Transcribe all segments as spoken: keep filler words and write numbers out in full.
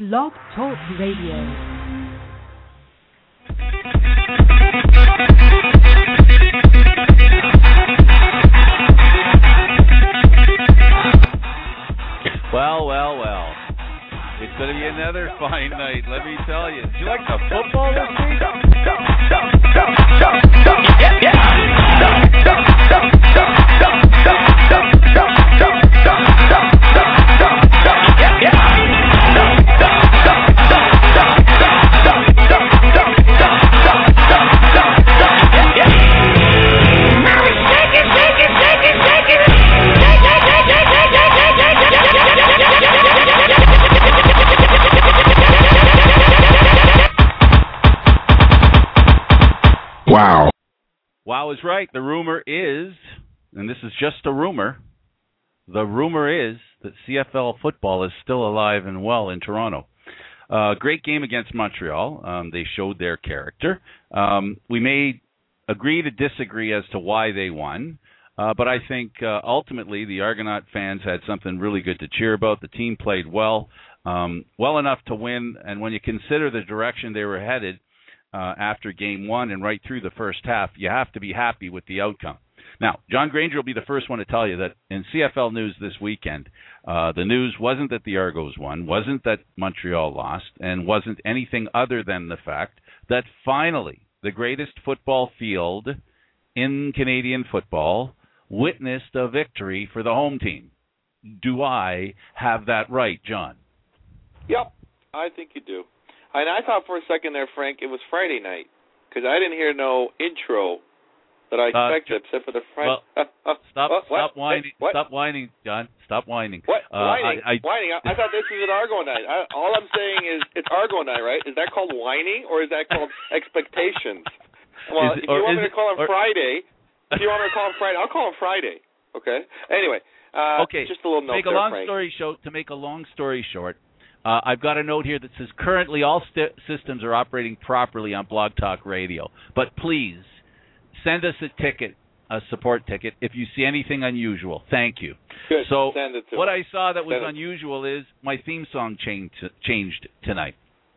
Blog Talk Radio. Well, well, well. It's going to be another fine night, let me tell you. Do you like the football this week? Yeah, Wow. Wow is right. The rumor is, and this is just a rumor, the rumor is that C F L football is still alive and well in Toronto. Uh, great game against Montreal. Um, they showed their character. Um, we may agree to disagree as to why they won, uh, but I think uh, ultimately the Argonaut fans had something really good to cheer about. The team played well, um, well enough to win, and when you consider the direction they were headed, Uh, after game one and right through the first half, you have to be happy with the outcome. Now, John Granger will be the first one to tell you that in C F L news this weekend, uh, the news wasn't that the Argos won, wasn't that Montreal lost, and wasn't anything other than the fact that finally the greatest football field in Canadian football witnessed a victory for the home team. Do I have that right, John? Yep, I think you do. And I thought for a second there, Frank, it was Friday night because I didn't hear no intro that I expected, uh, except for the Friday. Well, uh, uh, stop, what? stop whining, what? stop whining, John. Stop whining. What? Uh, whining? I, I, whining? I, I thought this was an Argo night. I, all I'm saying is it's Argo night, right? Is that called whining or is that called expectations? Well, it, if you want me it, to call him or, Friday, if you want me to call him Friday, I'll call him Friday. Okay. Anyway. Uh, okay. Just a little note make a there, long Frank. story short. To make a long story short. Uh, I've got a note here that says currently all st- systems are operating properly on Blog Talk Radio. But please send us a ticket, a support ticket, if you see anything unusual. Thank you. Good. So send it to what us. I saw that was send unusual it. is my theme song changed changed tonight.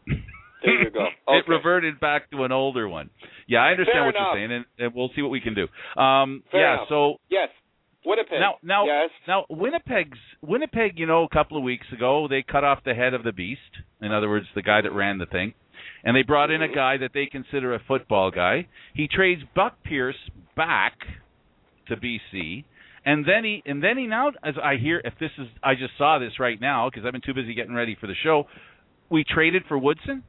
There you go. Okay. It reverted back to an older one. Yeah, I understand Fair what enough. you're saying, and, and we'll see what we can do. Um, Fair yeah. enough. So yes. Winnipeg. Now, now, yes. now, Winnipeg's Winnipeg. You know, a couple of weeks ago, they cut off the head of the beast. In other words, the guy that ran the thing, and they brought in a guy that they consider a football guy. He trades Buck Pierce back to B C, and then he and then he now, as I hear, if this is, I just saw this right now because I've been too busy getting ready for the show. We traded for Woodson.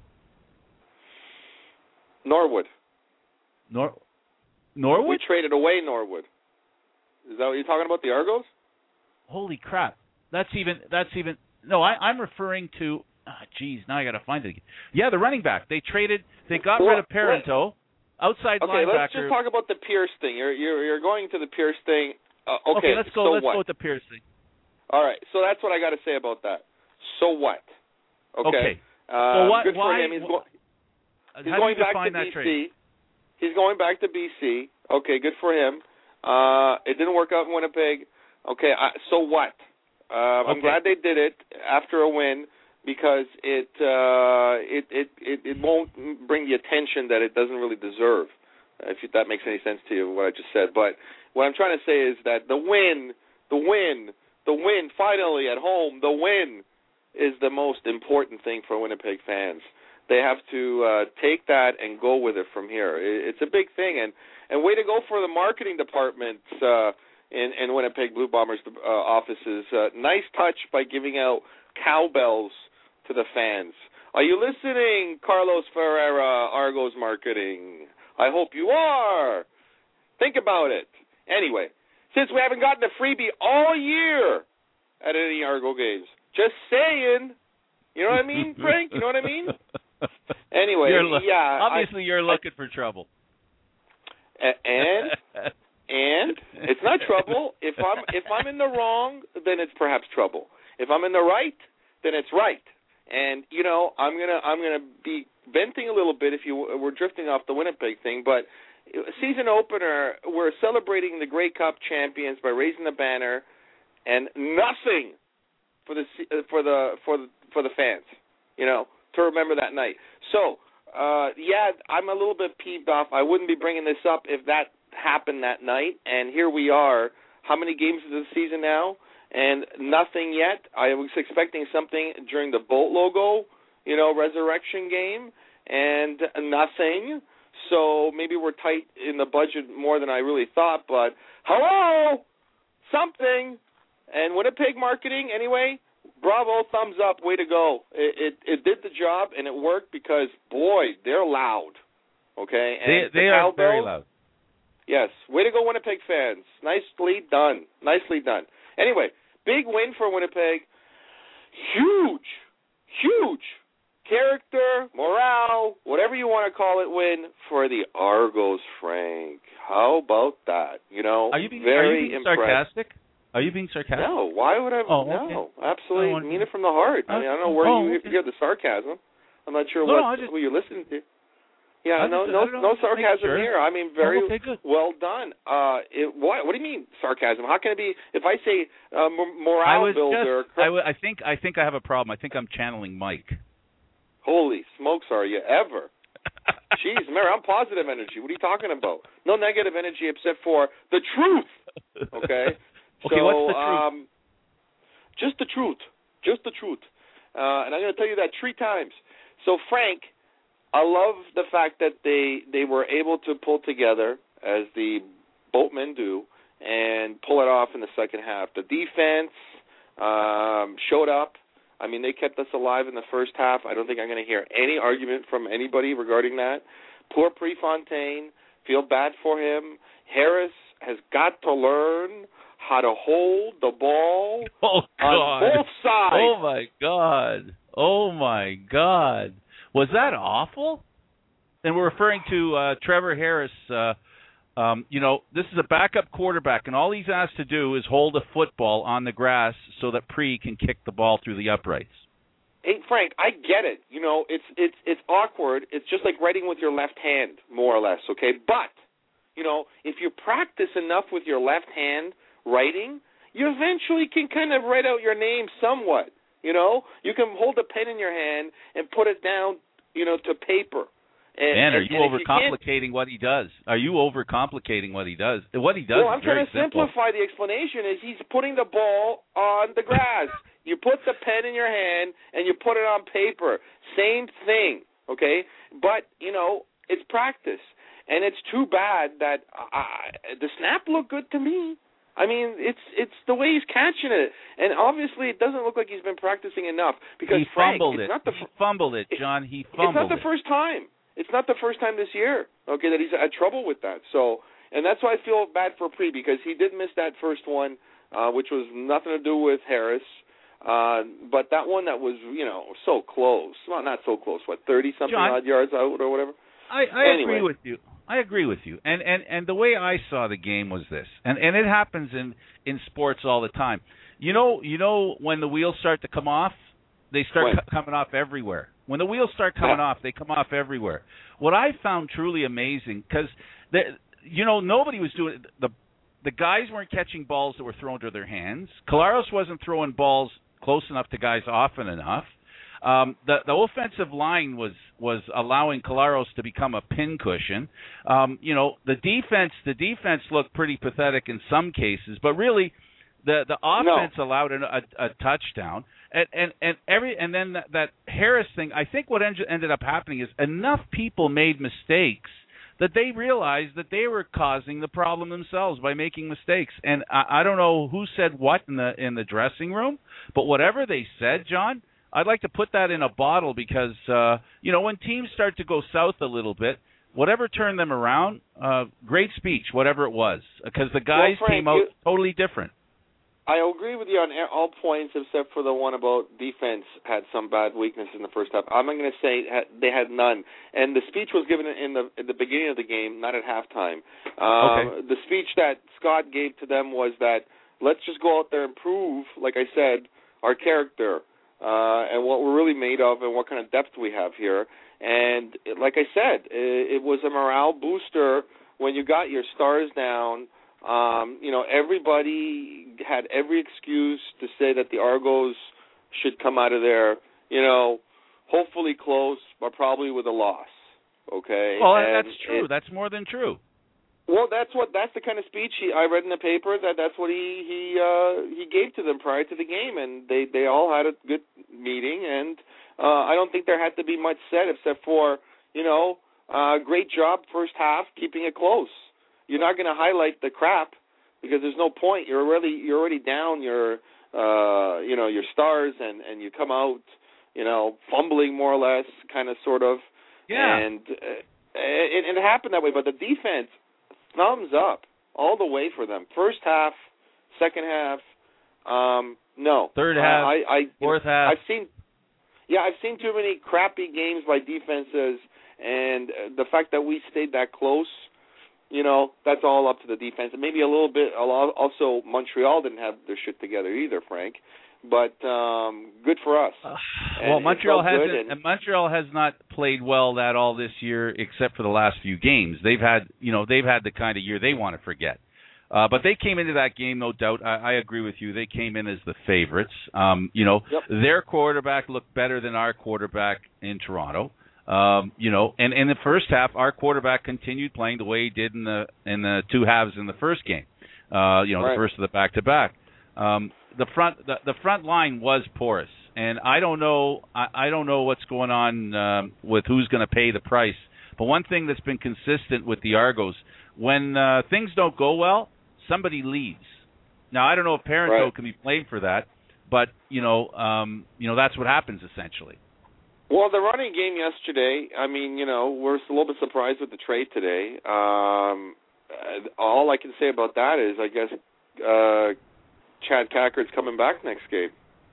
Norwood. Nor, Norwood. We traded away Norwood. Is that what you're talking about, the Argos? Holy crap! That's even. That's even. No, I, I'm referring to. Ah, geez, now I got to find it again. Yeah, the running back. They traded. They got well, rid of Parento, outside okay, linebacker. let's just talk about the Pierce thing. You're you're you're going to the Pierce thing. Uh, okay, okay, let's go. So let's what? go with the Pierce thing. All right, so that's what I got to say about that. So what? Okay. Okay. Uh, well, what, good why, for him. He's, go- he's how going do you back to define that B C. trade? He's going back to B C. Okay, good for him. Uh, it didn't work out in Winnipeg. Okay, I, so what? Uh, I'm okay. glad they did it after a win because it, uh, it it it it won't bring the attention that it doesn't really deserve. If that makes any sense to you, what I just said. But what I'm trying to say is that the win, the win, the win, finally at home, the win is the most important thing for Winnipeg fans. They have to uh, take that and go with it from here. It, it's a big thing, and and way to go for the marketing department. Uh, In, in Winnipeg Blue Bombers uh, offices. Uh, nice touch by giving out cowbells to the fans. Are you listening, Carlos Ferreira, Argos Marketing? I hope you are. Think about it. Anyway, since we haven't gotten a freebie all year at any Argo games, just saying. You know what I mean, Frank? You know what I mean? Anyway, you're lo- yeah. Obviously, I, you're looking I, for trouble. And... And it's not trouble. If I'm if I'm in the wrong, then it's perhaps trouble. If I'm in the right, then it's right. And you know, I'm gonna I'm gonna be venting a little bit if you we're drifting off the Winnipeg thing. But season opener, we're celebrating the Grey Cup champions by raising the banner, and nothing for the for the for the for the fans. you know, to remember that night. So, uh, yeah, I'm a little bit peeved off. I wouldn't be bringing this up if that happened that night, and here we are. How many games is the season now? And nothing yet. I was expecting something during the Bolt logo, you know, resurrection game, and nothing. So maybe we're tight in the budget more than I really thought, but hello, something. And Winnipeg marketing, anyway, bravo, thumbs up, way to go. It, it it did the job, and it worked because, boy, they're loud, okay? And they they the are Cowbells, very loud. Yes, way to go, Winnipeg fans. Nicely done, nicely done. Anyway, big win for Winnipeg. Huge, huge character, morale, whatever you want to call it, win for the Argos, Frank. How about that? You know, Are you being, very are you being sarcastic? Are you being sarcastic? No, why would I? Oh, no, okay. absolutely. I I mean it from the heart. I mean, I don't know where oh, you okay. hear the sarcasm. I'm not sure no, what no, I just, who you're listening to. Yeah, I no, just, no, I don't no know, sarcasm sure. here. I mean, very oh, okay, good. well done. Uh, it, what? What do you mean sarcasm? How can it be? If I say uh, morale I was builder, just, I, w- I think, I think I have a problem. I think I'm channeling Mike. Holy smokes, are you ever? Jeez, Mary, I'm positive energy. What are you talking about? No negative energy except for the truth. Okay. Okay, so, what's the truth? Um, just the truth. Just the truth. Uh, and I'm going to tell you that three times. So, Frank, I love the fact that they they were able to pull together, as the boatmen do, and pull it off in the second half. The defense um, showed up. I mean, they kept us alive in the first half. I don't think I'm going to hear any argument from anybody regarding that. Poor Prefontaine. Feel bad for him. Harris has got to learn how to hold the ball oh, on both sides. Oh, my God. Oh, my God. Was that awful? And we're referring to uh, Trevor Harris. Uh, um, you know, this is a backup quarterback, and all he's asked to do is hold a football on the grass so that Pre can kick the ball through the uprights. Hey, Frank, I get it. You know, it's it's it's awkward. It's just like writing with your left hand, more or less, okay? But, you know, if you practice enough with your left hand writing, you eventually can kind of write out your name somewhat, you know? You can hold a pen in your hand and put it down, you know, to paper. And, Man, are and, you and overcomplicating you what he does? Are you overcomplicating what he does? What he does well, is I'm trying very to simple. simplify the explanation is he's putting the ball on the grass. You put the pen in your hand and you put it on paper. Same thing, okay? But, you know, it's practice. And it's too bad that uh, the snap looked good to me. I mean, it's it's the way he's catching it. And obviously it doesn't look like he's been practicing enough. Because, he Frank, fumbled it's it. not the He fumbled it, John. He fumbled it. It's not the it. first time. It's not the first time this year, okay, that he's had trouble with that. So, and that's why I feel bad for Pre, because he did miss that first one, uh, which was nothing to do with Harris. Uh, but that one that was, you know, so close. Well, not so close, what, thirty-something odd yards out or whatever? I, I anyway. agree with you. I agree with you. And, and and the way I saw the game was this, and, and it happens in, in sports all the time. You know, you know when the wheels start to come off, they start c- coming off everywhere. When the wheels start coming yeah. off, they come off everywhere. What I found truly amazing, because you know nobody was doing the the guys weren't catching balls that were thrown to their hands. Collaros wasn't throwing balls close enough to guys often enough. Um, the, the offensive line was, was allowing Collaros to become a pincushion. Um, you know, the defense the defense looked pretty pathetic in some cases, but really the the offense no. allowed a, a, a touchdown. And and and every and then that, that Harris thing. I think what en- ended up happening is enough people made mistakes that they realized that they were causing the problem themselves by making mistakes. And I, I don't know who said what in the in the dressing room, but whatever they said, John, I'd like to put that in a bottle because, uh, you know, when teams start to go south a little bit, whatever turned them around, uh, great speech, whatever it was, because the guys well, Frank, came out you, totally different. I agree with you on all points except for the one about defense had some bad weaknesses in the first half. I'm going to say they had none. And the speech was given in the in the beginning of the game, not at halftime. Um, okay. The speech that Scott gave to them was that let's just go out there and prove, like I said, our character. Uh, and what we're really made of and what kind of depth we have here. And it, like I said, it, it was a morale booster when you got your stars down. Um, you know, everybody had every excuse to say that the Argos should come out of there, you know, hopefully close, but probably with a loss. Okay. Well, and that's true. It, that's more than true. Well, that's what that's the kind of speech he, I read in the paper that that's what he he uh, he gave to them prior to the game, and they they all had a good meeting, and uh, I don't think there had to be much said except for you know uh, great job first half keeping it close. You're not going to highlight the crap because there's no point. You're already you're already down your uh, you know your stars, and, and you come out you know fumbling more or less, kind of sort of, yeah. And uh, it, it happened that way. But the defense. Thumbs up all the way for them. First half, second half, um, no. Third half, uh, I, I, fourth you know, half. I've seen, yeah, I've seen too many crappy games by defenses, and the fact that we stayed that close, you know, that's all up to the defense. And maybe a little bit. Also, Montreal didn't have their shit together either, Frank. But um, good for us. Uh, well, and Montreal hasn't. and, Montreal has not played well at all this year, except for the last few games. They've had, you know, they've had the kind of year they want to forget. Uh, but they came into that game, no doubt. I, I agree with you. They came in as the favorites. Um, you know, yep. Their quarterback looked better than our quarterback in Toronto. Um, you know, and in the first half, our quarterback continued playing the way he did in the in the two halves in the first game. Uh, you know, right. the first of the back-to-back. Um, the front the, the front line was porous, and I don't know I, I don't know what's going on um, with who's going to pay the price. But one thing that's been consistent with the Argos, when uh, things don't go well, somebody leaves. Now I don't know if Parenteau right. can be blamed for that, but you know um, you know that's what happens essentially. Well, the running game yesterday, I mean, you know, we're a little bit surprised with the trade today. Um, all I can say about that is, I guess. Uh, Chad Cackard's coming back next game.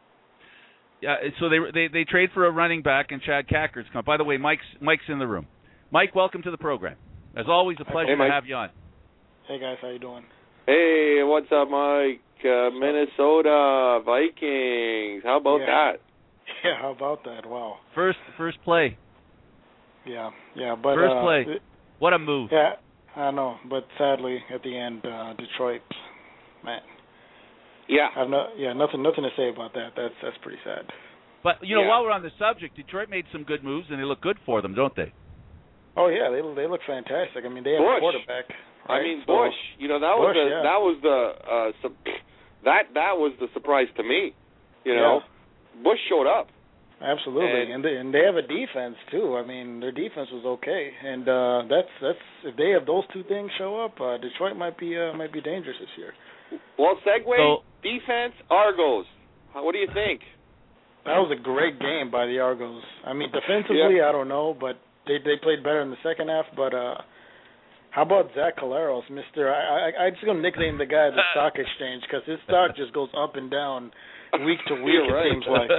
Yeah, so they they they trade for a running back, and Chad Cackard's come. By the way, Mike's Mike's in the room. Mike, welcome to the program. As always, a pleasure hey, to have you on. Hey guys, how you doing? Hey, what's up, Mike? Uh, Minnesota Vikings. How about yeah. that? Yeah, how about that? Wow. First first play. Yeah, yeah, but first uh, play. It, what a move. Yeah, I know, but sadly at the end, uh, Detroit, man. Yeah. I've no, yeah, nothing, nothing to say about that. That's that's pretty sad. But you know, yeah. while we're on the subject, Detroit made some good moves, and they look good for them, don't they? Oh yeah, they they look fantastic. I mean, they have Bush. a quarterback. Right? I mean, so, Bush. You know, that Bush, was the yeah. that was the uh, su- that that was the surprise to me. You know, yeah. Bush showed up. Absolutely, and, and they and they have a defense too. I mean, their defense was okay, and uh, that's that's if they have those two things show up, uh, Detroit might be uh, might be dangerous this year. Well, segue, so, defense, Argos. What do you think? That was a great game by the Argos. I mean, defensively, yeah. I don't know, but they they played better in the second half. But uh, how about Zach Collaros, Mister I, I I'm just gonna nickname the guy the Stock Exchange because his stock just goes up and down week to week. You're it right. seems like.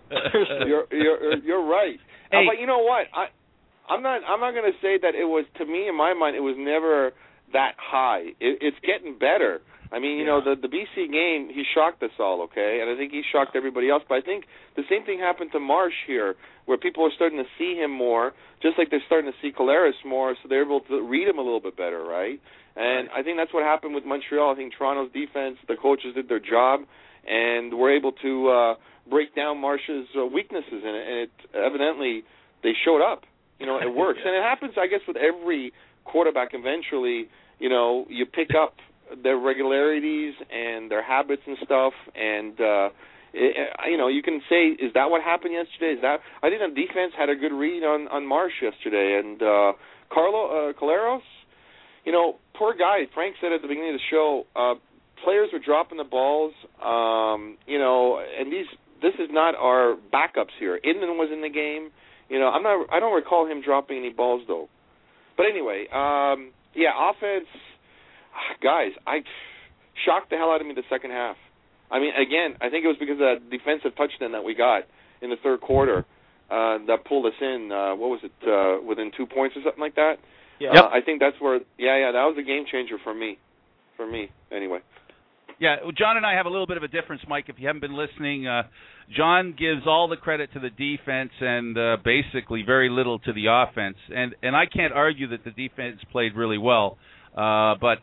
you're you're you're right. Hey. Uh, but you know what? I I'm not I'm not gonna say that it was, to me in my mind, it was never that high. It, it's getting better. I mean, you yeah. know, the the B C game, he shocked us all, okay? And I think he shocked everybody else. But I think the same thing happened to Marsh here, where people are starting to see him more, just like they're starting to see Collaros more, so they're able to read him a little bit better, right? And right. I think that's what happened with Montreal. I think Toronto's defense, the coaches did their job, and were able to uh, break down Marsh's uh, weaknesses, and it, and it evidently they showed up. You know, it works. yeah. And it happens, I guess, with every quarterback eventually. You know, you pick up their regularities and their habits and stuff, and uh, it, you know, you can say, is that what happened yesterday? Is that I think the defense had a good read on, on Marsh yesterday, and uh, Carlo uh, Collaros, you know, poor guy. Frank said at the beginning of the show, uh, players were dropping the balls, um, you know, and these this is not our backups here. Inman was in the game, you know. I'm not. I don't recall him dropping any balls though. But anyway, um, yeah, offense. Guys, I shocked the hell out of me the second half. I mean, again, I think it was because of that defensive touchdown that we got in the third quarter uh, that pulled us in. Uh, what was it, uh, within two points or something like that? Yeah. Uh, I think that's where, yeah, yeah, that was a game changer for me. For me, anyway. Yeah, John and I have a little bit of a difference, Mike. If you haven't been listening, uh, John gives all the credit to the defense and uh, basically very little to the offense. And and I can't argue that the defense played really well, uh, but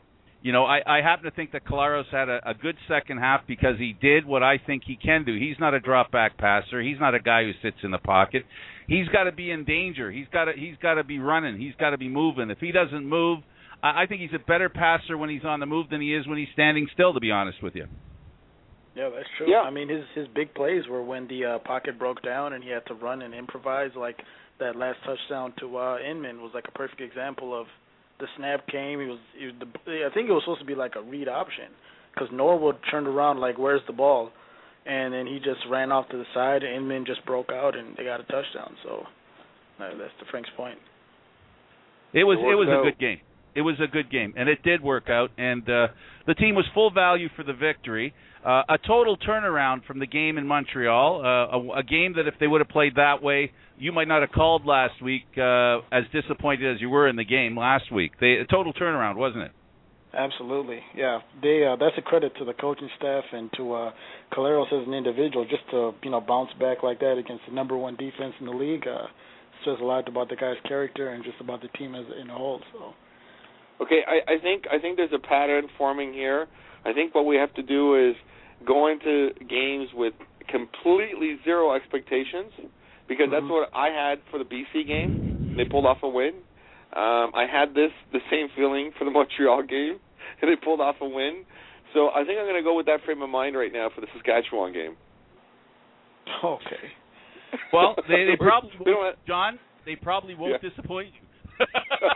you know, I, I happen to think that Collaros had a, a good second half because he did what I think he can do. He's not a drop back passer. He's not a guy who sits in the pocket. He's got to be in danger. He's got to he's got to be running. He's got to be moving. If he doesn't move, I, I think he's a better passer when he's on the move than he is when he's standing still, to be honest with you. Yeah, that's true. Yeah. I mean, his his big plays were when the uh, pocket broke down and he had to run and improvise. Like that last touchdown to uh, Inman was like a perfect example of the snap came. He was, he was the, I think it was supposed to be like a read option because Norwood turned around like, where's the ball? And then he just ran off to the side, and Inman just broke out, and they got a touchdown. So uh, that's to Frank's point. It was It it was out. a good game. It was a good game, and it did work out. And uh, the team was full value for the victory. Uh, a total turnaround from the game in Montreal, uh, a, a game that if they would have played that way, you might not have called last week uh, as disappointed as you were in the game last week. They, a total turnaround, wasn't it? Absolutely, yeah. They uh, that's a credit to the coaching staff and to uh, Collaros as an individual, just to you know bounce back like that against the number one defense in the league. Uh, says a lot about the guy's character and just about the team as in a whole. So, Okay, I, I think I think there's a pattern forming here. I think what we have to do is go into games with completely zero expectations, because that's what I had for the B C game. They pulled off a win. Um, I had this the same feeling for the Montreal game, and they pulled off a win. So I think I'm going to go with that frame of mind right now for the Saskatchewan game. okay. Well, they, they probably We don't won't, have- John. They probably won't Yeah. disappoint you.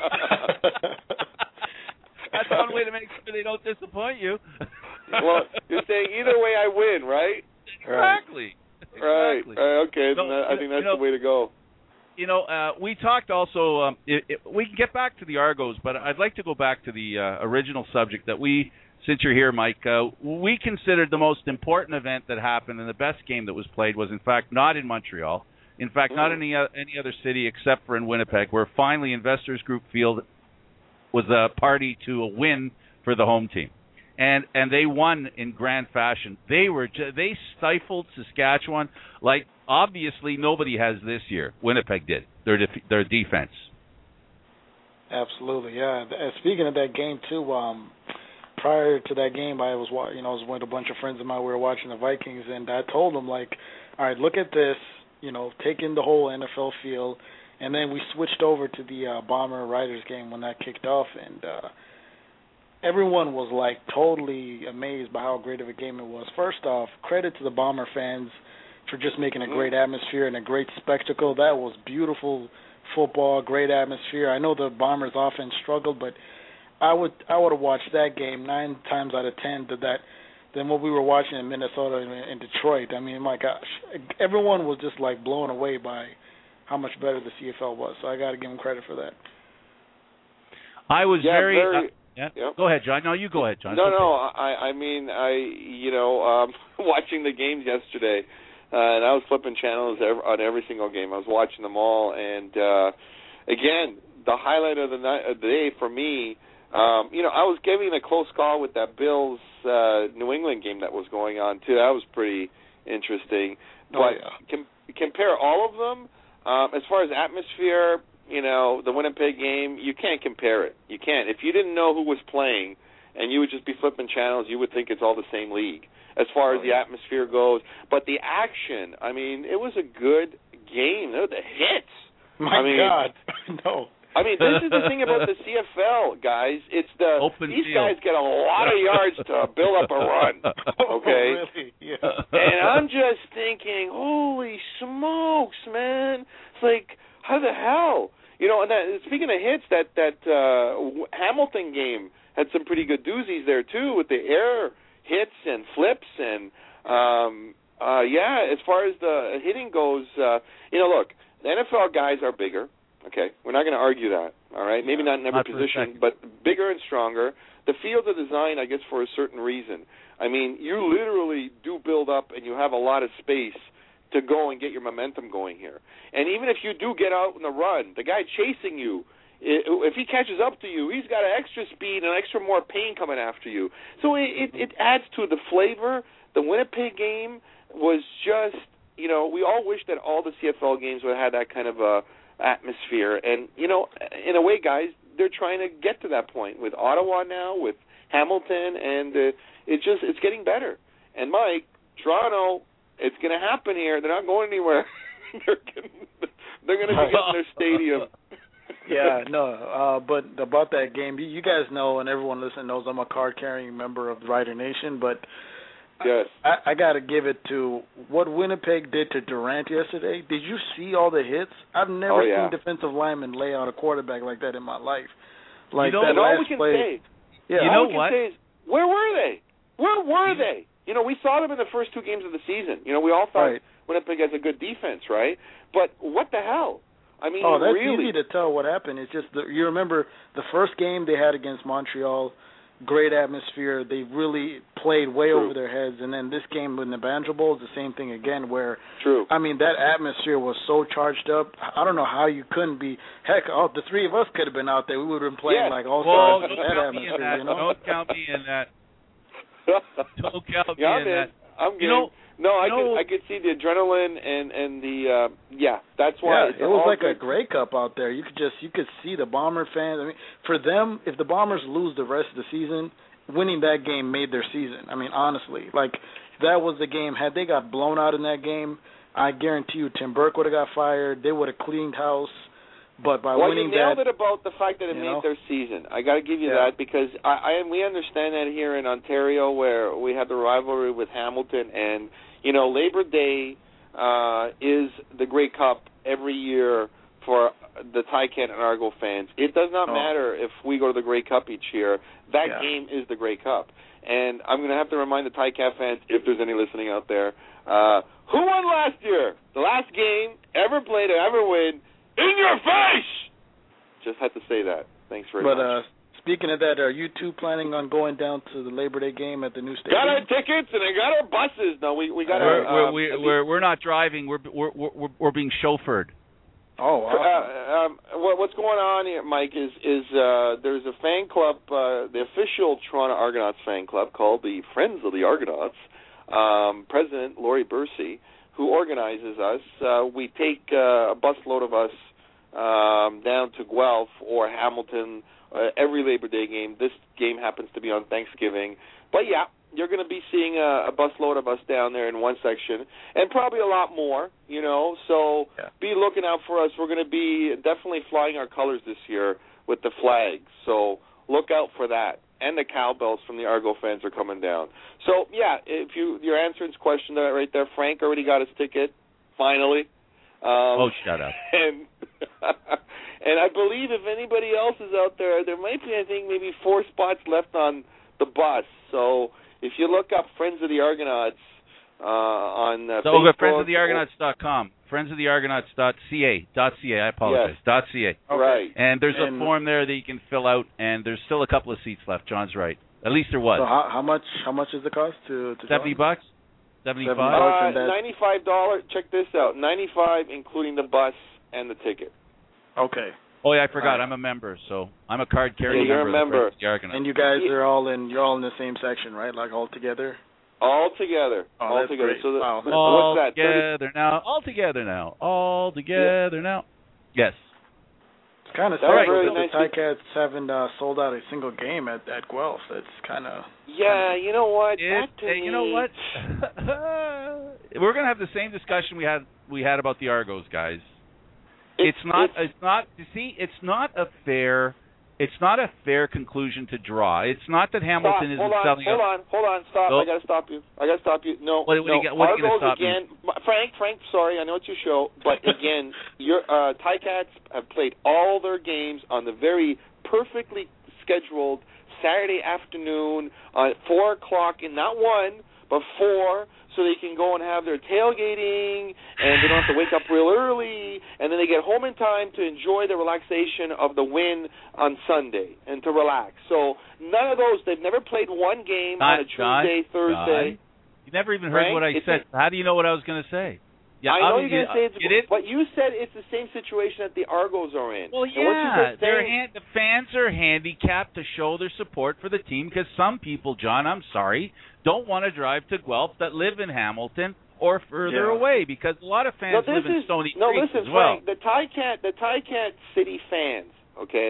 That's one way to make sure they don't disappoint you. Well, you're saying either way I win, right? Exactly. Right. Exactly. right. Okay. So, then that, I think that's you know, the way to go. You know, uh, we talked also. Um, it, it, we can get back to the Argos, but I'd like to go back to the uh, original subject that we, since you're here, Mike, uh, we considered the most important event that happened and the best game that was played was, in fact, not in Montreal. In fact, not in any, uh, any other city except for in Winnipeg, where finally Investors Group Field was a party to a win for the home team, and and they won in grand fashion. They were ju- they stifled Saskatchewan like obviously nobody has this year. Winnipeg did their def- their defense. Absolutely, yeah. And speaking of that game too, um, prior to that game, I was wa- you know I was with a bunch of friends of mine. We were watching the Vikings, and I told them like, all right, look at this, you know, take in the whole N F L field. And then we switched over to the uh, Bomber Riders game when that kicked off, and uh, everyone was like totally amazed by how great of a game it was. First off, credit to the Bomber fans for just making a great atmosphere and a great spectacle. That was beautiful football, great atmosphere. I know the Bombers' offense struggled, but I would I would have watched that game nine times out of ten to that than what we were watching in Minnesota and in Detroit. I mean, my gosh, everyone was just like blown away by how much better the C F L was. So I got to give them credit for that. I was Yeah, very. very uh, yeah. Yep. Go ahead, John. No, you go ahead, John. No, It's okay. no. I, I mean, I, you know, um, watching the games yesterday, uh, and I was flipping channels every, on every single game. I was watching them all, and uh, again, the highlight of the night, of the day for me, um, you know, I was giving a close call with that Bills uh, New England game that was going on too. That was pretty interesting. Oh, But yeah. com- compare all of them. Um, as far as atmosphere, you know, the Winnipeg game, you can't compare it. You can't. If you didn't know who was playing and you would just be flipping channels, you would think it's all the same league as far as the atmosphere goes. But the action, I mean, it was a good game. There were the hits. My I mean, God, no. I mean, this is the thing about the C F L, guys. It's the Open these field. guys get a lot of yards to build up a run. Okay. Oh, really? Yeah. And I'm just thinking, holy smokes, man! It's like, how the hell? You know, and that, speaking of hits, that that uh, Hamilton game had some pretty good doozies there too, with the air hits and flips and um, uh, yeah. As far as the hitting goes, uh, you know, look, the N F L guys are bigger. Okay, we're not going to argue that. All right, maybe not in every Not for a position, second. but bigger and stronger. The fields are designed, I guess, for a certain reason. I mean, you literally do build up, and you have a lot of space to go and get your momentum going here. And even if you do get out in the run, the guy chasing you, if he catches up to you, he's got an extra speed and extra more pain coming after you. So it, it, it adds to the flavor. The Winnipeg game was just, you know, we all wish that all the C F L games would have had that kind of a atmosphere. And, you know, in a way, guys, they're trying to get to that point with Ottawa now, with Hamilton, and uh, it's just it's getting better. And Mike, Toronto, it's going to happen here. They're not going anywhere. they're gonna, they're going to be getting their stadium. Yeah, no, uh, but about that game, you, you guys know, and everyone listening knows I'm a card-carrying member of the Rider Nation, but yes. I, I got to give it to what Winnipeg did to Durant yesterday. Did you see all the hits? I've never oh, yeah. seen defensive linemen lay out a quarterback like that in my life. Like you know, that all last we can play. say, yeah, you all know we can what? say is, where were they? Where were they? You know, we saw them in the first two games of the season. You know, we all thought right. Winnipeg has a good defense, right? But what the hell? I mean, oh, that's really. easy to tell what happened. It's just the, you remember the first game they had against Montreal, great atmosphere. They really played way True. over their heads. And then this game with the Banjo Bowl is the same thing again where, True. I mean, that atmosphere was so charged up. I don't know how you couldn't be. Heck, oh, the three of us could have been out there. We would have been playing Yes. like all Well, stars don't with that count me in atmosphere, that. you know? Don't count me in that. Don't count me yeah, I'm in in. that. I'm You good. know, no, I you know, could I could see the adrenaline and and the uh, yeah. That's why Yeah, it's it was all like good. a Grey Cup out there. You could just you could see the Bomber fans. I mean, for them, if the Bombers lose the rest of the season, winning that game made their season. I mean, honestly, like that was the game. Had they got blown out in that game, I guarantee you, Tim Burke would have got fired. They would have cleaned house. But by well, winning you nailed that, it about the fact that it you made know? their season. I got to give you Yeah. that because I, I and we understand that here in Ontario where we have the rivalry with Hamilton, and you know Labor Day uh, is the Grey Cup every year for the Ticat and Argo fans. It does not Oh. matter if we go to the Grey Cup each year. That Yeah. game is the Grey Cup, and I'm going to have to remind the Ticat fans, if there's any listening out there, uh, who won last year? The last game ever played or ever win. In your face! Just had to say that. Thanks very but much. uh, speaking of that, are you two planning on going down to the Labor Day game at the new stadium? Got our tickets and I got our buses. No, we we got we're, our. we're, um, we're, we're, we're not driving. We're, we're, we're, we're being chauffeured. Oh, awesome. Uh, um, what, what's going on here, Mike, is is uh, there's a fan club, uh, the official Toronto Argonauts fan club called the Friends of the Argonauts. Um, President Laurie Bursey, who organizes us. Uh, we take uh, a busload of us um, down to Guelph or Hamilton uh, every Labor Day game. This game happens to be on Thanksgiving. But, yeah, you're going to be seeing a, a busload of us down there in one section and probably a lot more, you know. So Yeah. be looking out for us. We're going to be definitely flying our colors this year with the flags. So look out for that. And the cowbells from the Argo fans are coming down. So, yeah, if you, you're answering this question right there, Frank already got his ticket, finally. Um, Oh, shut up. And and I believe if anybody else is out there, there might be, I think, maybe four spots left on the bus. So if you look up Friends of the Argonauts uh, on uh, So Facebook. go to friends of the argonauts dot com. friends of the argonauts dot c a. .ca, I apologize. Yes. .ca. Right. And there's And- a form there that you can fill out, and there's still a couple of seats left. John's right. At least there was. So how, how much how much is the cost to, to seventy join? bucks? seventy-five? seventy Uh, bucks and that- ninety-five dollars. Check this out. ninety-five dollars including the bus and the ticket. Okay. Oh, yeah, I forgot. Alright. I'm a member, so I'm a card-carrying Yeah, you're a member. of the member. Friends of the Argonauts. And you guys Yeah. are all in you're all in the same section, right? Like all together? All together. Oh, all that's together. great. So the, Wow. all what's that? thirty together now. All together now. All together now. Yes. It's kind of That sad was that really the nice. Ticats haven't uh, sold out a single game at, at Guelph. That's kind of Yeah, you know what? It, That to hey, you know me- what? We're gonna have the same discussion we had we had about the Argos, guys. It's, not. It's, not. You see, it's not a fair. It's not a fair conclusion to draw. It's not that Stop. Hamilton isn't hold on, selling hold out. on, hold on, stop. Nope. I gotta stop you. I gotta stop you. No, What- what no. are you got- what are you gonna Argos stop me? again. Frank, Frank, sorry, I know it's your show, but again, your uh, Ticats have played all their games on the very perfectly scheduled Saturday afternoon at four o'clock, and not one, but four, so they can go and have their tailgating, and they don't have to wake up real early, and then they get home in time to enjoy the relaxation of the win on Sunday and to relax. So none of those. They've never played one game on a Guy, Tuesday, Guy, Thursday. Guy, you never even heard Frank, what I it's said. How do you know what I was going to say? Yeah, I know I'm- you're going to say it's, it is. but you said it's the same situation that the Argos are in. Well, And what you yeah, just they're saying- hand, the fans are handicapped to show their support for the team because some people, John, I'm sorry, don't want to drive to Guelph that live in Hamilton or further Yeah. away because a lot of No, fans this live in is Stony no. Creek Listen, as well. Frank, the Ticat, the Ticat City fans, okay,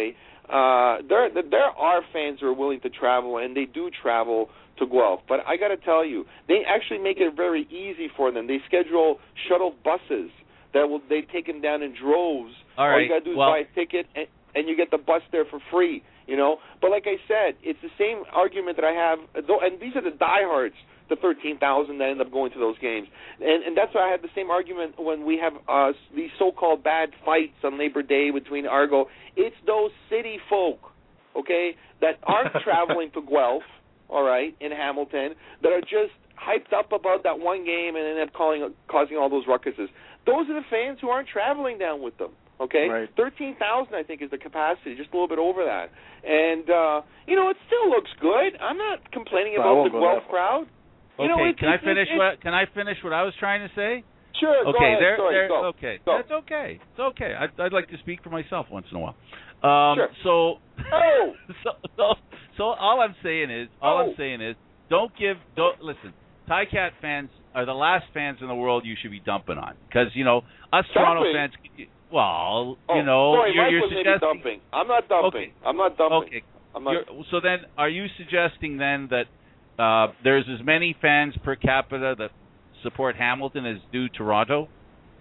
uh, there there are fans who are willing to travel, and they do travel to Guelph. But I got to tell you, they actually make it very easy for them. They schedule shuttle buses that will they take them down in droves. All right. All you got to do is well, buy a ticket, and, and you get the bus there for free. You know. But like I said, it's the same argument that I have. Though, and these are the diehards, the thirteen thousand that end up going to those games. And, and that's why I had the same argument when we have uh, these so-called bad fights on Labor Day between Argo. It's those city folk, okay, that aren't traveling to Guelph, all right, in Hamilton, that are just hyped up about that one game and end up calling, causing all those ruckuses. Those are the fans who aren't traveling down with them. Okay, right. thirteen thousand I think is the capacity, just a little bit over that, and uh, you know it still looks good. I'm not complaining So about the Guelph crowd. You okay, know, it, can it, I finish it, it, what can I finish what I was trying to say? Sure. Okay, go ahead. there, Sorry, there, go. okay, Go. that's okay. It's okay. I'd, I'd like to speak for myself once in a while. Um, Sure. So, Oh. so, so, so all I'm saying is, all Oh. I'm saying is, don't give, don't listen. Ticat fans are the last fans in the world you should be dumping on, because you know us Toronto Dumping? fans. Well, Oh, you know, sorry, you're, Mike you're was maybe suggesting. dumping. I'm not dumping. Okay. I'm not dumping. Okay. I'm not. You're, so then, are you suggesting then that uh, there's as many fans per capita that support Hamilton as do Toronto?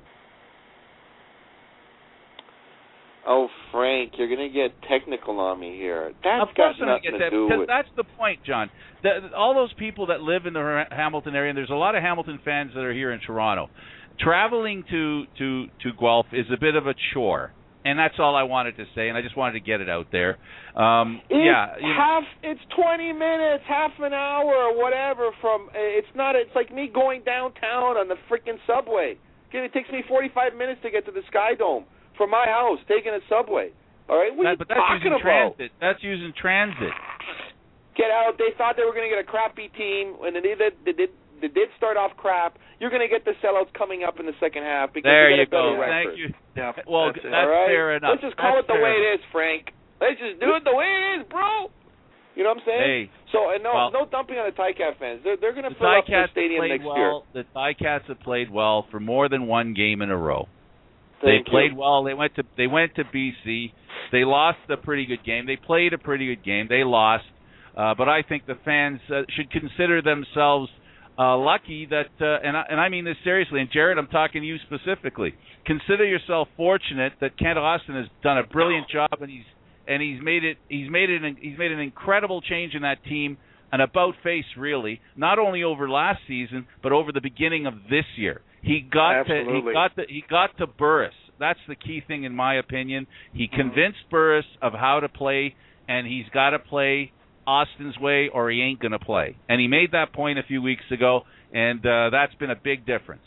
Oh, Frank, you're going to get technical on me here. That's Of course got I'm going nothing to get to that, do because with. that's the point, John. The, all those people that live in the Ha- Hamilton area, and there's a lot of Hamilton fans that are here in Toronto, traveling to, to, to Guelph is a bit of a chore. And that's all I wanted to say, and I just wanted to get it out there. Um, It's yeah, you know, half. It's twenty minutes, half an hour, or whatever. From it's not. It's like me going downtown on the freaking subway. Okay, it takes me forty-five minutes to get to the Sky Dome from my house, taking a subway. All right, what are that, you but that's talking using about? transit. That's using transit. Get out. They thought they were going to get a crappy team, and they did. They did. They did start off crap. You're going to get the sellouts coming up in the second half because There you, you got a better go. record. Thank you. Yeah, Well, that's that's, it. All right? fair enough. Let's just call That's it the fair way enough. it is, Frank. Let's just do it the way it is, bro. You know what I'm saying? Hey, so, and no, well, no dumping on the Ticat fans. They're they're going to the fill up the Ticats stadium played next year. well. The Ticats have played well for more than one game in a row. Thank they played you. well. They went to they went to B C. They lost a pretty good game. They played a pretty good game. They lost, uh, but I think the fans uh, should consider themselves uh, lucky that, uh, and I, and I mean this seriously. And Jared, I'm talking to you specifically. Consider yourself fortunate that Kent Austin has done a brilliant job, and he's and he's made it. He's made it. He's made an incredible change in that team. An about face, really, not only over last season, but over the beginning of this year. He got Absolutely. to he got to he got to Burris. That's the key thing, in my opinion. He convinced Burris of how to play, and he's got to play Austin's way, or he ain't going to play. And he made that point a few weeks ago, and uh, that's been a big difference.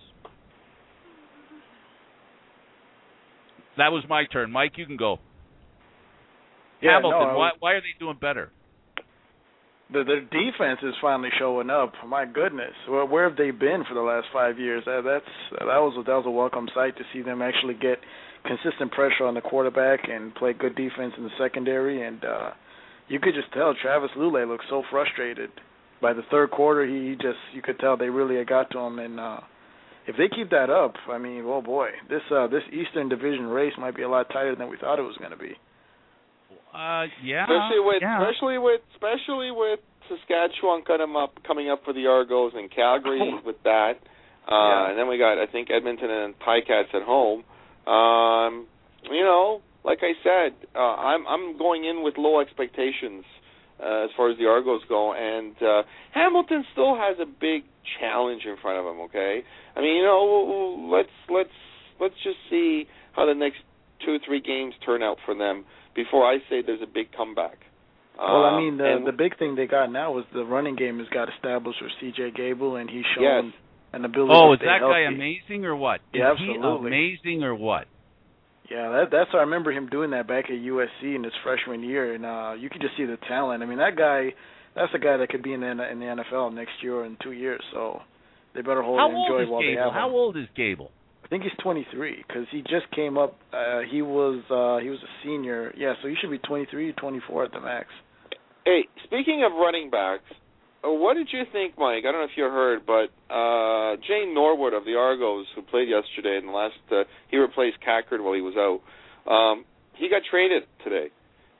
That was my turn, Mike. You can go. Yeah, Hamilton, no, I why was- why are they doing better? The, their defense is finally showing up. My goodness, where, where have they been for the last five years? That, that's that was that was a welcome sight to see them actually get consistent pressure on the quarterback and play good defense in the secondary. And uh, you could just tell Travis Lulay looked so frustrated. By the third quarter, he, he just you could tell they really had got to him. And uh, if they keep that up, I mean, oh boy, this uh, this Eastern Division race might be a lot tighter than we thought it was going to be. Uh, yeah, Especially with, yeah. especially with, especially with Saskatchewan coming up, coming up for the Argos, and Calgary with that, uh, Yeah. and then we got, I think, Edmonton and Ticats at home. Um, you know, like I said, uh, I'm I'm going in with low expectations uh, as far as the Argos go, and uh, Hamilton still has a big challenge in front of them. Okay, I mean, you know, let's let's let's just see how the next two or three games turn out for them before I say there's a big comeback. Well, I Um, mean, the and- the big thing they got now is the running game has got established with C J Gable, and he's shown Yes. an ability Oh, to is stay that guy healthy. amazing or what? Yeah, is he absolutely. amazing or what? Yeah, that, that's I remember him doing that back at U S C in his freshman year, and uh, you could just see the talent. I mean, that guy, that's a guy that could be in the in the N F L next year or in two years. So they better hold How and old enjoy is while they Gable? have How him. old is Gable? I think he's twenty-three because he just came up. Uh, he was uh, he was a senior. Yeah, so he should be twenty-three, twenty-four at the max. Hey, speaking of running backs, uh, what did you think, Mike? I don't know if you heard, but uh, Jane Norwood of the Argos, who played yesterday in the last, uh, he replaced Cackard while he was out. Um, he got traded today,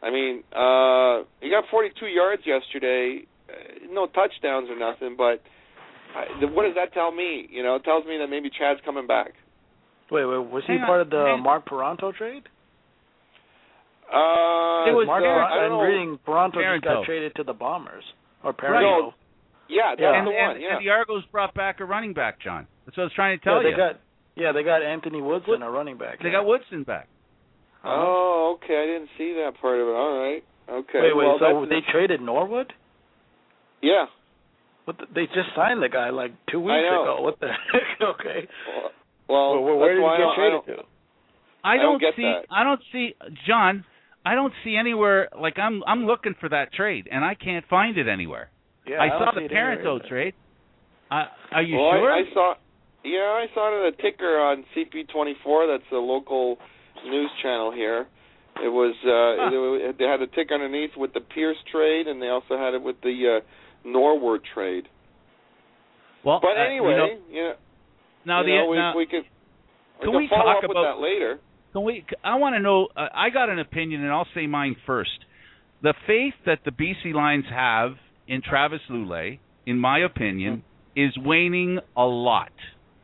I mean, uh, he got forty-two yards yesterday, uh, no touchdowns or nothing, but I, what does that tell me? You know, it tells me that maybe Chad's coming back. Wait, wait, was he Hang part on, of the hang- Mark Paranto trade? Uh, It was Mark uh, Paranto, I don't I'm know. reading Paranto just got Parenteau. traded to the Bombers. Or Right. Paranto. Yeah, that's Yeah. And, the one, and, yeah. and the Argos brought back a running back, John. That's what I was trying to tell yeah, they you. got yeah, they got Anthony Woodson, Wood- a running back. they yeah. got Woodson back. Uh-huh. Oh, okay. I didn't see that part of it. All right. Okay. Wait, wait. well, so that's, they traded Norwood? yeah. What the, they just signed the guy like two weeks I know. ago. What the heck? Okay. Well, Well, where that's did why he I get don't- traded I don't, to? I don't don't get see. that. I don't see, John. I don't see anywhere. Like I'm, I'm looking for that trade, and I can't find it anywhere. Yeah, I, don't saw see the it anywhere Parenteau either. trade. Uh, are you well, sure? I, I saw. Yeah, I saw it at a ticker on C P twenty-four. That's a local news channel here. It was. Uh, Huh. it, they had a ticker underneath with the Pierce trade, and they also had it with the uh, Norwood trade. well, But uh, anyway, you know, you know, now you the know, we, now, we could. We can could we follow talk up about- with that later? Can we? I want to know. Uh, I got an opinion, and I'll say mine first. The faith that the B C Lions have in Travis Lulay, in my opinion, is waning a lot.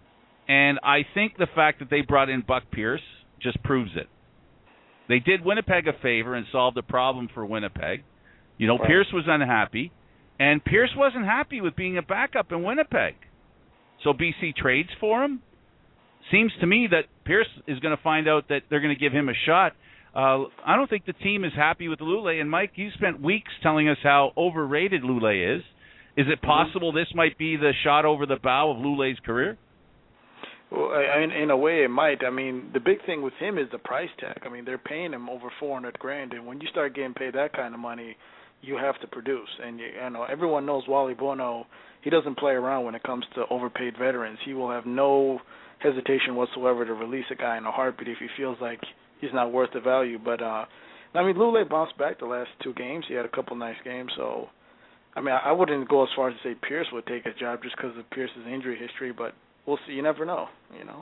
And I think the fact that they brought in Buck Pierce just proves it. They did Winnipeg a favor and solved a problem for Winnipeg. You know, Right. Pierce was unhappy, and Pierce wasn't happy with being a backup in Winnipeg. So B C trades for him. Seems to me that Pierce is going to find out that they're going to give him a shot. Uh, I don't think the team is happy with Lulay. And, Mike, you spent weeks telling us how overrated Lulay is. Is it possible this might be the shot over the bow of Lulay's career? Well, I, in, in a way, it might. I mean, the big thing with him is the price tag. I mean, they're paying him over four hundred grand, and when you start getting paid that kind of money, you have to produce. And you, you know, everyone knows Wally Bono. He doesn't play around when it comes to overpaid veterans. He will have no hesitation whatsoever to release a guy in a heartbeat if he feels like he's not worth the value. But uh, I mean, Lulay bounced back the last two games. He had a couple nice games, so. I mean, I wouldn't go as far as to say Pierce would take a job just because of Pierce's injury history, but we'll see. You never know, you know.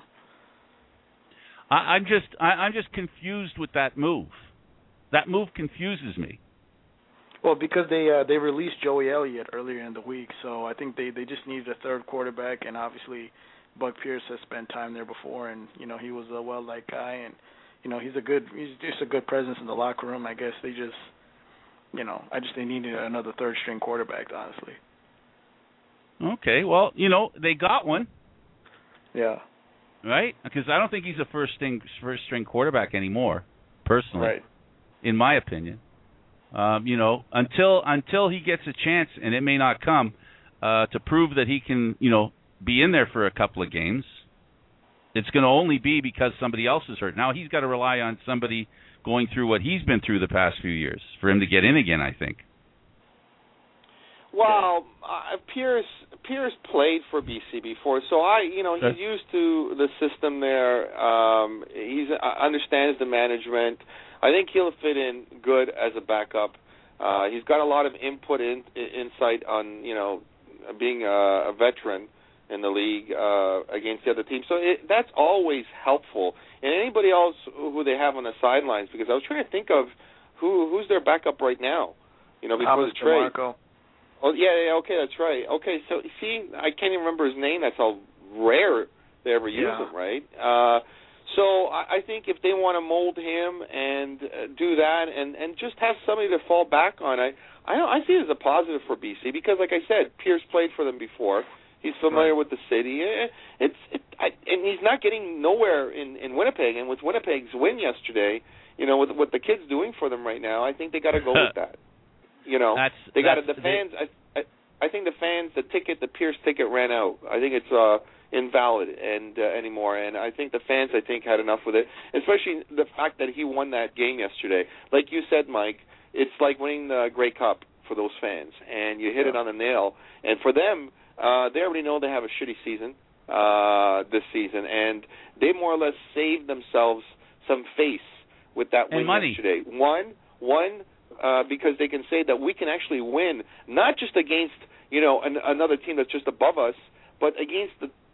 I, I'm just I, I'm just confused with that move. That move confuses me. Well, because they uh, they released Joey Elliott earlier in the week, so I think they, they just needed a third quarterback, and obviously Buck Pierce has spent time there before, and you know he was a well-liked guy, and you know he's a good he's just a good presence in the locker room. I guess they just. You know, I just they needed another third-string quarterback, honestly. Okay, well, you know, they got one, Yeah. right? Because I don't think he's a first-string first-string quarterback anymore, personally, Right. in my opinion. Um, you know, until until he gets a chance, and it may not come, uh, to prove that he can, you know, be in there for a couple of games, it's going to only be because somebody else is hurt. Now he's got to rely on somebody going through what he's been through the past few years for him to get in again, I think. Well, uh, Pierce Pierce played for B C before, so I, you know, he's Okay. used to the system there. Um, he's uh, understands the management. I think he'll fit in good as a backup. Uh, he's got a lot of input in, insight on, you know, being a, a veteran in the league uh, against the other team. So it, that's always helpful. And anybody else who they have on the sidelines, because I was trying to think of who who's their backup right now, you know, before Thomas the trade. DeMarco. Oh, yeah, yeah, okay, that's right. Okay, so, see, I can't even remember his name. That's how rare they ever use Yeah. him, right? Uh, so I, I think if they want to mold him and uh, do that and, and just have somebody to fall back on, I I, don't, I see it as a positive for B C because, like I said, Pierce played for them before. He's familiar Right. with the city. It's it, I, and he's not getting nowhere in, in Winnipeg. And with Winnipeg's win yesterday, you know, with what the kid's doing for them right now, I think they got to go with that. You know, That's, they got to that's, the fans. I, I I think the fans, the ticket, the Pierce ticket ran out. I think it's uh, invalid and uh, anymore. And I think the fans, I think, had enough with it. Especially the fact that he won that game yesterday. Like you said, Mike, it's like winning the Grey Cup for those fans, and you hit Yeah. it on the nail. And for them, uh, they already know they have a shitty season uh, this season, and they more or less saved themselves some face with that And win money. yesterday. One, one. Uh, because they can say that we can actually win, not just against, you know, an, another team that's just above us, but against the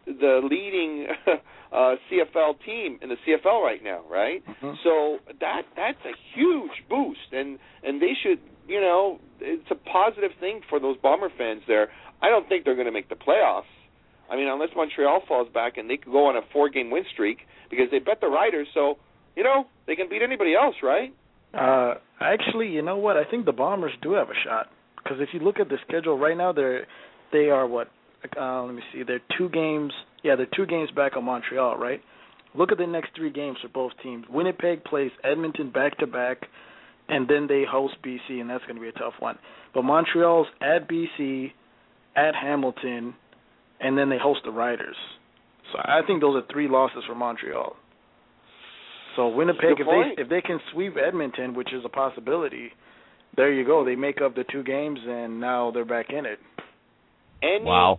the leading uh, C F L team in the C F L right now, right? Mm-hmm. So that that's a huge boost, and and they should, you know, it's a positive thing for those Bomber fans there. I don't think they're going to make the playoffs. I mean, unless Montreal falls back and they could go on a four-game win streak because they bet the Riders, so, you know, they can beat anybody else, right? Uh, actually, you know what? I think the Bombers do have a shot because if you look at the schedule right now, they're they are what? Uh, let me see. They're two games. Yeah, they're two games back on Montreal, right? Look at the next three games for both teams. Winnipeg plays Edmonton back to back, and then they host B C, and that's going to be a tough one. But Montreal's at B C, at Hamilton, and then they host the Riders. So I think those are three losses for Montreal. So Winnipeg, if they if they can sweep Edmonton, which is a possibility, there you go. They make up the two games, and now they're back in it. Anything wow.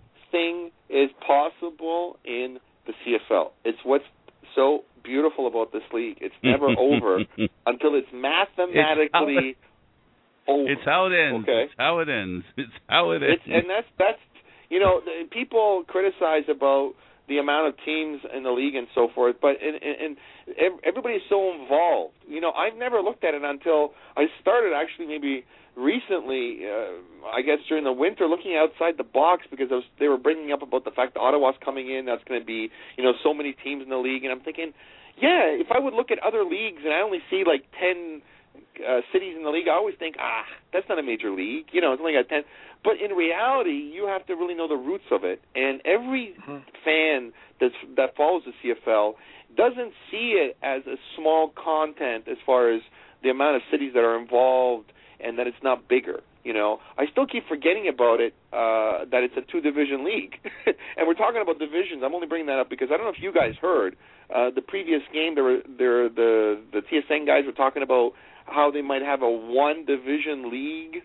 is possible in the C F L. It's what's so beautiful about this league. It's never over until it's mathematically it's how, over. It's how it ends. Okay? It's how it ends. It's how it ends. It's, and that's that's you know the, people criticize about the amount of teams in the league and so forth, but and, and, and everybody's so involved. You know, I've never looked at it until I started actually maybe recently, uh, I guess during the winter, looking outside the box because I was, they were bringing up about the fact that Ottawa's coming in. That's going to be, you know, so many teams in the league, and I'm thinking, yeah, if I would look at other leagues and I only see like ten uh, cities in the league, I always think, ah, that's not a major league. You know, it's only got ten. But in reality, you have to really know the roots of it. And every mm-hmm. fan that's, that follows the C F L doesn't see it as a small content as far as the amount of cities that are involved and that it's not bigger. You know, I still keep forgetting about it, uh, that it's a two-division league. And we're talking about divisions. I'm only bringing that up because I don't know if you guys heard uh, the previous game. There were there the the T S N guys were talking about how they might have a one-division league.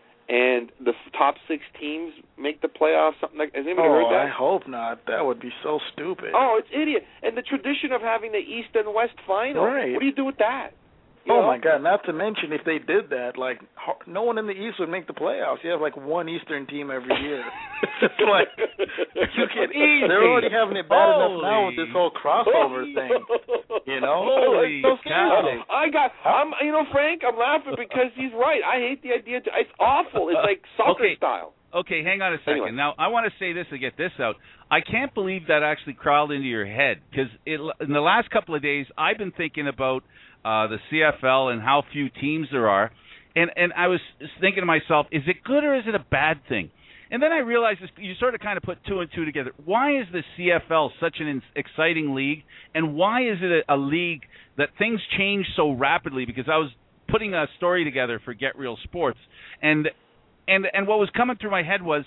And the top six teams make the playoffs. Something like. Has anybody oh, heard that? I hope not. That would be so stupid. Oh, it's idiot. And the tradition of having the East and West final. Right. What do you do with that? You oh know? my God! Not to mention, if they did that, like no one in the East would make the playoffs. You have like one Eastern team every year. It's like you can. They're already having it bad Holy. enough now with this whole crossover thing. You know, Holy so cow! I got. I'm. You know, Frank. I'm laughing because he's right. I hate the idea. To, it's awful. It's like soccer okay. style. Okay, hang on a second. Anyway. Now, I want to say this to get this out. I can't believe that actually crawled into your head because in the last couple of days, I've been thinking about uh, the C F L and how few teams there are, and and I was thinking to myself, is it good or is it a bad thing? And then I realized this, you sort of kind of put two and two together. Why is the C F L such an exciting league, and why is it a, a league that things change so rapidly? Because I was putting a story together for Get Real Sports, and and and what was coming through my head was,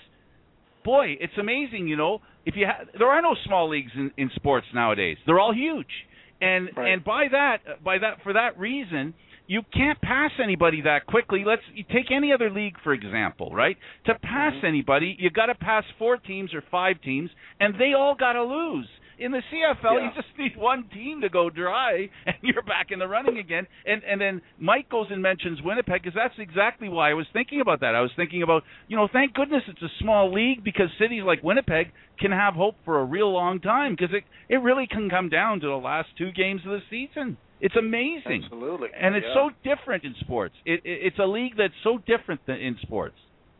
boy, it's amazing, you know. If you ha- there are no small leagues in, in sports nowadays; they're all huge, and right. and by that by that for that reason, you can't pass anybody that quickly. Let's you take any other league, for example, right? To pass mm-hmm. anybody, you got to pass four teams or five teams, and they all got to lose. In the C F L, yeah. you just need one team to go dry, and you're back in the running again. And and then Mike goes and mentions Winnipeg, because that's exactly why I was thinking about that. I was thinking about, you know, thank goodness it's a small league, because cities like Winnipeg can have hope for a real long time, because it, it really can come down to the last two games of the season. It's amazing. Absolutely. And it's yeah. so different in sports. It, it, it's a league that's so different than in sports.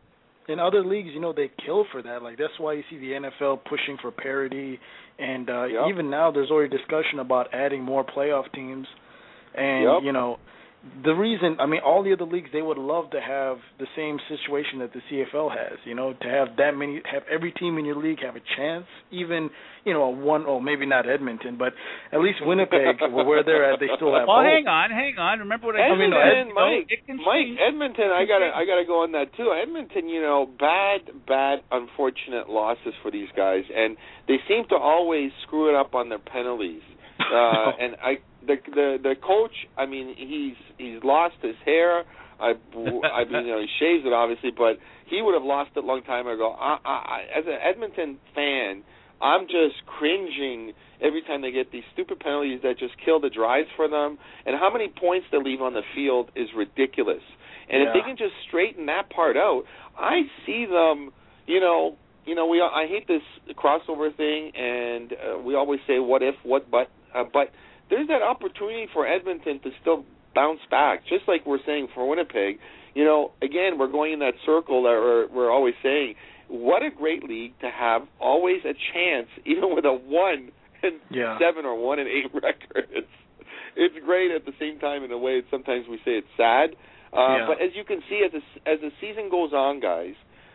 In other leagues, you know, they kill for that. Like, that's why you see the N F L pushing for parity. And uh, yep. even now, there's already discussion about adding more playoff teams. And, yep. you know, the reason, I mean, all the other leagues, they would love to have the same situation that the C F L has, you know, to have that many, have every team in your league have a chance, even, you know, a one, oh, maybe not Edmonton, but at least Winnipeg, where they're at, they still have Well, hope. hang on, hang on. Remember what I Edmonton, said? Ed, Mike, Mike, Edmonton, I gotta, I gotta go on that too. Edmonton, you know, bad, bad, unfortunate losses for these guys, and they seem to always screw it up on their penalties. Uh, and I, the the the coach, I mean, he's he's lost his hair. I, I mean, you know, he shaves it obviously, but he would have lost it a long time ago. I, I, as an Edmonton fan, I'm just cringing every time they get these stupid penalties that just kill the drives for them. And how many points they leave on the field is ridiculous. And yeah. if they can just straighten that part out, I see them, you know, you know, we I hate this crossover thing, and uh, we always say what if, what but, uh, but there's that opportunity for Edmonton to still bounce back, just like we're saying for Winnipeg. You know, again, we're going in that circle that we're, we're always saying, what a great league to have always a chance, even with a one and yeah. seven or one and eight record. It's it's great at the same time. In a way, sometimes we say it's sad. Uh, yeah. But as you can see, as the, as the season goes on, guys,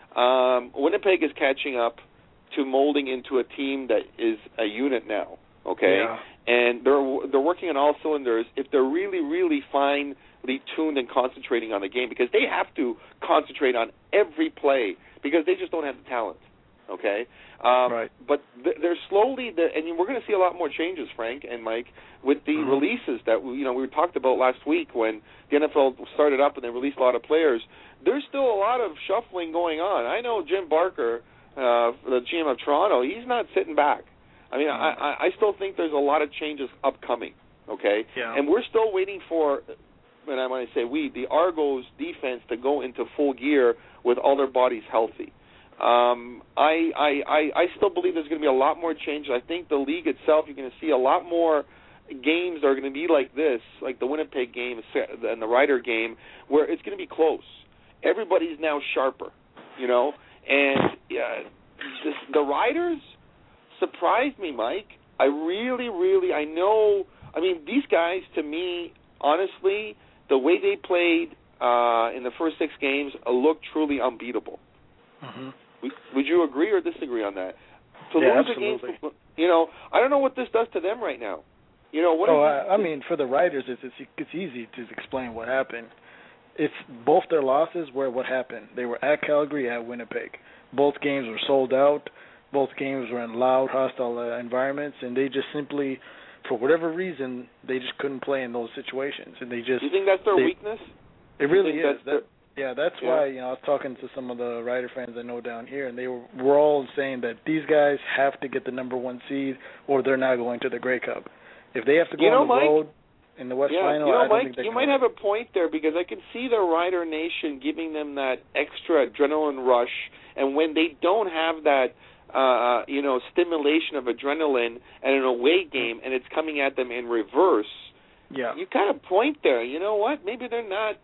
um, Winnipeg is catching up to molding into a team that is a unit now. Okay, yeah. and they're they're working on all cylinders. If they're really, really finely tuned and concentrating on the game, because they have to concentrate on every play because they just don't have the talent. Okay, um, right. But th- they're slowly, the, and we're going to see a lot more changes, Frank and Mike, with the mm-hmm. releases that we, you know we talked about last week when the N F L started up and they released a lot of players. There's still a lot of shuffling going on. I know Jim Barker, uh, the G M of Toronto, he's not sitting back. I mean, I, I, I still think there's a lot of changes upcoming, okay? Yeah. And we're still waiting for, and I want to say we, the Argos defense to go into full gear with all their bodies healthy. Um, I, I, I, I still believe there's going to be a lot more changes. I think the league itself, you're going to see a lot more games that are going to be like this, like the Winnipeg game and the Ryder game, where it's going to be close. Everybody's now sharper, you know? And uh, this, the Riders surprised me, Mike. I really, really, I know, I mean, these guys, to me, honestly, the way they played uh, in the first six games uh, looked truly unbeatable. Mm-hmm. Would, would you agree or disagree on that? To yeah, lose absolutely. Against, you know, I don't know what this does to them right now. You know, what oh, is I, I mean, for the Riders, it's, it's it's easy to explain what happened. It's both their losses were what happened. They were at Calgary, at Winnipeg. Both games were sold out. Both games were in loud, hostile uh, environments, and they just simply, for whatever reason, they just couldn't play in those situations. And they just. You think that's their they, weakness? It really is. That's That, yeah, that's yeah. why you know I was talking to some of the Rider fans I know down here, and they were, were all saying that these guys have to get the number one seed, or they're not going to the Grey Cup. If they have to go you know, on the Mike, road in the West yeah, Final, you know, I don't Mike, think they you can might win. have a point there because I can see the Rider Nation giving them that extra adrenaline rush, and when they don't have that. Uh, you know, stimulation of adrenaline at an away game, and it's coming at them in reverse. Yeah, you kind of point there. You know what? Maybe they're not.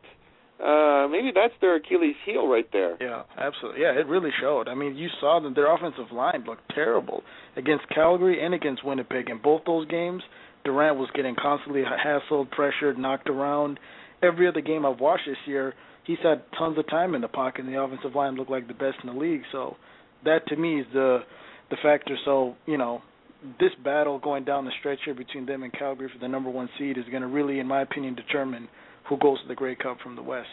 Uh, maybe that's their Achilles heel right there. Yeah, absolutely. Yeah, it really showed. I mean, you saw that their offensive line looked terrible against Calgary and against Winnipeg. In both those games, Durant was getting constantly hassled, pressured, knocked around. Every other game I've watched this year, he's had tons of time in the pocket, and the offensive line looked like the best in the league. So. That, to me, is the the factor. So, you know, this battle going down the stretch here between them and Calgary for the number one seed is going to really, in my opinion, determine who goes to the Grey Cup from the West.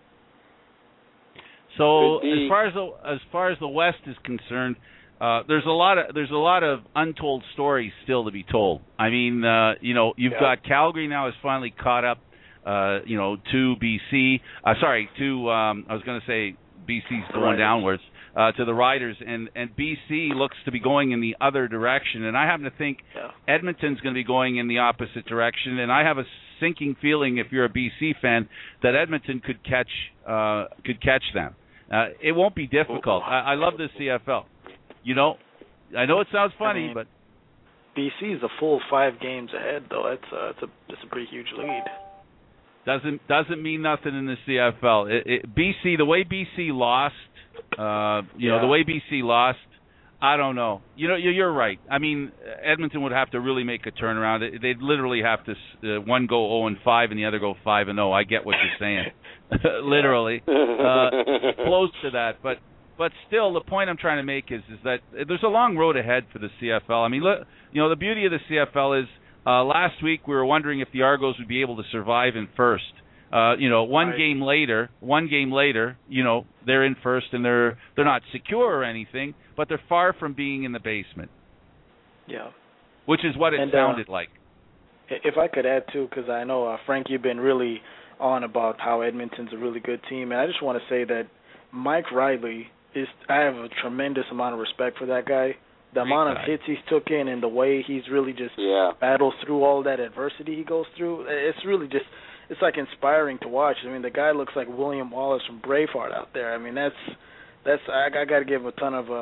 So, as far as the as far as the West is concerned, uh, there's a lot of there's a lot of untold stories still to be told. I mean, uh, you know, you've yeah. got Calgary now is finally caught up, uh, you know, to B C. Uh, sorry, to um, I was going to say B C's going downwards. Uh, to the Riders, and, and B C looks to be going in the other direction. And I happen to think yeah. Edmonton's going to be going in the opposite direction. And I have a sinking feeling, if you're a B C fan, that Edmonton could catch uh, could catch them. Uh, it won't be difficult. I, I love this C F L. You know, I know it sounds funny, I mean, but B C is a full five games ahead, though. That's a, that's a that's a pretty huge lead. Doesn't doesn't mean nothing in the C F L. It, it, B C, the way B C lost. Uh, you yeah. know, the way B C lost, I don't know. You know, you're right. I mean, Edmonton would have to really make a turnaround. They'd literally have to uh, one go oh and five and the other go five and oh. I get what you're saying, literally uh, close to that. But but still, the point I'm trying to make is is that there's a long road ahead for the C F L. I mean, look, you know, the beauty of the C F L is uh, last week we were wondering if the Argos would be able to survive in first. Uh, you know, one right. game later, one game later, you know, they're in first and they're they're not secure or anything, but they're far from being in the basement. Yeah. Which is what it and, sounded uh, like. If I could add, too, because I know, uh, Frank, you've been really on about how Edmonton's a really good team, and I just want to say that Mike Riley is, I have a tremendous amount of respect for that guy. The Great amount guy. of hits he's took in and the way he's really just yeah. battles through all that adversity he goes through, it's really just, it's like inspiring to watch. I mean, the guy looks like William Wallace from Braveheart out there. I mean, that's, that's I, I got to give a ton of uh,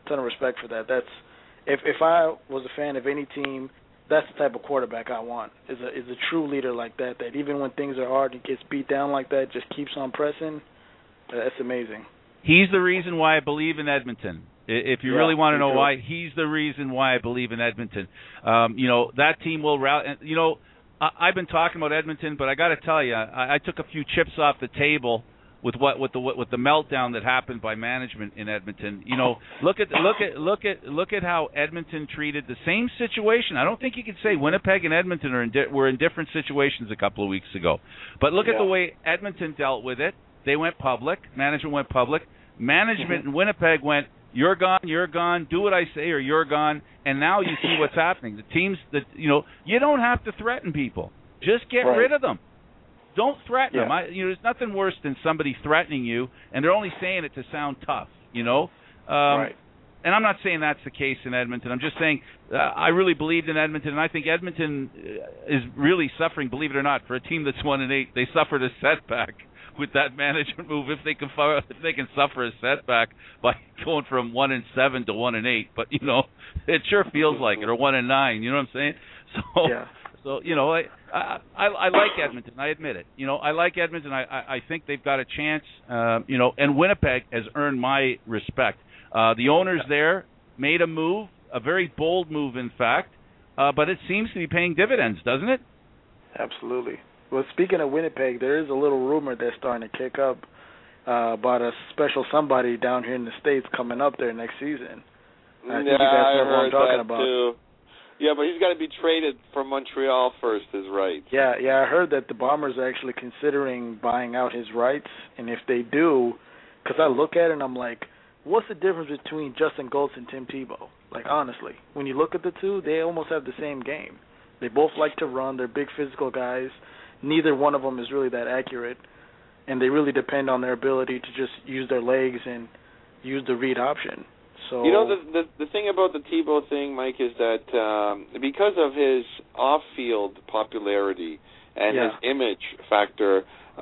ton of respect for that. That's if if I was a fan of any team, that's the type of quarterback I want. Is a is a true leader like that. That even when things are hard, he gets beat down like that, just keeps on pressing. Uh, that's amazing. He's the reason why I believe in Edmonton. If you yeah, really want to know true. why, he's the reason why I believe in Edmonton. Um, you know, that team will rally. You know, I, I've been talking about Edmonton, but I got to tell you, I, I took a few chips off the table with what with the with the meltdown that happened by management in Edmonton. You know, look at look at look at look at how Edmonton treated the same situation. I don't think you could say Winnipeg and Edmonton are in di- were in different situations a couple of weeks ago. But look yeah. at the way Edmonton dealt with it. They went public. Management went public. Management mm-hmm. in Winnipeg went, you're gone, you're gone, do what I say or you're gone. And now you see what's happening. The teams that, you know, you don't have to threaten people. Just get right. rid of them. Don't threaten yeah. them. I, you know, there's nothing worse than somebody threatening you, and they're only saying it to sound tough, you know. Um, right. And I'm not saying that's the case in Edmonton. I'm just saying uh, I really believed in Edmonton, and I think Edmonton is really suffering, believe it or not, for a team that's one and eight. They suffered a setback with that management move, if they can if they can suffer a setback by going from one and seven to one and eight, but you know it sure feels like it, or one and nine. You know what I'm saying? So, yeah. so you know, I, I I I like Edmonton. I admit it. You know, I like Edmonton. I I, I think they've got a chance. Uh, you know, and Winnipeg has earned my respect. Uh, the owners there made a move, a very bold move, in fact, uh, but it seems to be paying dividends, doesn't it? Absolutely. Well, speaking of Winnipeg, there is a little rumor that's starting to kick up uh, about a special somebody down here in the States coming up there next season. I think yeah, you guys I know heard what I'm talking that about. too. Yeah, but he's got to be traded from Montreal first, is right. Yeah, yeah, I heard that the Bombers are actually considering buying out his rights, and if they do, because I look at it and I'm like, what's the difference between Justin Goetz and Tim Tebow? Like, honestly, when you look at the two, they almost have the same game. They both like to run. They're big physical guys. Neither one of them is really that accurate, and they really depend on their ability to just use their legs and use the read option. So you know, the the, the thing about the Tebow thing, Mike, is that um, because of his off-field popularity and yeah. his image factor,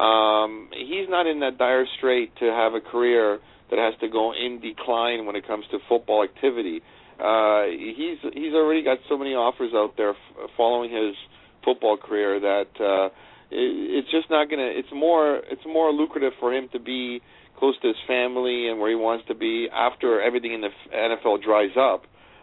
um, he's not in that dire strait to have a career that has to go in decline when it comes to football activity. Uh, he's he's already got so many offers out there f- following his football career that uh, it, it's just not gonna. It's more it's more lucrative for him to be close to his family and where he wants to be after everything in the N F L dries up.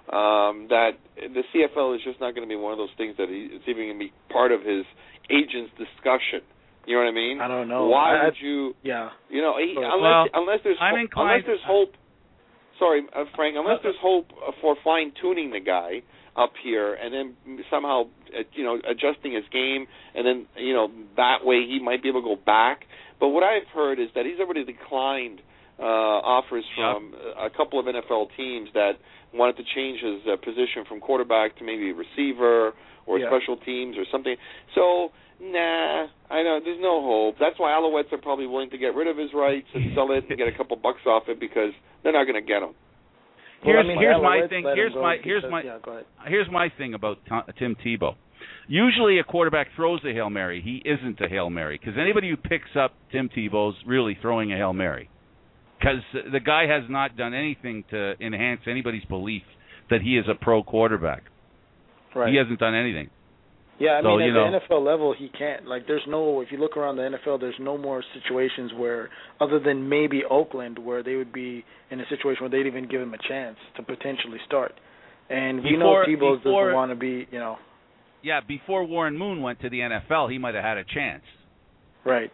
Um, that the C F L is just not going to be one of those things that he, it's even going to be part of his agent's discussion. You know what I mean? I don't know. Why I, would you? Yeah. You know, he, well, unless unless there's I'm ho- inclined, unless there's hope. Sorry, uh, Frank. Unless there's hope for fine tuning the guy up here, and then somehow uh, you know adjusting his game, and then you know that way he might be able to go back. But what I've heard is that he's already declined uh, offers from yep. a couple of N F L teams that wanted to change his uh, position from quarterback to maybe receiver or yeah. special teams or something. So, nah, I know there's no hope. That's why Alouettes are probably willing to get rid of his rights and sell it and get a couple bucks off it because they're not going to get him. Here's, well, I mean, here's my Alouettes thing. let Here's him my go here's because, my yeah, go ahead. here's my thing about Tim Tebow. Usually a quarterback throws a Hail Mary. He isn't a Hail Mary because anybody who picks up Tim Tebow's really throwing a Hail Mary because the guy has not done anything to enhance anybody's belief that he is a pro quarterback. Right. He hasn't done anything. Yeah, I so, mean, at you know, the N F L level, he can't. Like, there's no, if you look around the N F L, there's no more situations where, other than maybe Oakland, where they would be in a situation where they'd even give him a chance to potentially start. And we before, know Tebow doesn't before, want to be, you know. Yeah, before Warren Moon went to the N F L, he might have had a chance. Right.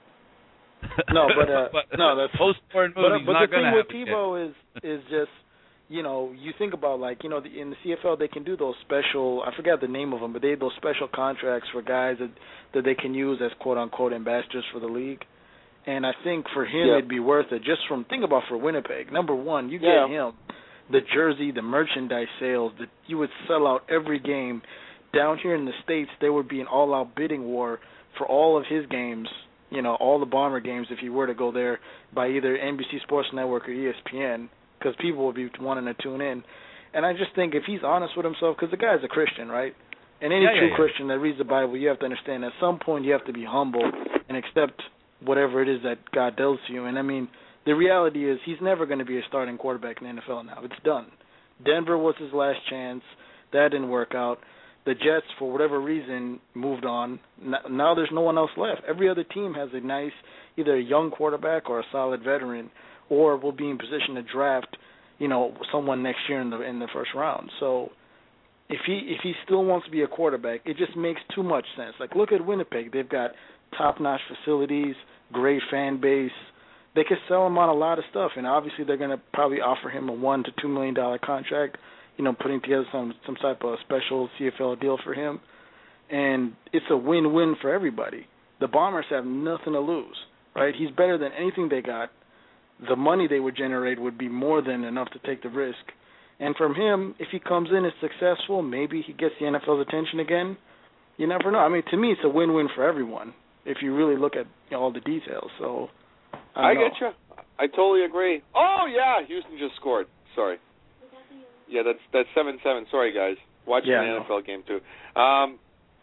No, but, uh, but no, that's post Warren Moon. But, he's but not the thing have with a Tebow chance. is is just, you know, you think about, like, you know, the, in the C F L they can do those special, I forgot the name of them, but they have those special contracts for guys that that they can use as quote-unquote ambassadors for the league. And I think for him yeah. it'd be worth it, just from, think about for Winnipeg. Number one, you get yeah. him, the jersey, the merchandise sales, that you would sell out every game. Down here in the States, there would be an all-out bidding war for all of his games, you know, all the Bomber games if he were to go there by either N B C Sports Network or E S P N, because people would be wanting to tune in. And I just think if he's honest with himself, because the guy's a Christian, right? And any yeah, true yeah, yeah. Christian that reads the Bible, you have to understand at some point you have to be humble and accept whatever it is that God deals to you. And, I mean, the reality is he's never going to be a starting quarterback in the N F L now. It's done. Denver was his last chance. That didn't work out. The Jets, for whatever reason, moved on. Now there's no one else left. Every other team has a nice, either a young quarterback or a solid veteran, or will be in position to draft, you know, someone next year in the in the first round. So if he if he still wants to be a quarterback, it just makes too much sense. Like, look at Winnipeg. They've got top-notch facilities, great fan base. They could sell him on a lot of stuff, and obviously they're going to probably offer him a one to two million dollar contract, you know, putting together some some type of special C F L deal for him, and it's a win-win for everybody. The Bombers have nothing to lose, right? He's better than anything they got. The money they would generate would be more than enough to take the risk. And from him, if he comes in as successful, maybe he gets the N F L's attention again. You never know. I mean, to me, it's a win-win for everyone if you really look at, you know, all the details. So I, I get you. I totally agree. Oh yeah, Houston just scored. Sorry. Yeah, that's that's seven seven. Sorry guys, watching yeah, the N F L game too. Um,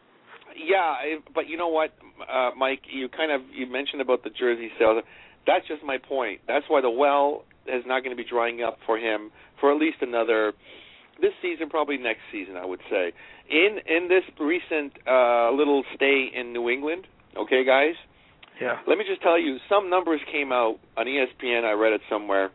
yeah, but you know what, uh, Mike? You kind of you mentioned about the jersey sales. That's just my point. That's why the well is not going to be drying up for him for at least another this season, probably next season, I would say. In in this recent uh, little stay in New England, okay, guys. Yeah. Let me just tell you, some numbers came out on E S P N. I read it somewhere.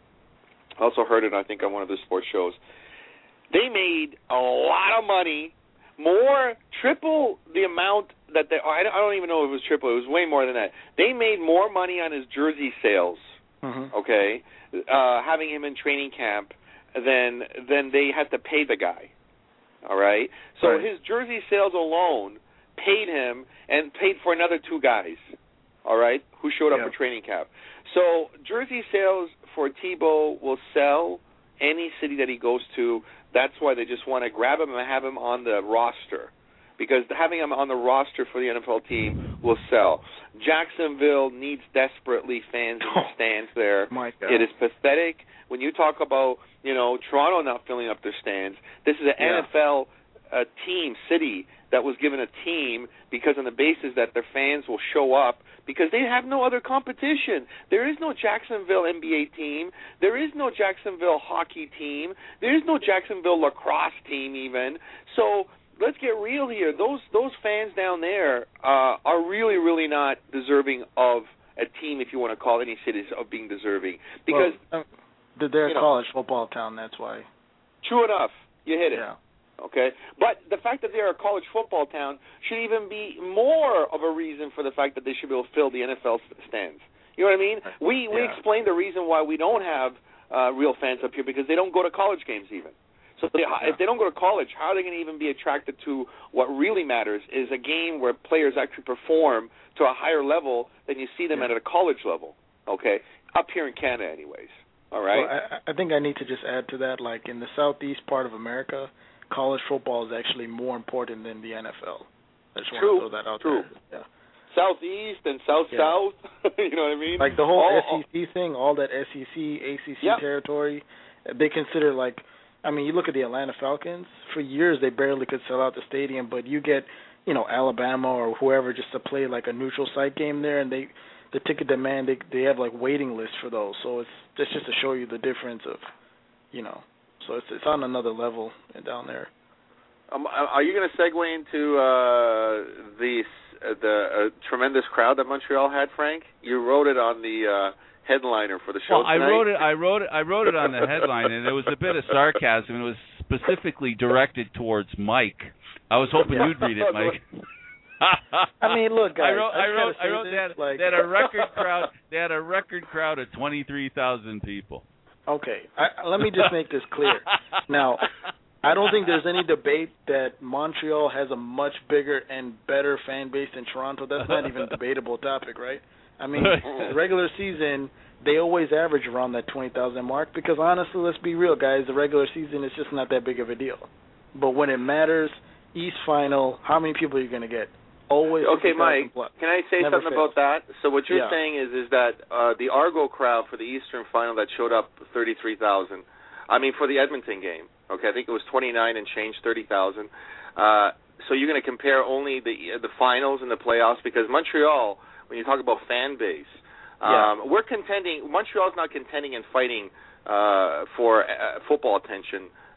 I also heard it, I think, on one of the sports shows. They made a lot of money, more, triple the amount that they, I don't even know if it was triple, it was way more than that. They made more money on his jersey sales, mm-hmm. okay, uh, having him in training camp than, than they had to pay the guy, all right? So right. his jersey sales alone paid him and paid for another two guys, all right, who showed up yeah. for training camp. So jersey sales for Tebow will sell any city that he goes to. That's why they just want to grab him and have him on the roster, because having him on the roster for the N F L team will sell. Jacksonville needs desperately fans in the stands there. My God. It is pathetic. When you talk about, you know, Toronto not filling up their stands, this is an yeah. N F L uh, team, city, that was given a team because on the basis that their fans will show up, because they have no other competition. There is no Jacksonville N B A team. There is no Jacksonville hockey team. There is no Jacksonville lacrosse team even. So let's get real here. Those those fans down there uh, are really, really not deserving of a team, if you want to call any cities, of being deserving. Because well, uh, they're a you know, college football town, that's why. True enough. You hit it. Yeah. Okay, but the fact that they're a college football town should even be more of a reason for the fact that they should be able to fill the N F L stands. You know what I mean? We we yeah. explained the reason why we don't have uh, real fans up here, because they don't go to college games even. So they, yeah. if they don't go to college, how are they going to even be attracted to what really matters, is a game where players actually perform to a higher level than you see them yeah. at a college level, okay, up here in Canada anyways, all right? Well, I, I think I need to just add to that, like in the southeast part of America, college football is actually more important than the N F L. I just True. want to throw that out True. there. Yeah. Southeast and South-South, yeah. you know what I mean? Like the whole all, S E C thing, all that S E C, A C C yep. territory, they consider like, I mean, you look at the Atlanta Falcons, for years they barely could sell out the stadium, but you get, you know, Alabama or whoever just to play like a neutral site game there, and they, the ticket demand, they they have like waiting lists for those. So it's that's just to show you the difference of, you know, so it's it's on another level down there. Um, are you going to segue into uh, the uh, the uh, tremendous crowd that Montreal had, Frank? You wrote it on the uh, headliner for the show well, tonight. I wrote it. I wrote it. I wrote it on the headline, and it was a bit of sarcasm. It was specifically directed towards Mike. I was hoping you'd read it, Mike. I mean, look, guys. I wrote. I, I wrote. I wrote. This, they, had, like... they had a record crowd. They had a record crowd of twenty-three thousand people. Okay, I, let me just make this clear. Now, I don't think there's any debate that Montreal has a much bigger and better fan base than Toronto. That's not even a debatable topic, right? I mean, the regular season, they always average around that twenty thousand mark because, honestly, let's be real, guys, the regular season is just not that big of a deal. But when it matters, East Final, how many people are you going to get? Always. Okay, Mike, plus. Can I say Never something fails. about that? So what you're yeah. saying is is that uh, the Argo crowd for the Eastern Final that showed up thirty-three thousand, I mean, for the Edmonton game, okay, I think it was twenty-nine and change, thirty thousand. Uh, so you're going to compare only the the finals and the playoffs, because Montreal, when you talk about fan base, um, yeah. we're contending, Montreal's not contending and fighting uh, for uh, football attention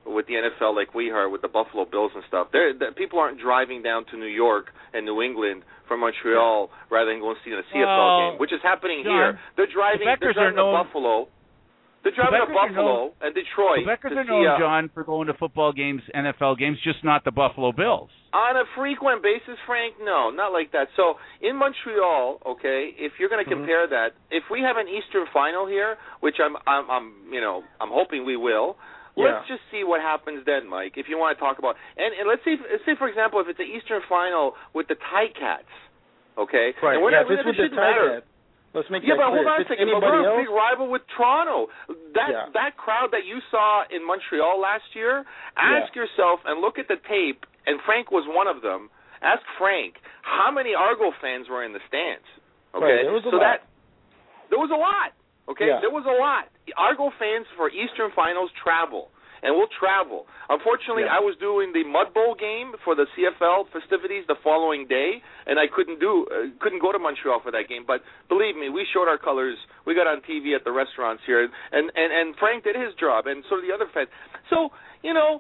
with the N F L like we are with the Buffalo Bills and stuff. They're, the, people aren't driving down to New York and New England from Montreal rather than going to see a C F L well, game, which is happening John, here. They're driving, the they're driving to known, Buffalo. They're driving to Buffalo known, and Detroit. Quebecers to are see known, a, John, for going to football games, N F L games, just not the Buffalo Bills. On a frequent basis, Frank, no, not like that. So in Montreal, okay, if you're going to Mm-hmm. compare that, if we have an Eastern Final here, which I'm, I'm, I'm you know, I'm hoping we will. Yeah. Let's just see what happens then, Mike. If you want to talk about, and, and let's see, let's say for example, if it's an Eastern Final with the Ticats, okay, right? and we're yeah, not, this it with the shouldn't matter. Ticat. Let's make yeah, that but clear. hold on a If second. But anybody we're a else? big rival with Toronto. That Yeah. that crowd that you saw in Montreal last year. Ask Yeah. yourself and look at the tape. And Frank was one of them. Ask Frank how many Argo fans were in the stands. Okay, Right, there was a so lot. that there was a lot. Okay, Yeah. there was a lot. Argo fans for Eastern Finals travel. And we'll travel. Unfortunately, Yeah. I was doing the Mud Bowl game for the C F L festivities the following day, and I couldn't do uh, couldn't go to Montreal for that game. But believe me, we showed our colors. We got on T V at the restaurants here, and and and Frank did his job, and so did the other fans. So you know,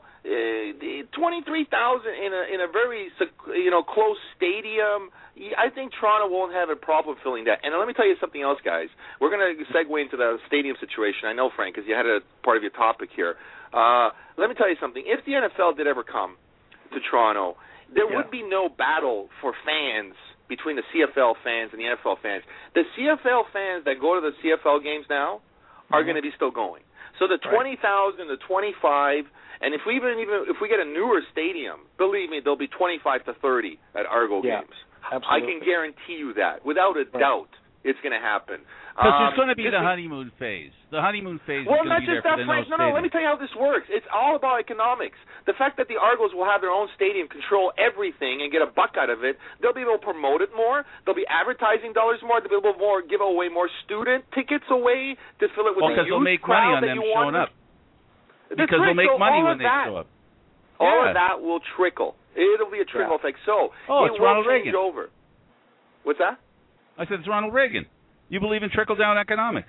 uh, twenty-three thousand in a in a very you know close stadium. I think Toronto won't have a problem filling that. And let me tell you something else, guys. We're going to segue into the stadium situation. I know, Frank, because you had a part of your topic here. Uh, let me tell you something. If the N F L did ever come to Toronto, there yeah. would be no battle for fans between the C F L fans and the N F L fans. The C F L fans that go to the C F L games now are mm-hmm. going to be still going. So the twenty thousand, the twenty-five, and if we even even if we get a newer stadium, believe me, there'll be twenty-five to thirty at Argo yeah, games. Absolutely. I can guarantee you that, without a right. doubt. It's going to happen. Because um, there's going to be the we, honeymoon phase. The honeymoon phase well, is going to not be just there that, for the Frank. no No, no, let me tell you how this works. It's all about economics. The fact that the Argos will have their own stadium, control everything, and get a buck out of it, they'll be able to promote it more. There'll be advertising dollars more. They'll be able to more, give away more student tickets away to fill it with well, the because youth they'll make money crowd on that them you showing want. up. Because they'll make so money all when of they that, show up. All yeah. of that will trickle. It'll be a trickle Yeah. effect. So Oh, it it's will Ronald change Reagan. over. What's that? I said it's Ronald Reagan. You believe in trickle-down economics.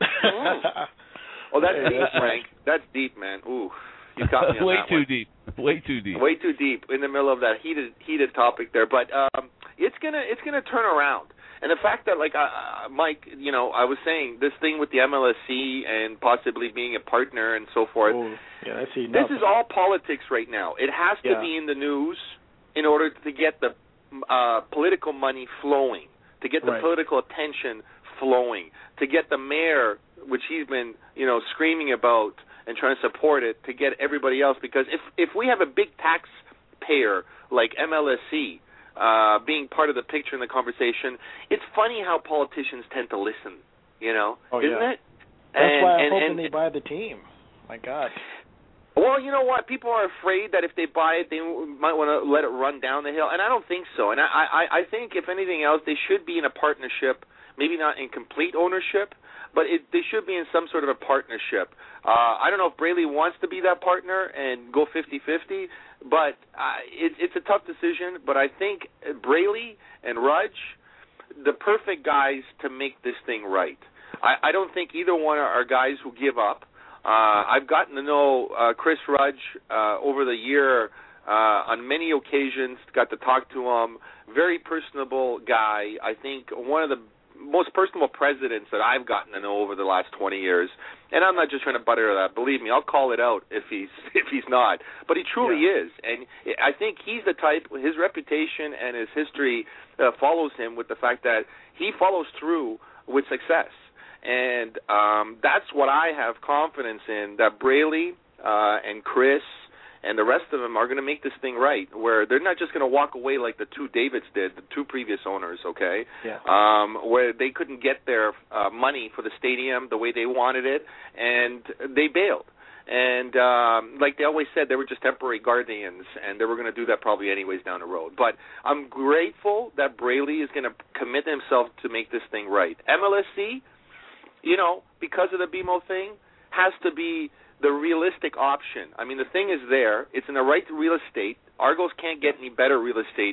Mm. Oh, that's Hey, deep, that's Frank. That's deep, man. Ooh, you got me on Way that too one. deep. Way too deep. Way too deep in the middle of that heated heated topic there. But um, it's gonna it's gonna turn around. And the fact that, like, uh, Mike, you know, I was saying this thing with the M L S C and possibly being a partner and so forth. Oh, yeah, that's enough. This is all politics right now. It has to Yeah. be in the news in order to get the uh, political money flowing, to get the Right. political attention flowing, to get the mayor, which he's been, you know, screaming about and trying to support it, to get everybody else. Because if if we have a big taxpayer like M L S C uh, being part of the picture in the conversation, it's funny how politicians tend to listen. You know, Oh, isn't yeah. it? That's and, why I'm and, hoping and, they buy the team. My God. Well, you know what? People are afraid that if they buy it, they might want to let it run down the hill, and I don't think so. And I, I, I think, if anything else, they should be in a partnership, maybe not in complete ownership, but it, they should be in some sort of a partnership. Uh, I don't know if Braley wants to be that partner and go fifty-fifty, but uh, it, it's a tough decision. But I think Braley and Rudge, the perfect guys to make this thing right. I, I don't think either one are guys who give up. Uh, I've gotten to know uh, Chris Rudge uh, over the year uh, on many occasions, got to talk to him. Very personable guy. I think one of the most personable presidents that I've gotten to know over the last twenty years. And I'm not just trying to butter that. Believe me, I'll call it out if he's if he's not. But he truly Yeah. is. And I think he's the type, his reputation and his history uh, follows him with the fact that he follows through with success. And um, that's what I have confidence in, that Braley uh, and Chris and the rest of them are going to make this thing right, where they're not just going to walk away like the two Davids did, the two previous owners, okay, Yeah. um, where they couldn't get their uh, money for the stadium the way they wanted it, and they bailed. And um, like they always said, they were just temporary guardians, and they were going to do that probably anyways down the road. But I'm grateful that Braley is going to commit himself to make this thing right. M L S C, you know, because of the B M O thing, has to be the realistic option. I mean, the thing is there. It's in the right real estate. Argos can't get any better real estate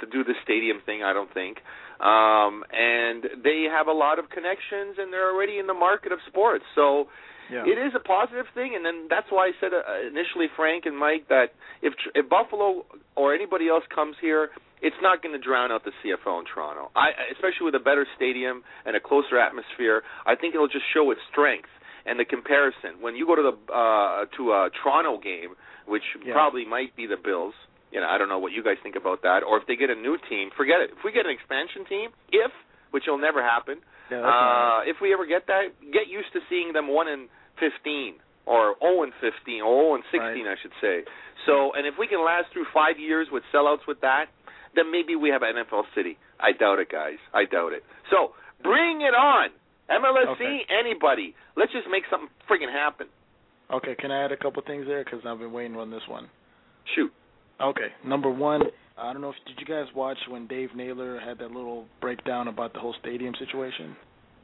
to do the stadium thing, I don't think. Um, and they have a lot of connections, and they're already in the market of sports. So yeah. It is a positive thing, and then that's why I said uh, initially, Frank and Mike, that if, if Buffalo or anybody else comes here, it's not going to drown out the C F L in Toronto. I, especially with a better stadium and a closer atmosphere, I think it'll just show its strength and the comparison. When you go to the uh, to a Toronto game, which yeah. probably might be the Bills, you know, I don't know what you guys think about that, or if they get a new team, forget it. If we get an expansion team, if, which will never happen, yeah, uh, if we ever get that, get used to seeing them one and fifteen or zero and fifteen or zero and sixteen, right. I should say. So, and if we can last through five years with sellouts with that, then maybe we have an N F L city. I doubt it, guys. I doubt it. So, bring it on. M L S C, okay. Anybody. Let's just make something friggin' happen. Okay, can I add a couple things there? Because I've been waiting on this one. Shoot. Okay, number one, I don't know if, did you guys watch when Dave Naylor had that little breakdown about the whole stadium situation?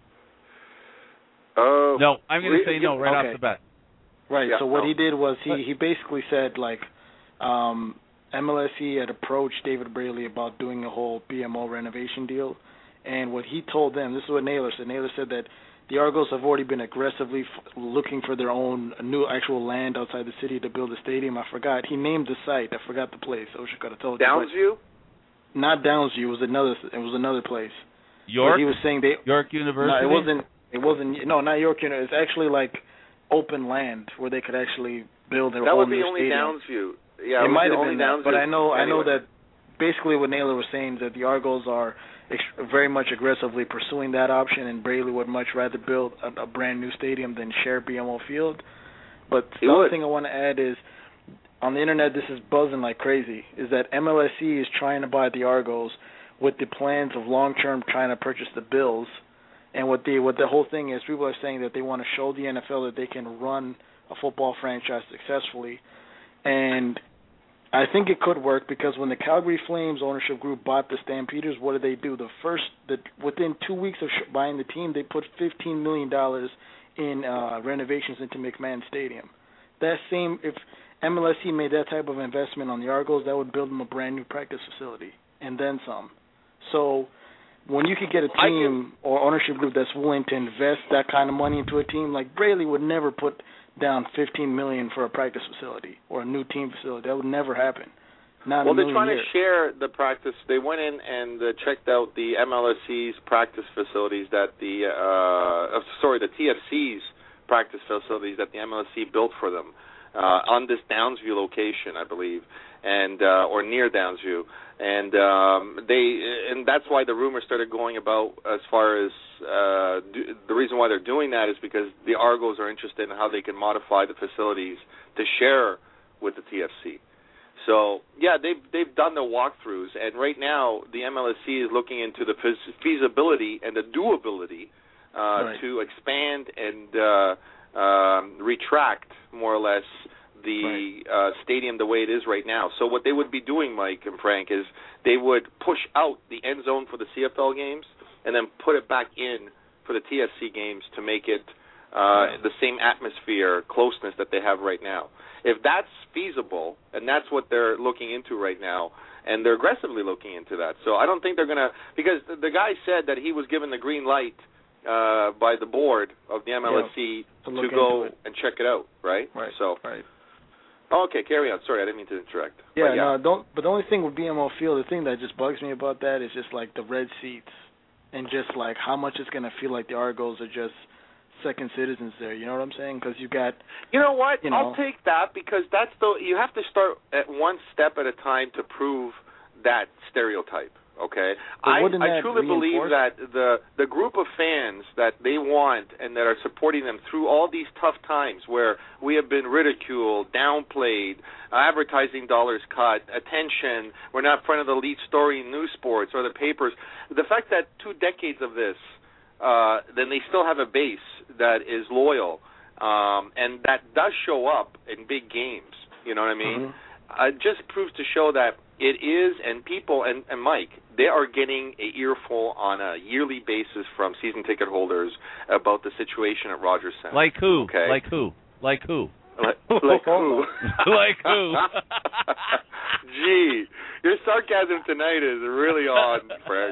Uh, no, I'm going to say no right okay. off the bat. Right, yeah, so what no. he did was he, he basically said, like, um, M L S C had approached David Braley about doing a whole B M O renovation deal, and what he told them, this is what Naylor said. Naylor said that the Argos have already been aggressively f- looking for their own new actual land outside the city to build a stadium. I forgot. He named the site. I forgot the place. I wish I could have told Downsview? you. Downsview? Not Downsview. It was another. It was another place. York. But he was saying they. York University. No, it wasn't. It wasn't. No, not York University. It's actually like open land where they could actually build their that own new stadium. That would be only Downsview. Yeah, it, it might have been that, but I know. Anyway. I know that. Basically, what Naylor was saying is that the Argos are ex- very much aggressively pursuing that option, and Braley would much rather build a, a brand new stadium than share B M O Field. But he the would. other thing I want to add is, on the internet, this is buzzing like crazy, is that M L S C is trying to buy the Argos with the plans of long-term trying to purchase the Bills. And what the what the whole thing is, people are saying that they want to show the N F L that they can run a football franchise successfully. And I think it could work because when the Calgary Flames ownership group bought the Stampeders, what did they do? The first, the, within two weeks of sh- buying the team, they put fifteen million dollars in uh, renovations into McMahon Stadium. That same, if M L S C made that type of investment on the Argos, that would build them a brand new practice facility and then some. So when you could get a team or ownership group that's willing to invest that kind of money into a team, like Braley would never put down fifteen million dollars for a practice facility or a new team facility. That would never happen. Not well, a they're trying years. to share the practice. They went in and uh, checked out the M L S C's practice facilities that the uh, sorry the T F C's practice facilities that the M L S C built for them uh, on this Downsview location, I believe, and uh, or near Downsview. And um, they, and that's why the rumor started going about as far as uh, do, the reason why they're doing that is because the Argos are interested in how they can modify the facilities to share with the T F C. So yeah, they've they've done the walkthroughs, and right now the M L S C is looking into the feasibility and the doability uh, right. to expand and uh, um, retract more or less the right. uh, stadium the way it is right now. So what they would be doing, Mike and Frank, is they would push out the end zone for the C F L games and then put it back in for the T F C games to make it uh, yeah. the same atmosphere, closeness that they have right now. If that's feasible, and that's what they're looking into right now, and they're aggressively looking into that. So I don't think they're going to, because the, the guy said that he was given the green light uh, by the board of the M L S C yeah, to, to go and check it out, right? Right, so, right. Okay, carry on. Sorry, I didn't mean to interrupt. Yeah, but yeah. no, don't. But the only thing with B M O Field, the thing that just bugs me about that is just like the red seats, and just like how much it's gonna feel like the Argos are just second citizens there. You know what I'm saying? Because you got. You know what? You know, I'll take that because that's the you have to start at one step at a time to prove that stereotype. Okay, I, I truly believe that the the group of fans that they want and that are supporting them through all these tough times where we have been ridiculed, downplayed, advertising dollars cut, attention, we're not front of the lead story in news sports or the papers. The fact that two decades of this, uh, then they still have a base that is loyal, um, and that does show up in big games. You know what I mean? Mm-hmm. Uh, it just proves to show that it is, and people, and, and Mike, they are getting a earful on a yearly basis from season ticket holders about the situation at Rogers Centre. Like who? Okay? Like who? Like who? Like, like who? Like who? Gee, your sarcasm tonight is really odd, Frank.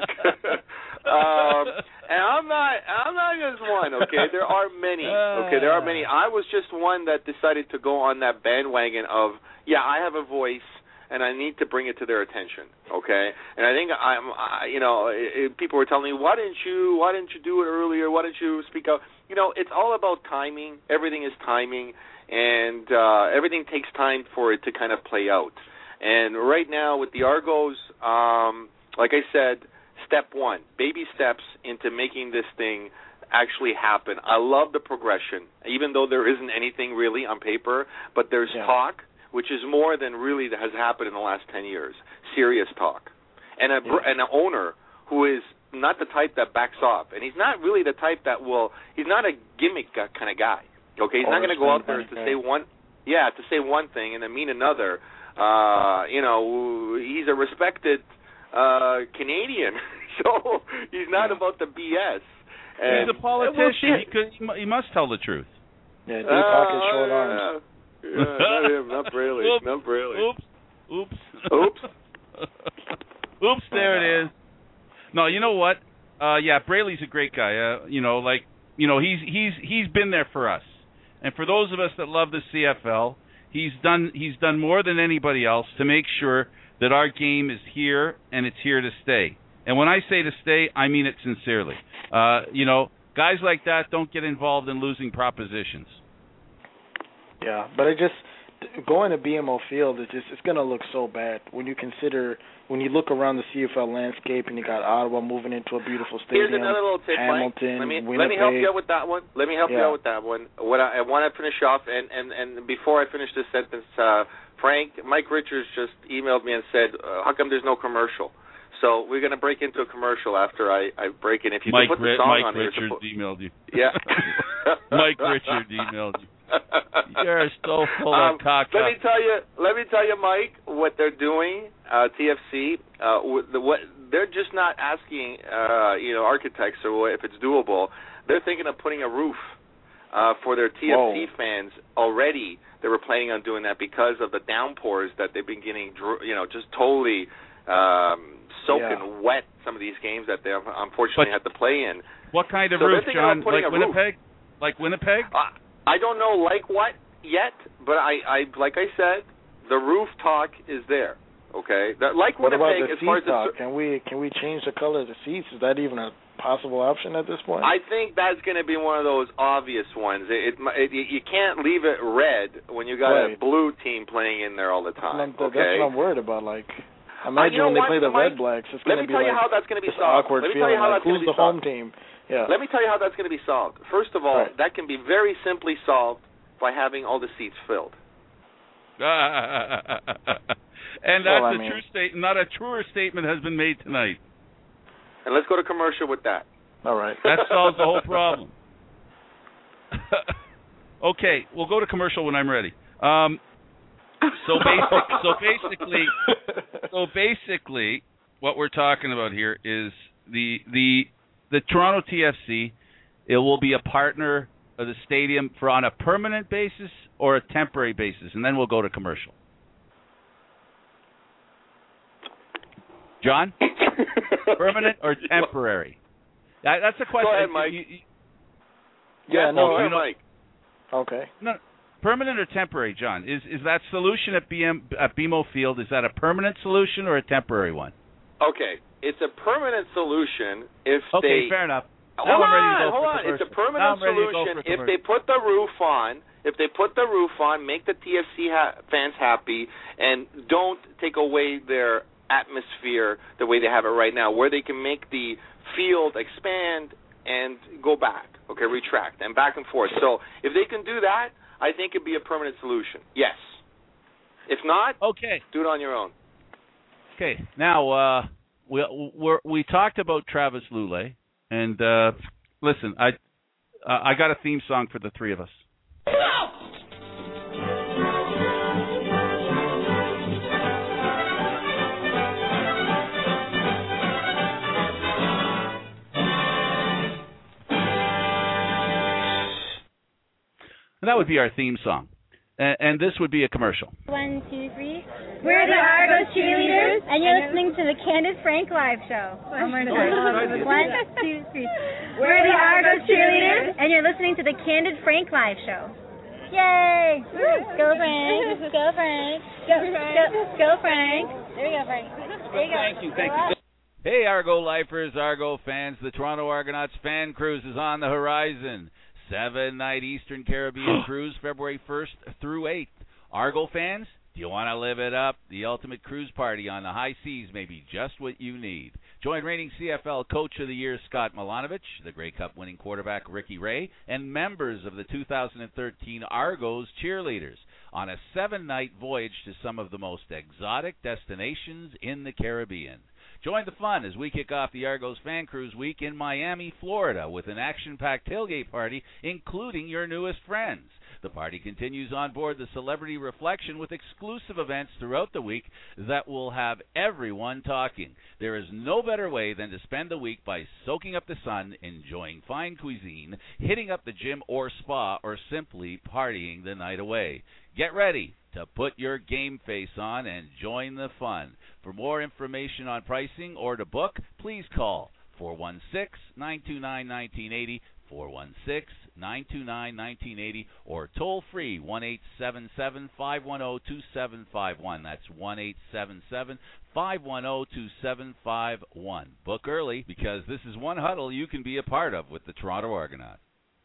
um, and I'm not, I'm not just one. Okay, there are many. Okay, there are many. I was just one that decided to go on that bandwagon of, yeah, I have a voice, and I need to bring it to their attention. Okay, and I think I'm, I, you know, it, people were telling me, why didn't you, why didn't you do it earlier? Why didn't you speak out? You know, it's all about timing. Everything is timing. And uh, everything takes time for it to kind of play out. And right now with the Argos, um, like I said, step one, baby steps into making this thing actually happen. I love the progression, even though there isn't anything really on paper, but there's yeah. talk, which is more than really has happened in the last ten years, serious talk. And, a, yeah. and an owner who is not the type that backs off. And he's not really the type that will, he's not a gimmick kind of guy. Okay, he's not going to go out there to say one, yeah, to say one thing and then mean another. Uh, you know, he's a respected uh, Canadian, so he's not yeah. about the B S. And he's a politician. He could, he must tell the truth. Yeah, deep pocket, uh, short arms. Yeah, yeah not him, not really, Oops. not really. Oops, oops, oops, oops. There it is. No, you know what? Uh, yeah, Braley's a great guy. Uh, you know, like you know, he's he's he's been there for us. And for those of us that love the C F L, he's done he's done more than anybody else to make sure that our game is here and it's here to stay. And when I say to stay, I mean it sincerely. Uh, you know, guys like that don't get involved in losing propositions. Yeah, but it just going to B M O Field is just it's going to look so bad when you consider when you look around the C F L landscape and you got Ottawa moving into a beautiful stadium. Here's another little tip, Hamilton, Mike. Let me Winnipeg. let me help you out with that one. Let me help yeah. you out with that one. What I, I want to finish off, and, and, and before I finish this sentence, uh, Frank, Mike Richards just emailed me and said, uh, "How come there's no commercial?" So we're going to break into a commercial after I, I break in. If you Mike, can put the song Mike on here, Richards emailed you. Yeah. Mike Richards emailed you. You're so full um, of cock. Let me tell you, let me tell you, Mike, what they're doing. Uh, T F C, uh, the, what they're just not asking, uh, you know, architects or if it's doable. They're thinking of putting a roof uh, for their T F C Whoa. fans already. They were planning on doing that because of the downpours that they've been getting, you know, just totally um, soaking yeah. wet. Some of these games that they unfortunately but had to play in. What kind of so roof, John? Like Winnipeg? Roof. Like Winnipeg? Uh, I don't know like what yet, but I, I like I said, the roof talk is there. Okay, that, like what Winnipeg, about the as far as seat talk? the, Can we can we change the color of the seats? Is that even a possible option at this point? I think that's going to be one of those obvious ones. It, it, it you can't leave it red when you got right. a blue team playing in there all the time. That's, okay, that's what I'm worried about. Like, imagine uh, you know when they what, play the Mike, Red Blacks, it's let going to me be tell like you how that's going to be this solved. awkward let me feeling. tell you how like, that's going who's to be the solved. home team? Yeah. Let me tell you how that's going to be solved. First of all, right. that can be very simply solved by having all the seats filled. And that's well, a mean. true statement. Not a truer statement has been made tonight. And let's go to commercial with that. All right. That solves the whole problem. Okay, we'll go to commercial when I'm ready. Um, so basic. So basically, so basically, what we're talking about here is the the the Toronto T F C. It will be a partner of the stadium for on a permanent basis or a temporary basis, and then we'll go to commercial. John, permanent or temporary? That, that's a question. Go ahead, Mike. You, you, yeah, no, go ahead, you know, Mike. Okay. No, permanent or temporary, John? Is is that solution at B M at B M O Field? Is that a permanent solution or a temporary one? Okay, it's a permanent solution if okay, they. fair enough. Hold now on, I'm ready to go hold for on. commercial. It's a permanent now I'm ready to go solution for if commercial. they put the roof on. If they put the roof on, make the T F C ha- fans happy, and don't take away their atmosphere the way they have it right now, where they can make the field expand and go back, okay, retract, and back and forth. So if they can do that, I think it'd be a permanent solution. Yes. If not, okay, do it on your own. Okay. Now uh, we we're, we talked about Travis Lulay, and uh, listen, I uh, I got a theme song for the three of us. And that would be our theme song. and, and this would be a commercial. One, two, three. We're the Argos cheerleaders, and you're listening to the Candid Frank live show. One, two, three. We're the Argos cheerleaders, and you're listening to the Candid Frank live show. Yay! Go Frank! Go Frank! Go, go, go Frank! There you go, Frank. There you go. Thank you, thank you. Hey, Argo lifers, Argo fans, the Toronto Argonauts fan cruise is on the horizon. Seven-night Eastern Caribbean cruise, February first through eighth. Argo fans, do you want to live it up? The ultimate cruise party on the high seas may be just what you need. Join reigning C F L Coach of the Year Scott Milanovich, the Grey Cup winning quarterback Ricky Ray, and members of the two thousand thirteen Argos cheerleaders on a seven-night voyage to some of the most exotic destinations in the Caribbean. Join the fun as we kick off the Argos Fan Cruise Week in Miami, Florida, with an action-packed tailgate party, including your newest friends. The party continues on board the Celebrity Reflection with exclusive events throughout the week that will have everyone talking. There is no better way than to spend the week by soaking up the sun, enjoying fine cuisine, hitting up the gym or spa, or simply partying the night away. Get ready to put your game face on and join the fun. For more information on pricing or to book, please call four one six, nine two nine, one nine eight zero, four one six, nine two nine, one nine eight zero, or toll free one eight seven seven, five one zero, two seven five one. That's one eight seven seven, five one zero, two seven five one. Book early because this is one huddle you can be a part of with the Toronto Argonauts.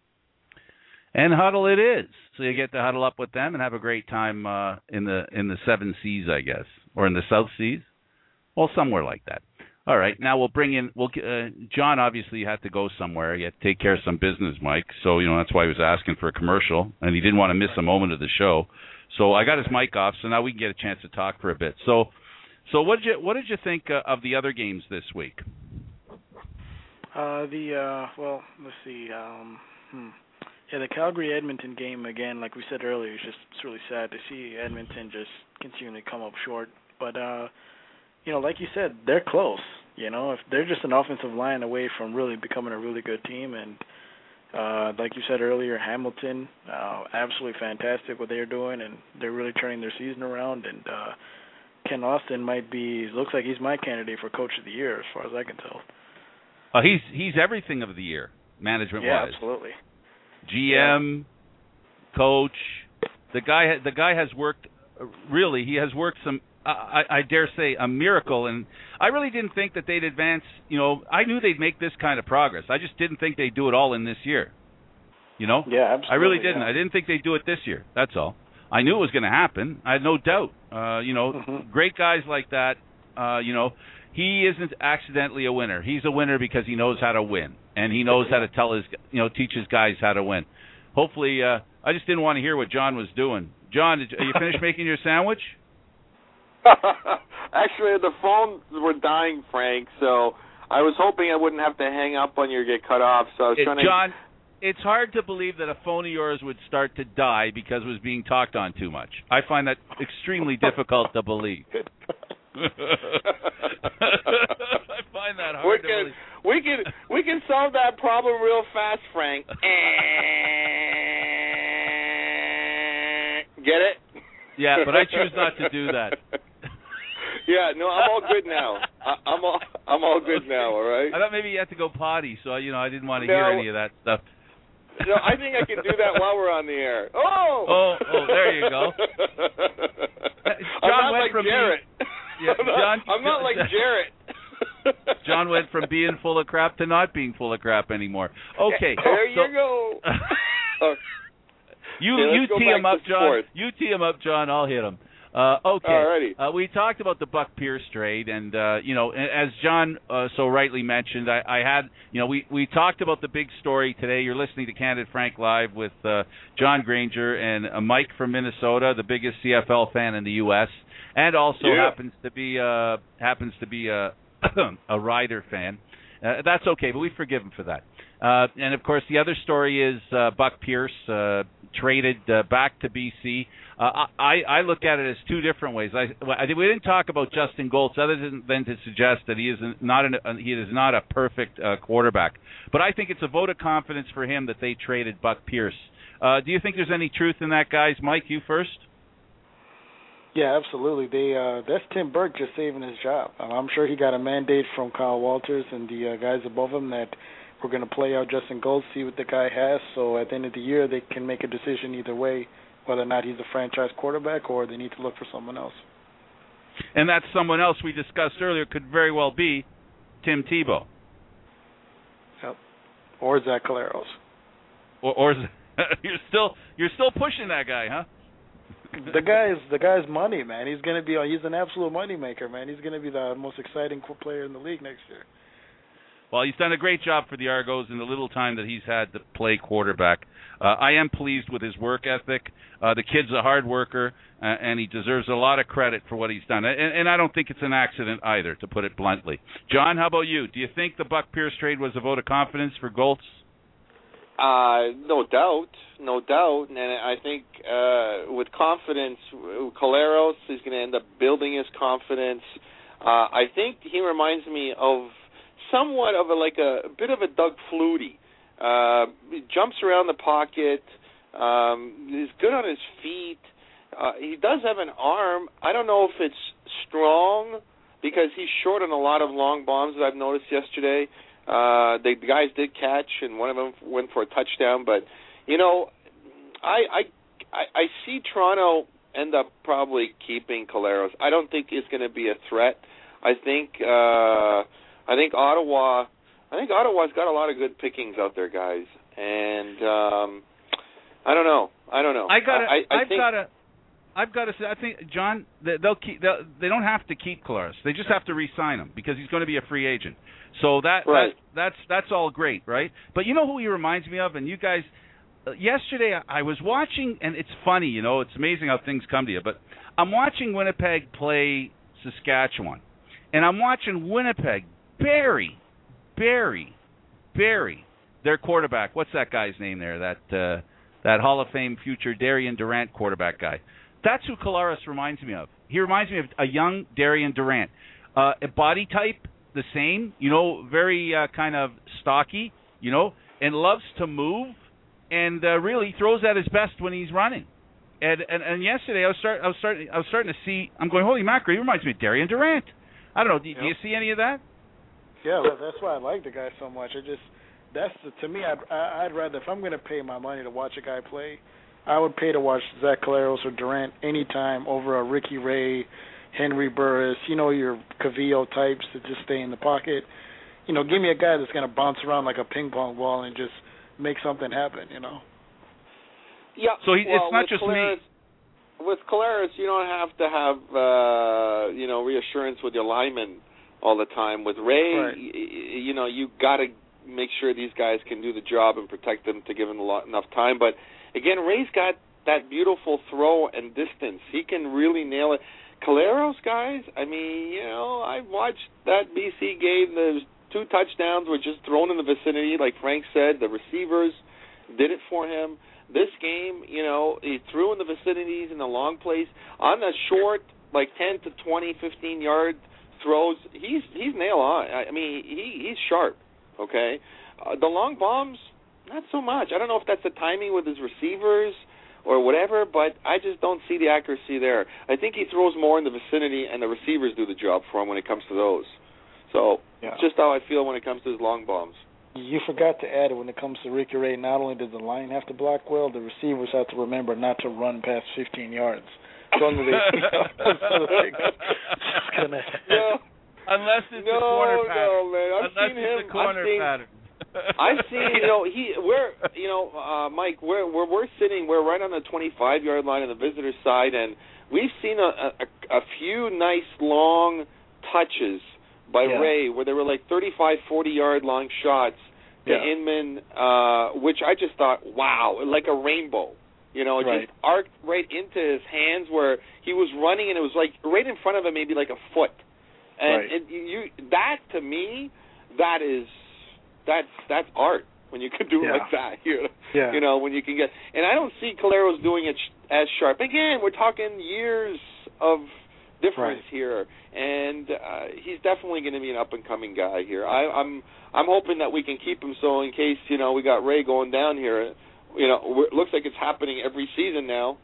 And huddle it is. So you get to huddle up with them and have a great time uh, in the in the seven seas, I guess, or in the South Seas. Well, somewhere like that. All right. Now we'll bring in. We'll uh, John. Obviously, you had to go somewhere. You had to take care of some business, Mike. So you know that's why he was asking for a commercial, and he didn't want to miss a moment of the show. So I got his mic off. So now we can get a chance to talk for a bit. So, so what did you what did you think uh, of the other games this week? Uh, the uh, well, let's see. Um, hmm. Yeah, the Calgary-Edmonton game, again, like we said earlier, it's just it's really sad to see Edmonton just continue to come up short. But, uh, you know, like you said, they're close. You know, if they're just an offensive line away from really becoming a really good team. And uh, like you said earlier, Hamilton, uh, absolutely fantastic what they're doing, and they're really turning their season around. And uh, Ken Austin might be, looks like he's my candidate for Coach of the Year as far as I can tell. Uh, he's he's everything of the year, management-wise. Yeah, absolutely. G M, yeah. Coach, the guy. The guy has worked. Really, he has worked some. I, I dare say a miracle. And I really didn't think that they'd advance. You know, I knew they'd make this kind of progress. I just didn't think they'd do it all in this year. You know. Yeah, absolutely. I really didn't. Yeah. I didn't think they'd do it this year. That's all. I knew it was going to happen. I had no doubt. Uh, you know, mm-hmm. Great guys like that. Uh, you know, he isn't accidentally a winner. He's a winner because he knows how to win. And he knows how to tell his, you know, teach his guys how to win. Hopefully, uh, I just didn't want to hear what John was doing. John, did you, are you finished making your sandwich? Actually, the phones were dying, Frank, so I was hoping I wouldn't have to hang up on you or get cut off. So I was it, trying to... John, it's hard to believe that a phone of yours would start to die because it was being talked on too much. I find that extremely difficult to believe. I find that hard we to can, believe. We can we can solve that problem real fast, Frank. Get it? Yeah, but I choose not to do that. Yeah, no, I'm all good now. I, I'm all I'm all good now. All right. I thought maybe you had to go potty, so you know I didn't want to no, hear any of that stuff. No, I think I can do that while we're on the air. Oh. Oh, oh, there you go. I'm John not went like from Jarrett. Being, yeah, I'm, not, John, I'm not like Jarrett. John went from being full of crap to not being full of crap anymore. Okay. There so, you go. you okay, you tee him up, John. Sports. You tee him up, John. I'll hit him. Uh, okay. Alrighty. Uh, we talked about the Buck Pierce trade, and uh, you know, as John uh, so rightly mentioned, I, I had, you know, we, we talked about the big story today. You're listening to Candid Frank Live with uh, John Granger and uh, Mike from Minnesota, the biggest C F L fan in the U S, and also yeah. happens to be uh, happens to be a a Rider fan. Uh, that's okay, but we forgive him for that. Uh, and, of course, the other story is uh, Buck Pierce uh, traded uh, back to B C. Uh, I, I look at it as two different ways. I, I, we didn't talk about Justin Goltz other than, than to suggest that he is not an, uh, he is not a perfect uh, quarterback. But I think it's a vote of confidence for him that they traded Buck Pierce Uh, do you think there's any truth in that, guys? Mike, you first. Yeah, absolutely. They uh, that's Tim Burke just saving his job. Uh, I'm sure he got a mandate from Kyle Walters and the uh, guys above him that we're going to play out Justin Gold, see what the guy has. So at the end of the year, they can make a decision either way, whether or not he's a franchise quarterback or they need to look for someone else. And that someone else we discussed earlier could very well be Tim Tebow. Yep. Or Zach Collaros. Or, or you're still you're still pushing that guy, huh? The guy's the guy's money, man. He's gonna be he's an absolute money maker, man. He's gonna be the most exciting player in the league next year. Well, he's done a great job for the Argos in the little time that he's had to play quarterback. Uh, I am pleased with his work ethic. Uh, the kid's a hard worker, uh, and he deserves a lot of credit for what he's done. And, and I don't think it's an accident either, to put it bluntly. John, how about you? Do you think the Buck Pierce trade was a vote of confidence for Goltz? Uh, no doubt, no doubt, and I think uh, with confidence, Collaros is going to end up building his confidence. Uh, I think he reminds me of somewhat of a like a, a bit of a Doug Flutie. Uh, he jumps around the pocket. Um, he's good on his feet. Uh, he does have an arm. I don't know if it's strong because he's short on a lot of long bombs that I've noticed yesterday. Uh, the, the guys did catch, and one of them went for a touchdown. But, you know, I I, I see Toronto end up probably keeping Collaros. I don't think it's going to be a threat. I think uh, I think Ottawa I think Ottawa's got a lot of good pickings out there, guys. And um, I don't know. I don't know. I got. I, I I've got to. I've got to say. I think John. They'll keep. They'll, they don't have to keep Collaros. They just have to re-sign him because he's going to be a free agent. So that, right. that that's that's all great, right? But you know who he reminds me of? And you guys, uh, yesterday I, I was watching, and it's funny, you know, it's amazing how things come to you. But I'm watching Winnipeg play Saskatchewan, and I'm watching Winnipeg bury, bury, bury their quarterback. What's that guy's name there? That uh, that Hall of Fame future Darian Durant quarterback guy. That's who Collaros reminds me of. He reminds me of a young Darian Durant. Uh, a body type, the same, you know, very uh, kind of stocky, you know, and loves to move, and uh, really throws at his best when he's running. And and, and yesterday I was start I was starting I was starting to see. I'm going, holy mackerel, he reminds me of Darian Durant. I don't know. Do, yep. do you see any of that? Yeah, well, that's why I like the guy so much. I just that's the, to me. I'd I'd rather, if I'm going to pay my money to watch a guy play, I would pay to watch Zach Collaros or Durant anytime over a Ricky Ray, Henry Burris, you know, your Cavillo types that just stay in the pocket. You know, give me a guy that's going to bounce around like a ping pong ball and just make something happen, you know. Yeah. So he, well, it's not just Collaros, me. With Collaros, you don't have to have, uh, you know, reassurance with your linemen all the time. With Ray, right. y- you know, you got to make sure these guys can do the job and protect them to give them a lot, enough time. But, again, Ray's got that beautiful throw and distance. He can really nail it. Collaros, guys, I mean, you know, I watched that B C game. The two touchdowns were just thrown in the vicinity, like Frank said. The receivers did it for him. This game, you know, he threw in the vicinities in the long plays. On the short, like ten to twenty, fifteen-yard throws, he's he's nail on. I mean, he he's sharp, okay? Uh, the long bombs, not so much. I don't know if that's the timing with his receivers or whatever, but I just don't see the accuracy there. I think he throws more in the vicinity, and the receivers do the job for him when it comes to those. So yeah. It's just how I feel when it comes to his long bombs. You forgot to add it when it comes to Ricky Ray. Not only does the line have to block well, the receivers have to remember not to run past fifteen yards. So they, you know, so they, it's gonna no, unless it's no, a corner pattern. No, man. I've unless seen it's him. a corner I've seen, pattern. I've seen, you know, he we're you know, uh, Mike, we're we're we're sitting, we're right on the twenty-five yard line on the visitor side, and we've seen a a, a few nice long touches by yeah. Ray where they were like thirty-five, forty yard long shots to yeah. Inman, uh, which I just thought, wow, like a rainbow. You know, it right. just arced right into his hands where he was running, and it was like right in front of him, maybe like a foot. And, right. and you, that to me, that is that's that's art when you can do it yeah. like that. You know, yeah. you know, when you can get. And I don't see Collaros doing it sh- as sharp. Again, we're talking years of difference right. here, and uh, he's definitely going to be an up and coming guy here. I, I'm I'm hoping that we can keep him so in case you know we got Ray going down here. you know, it looks like it's happening every season now.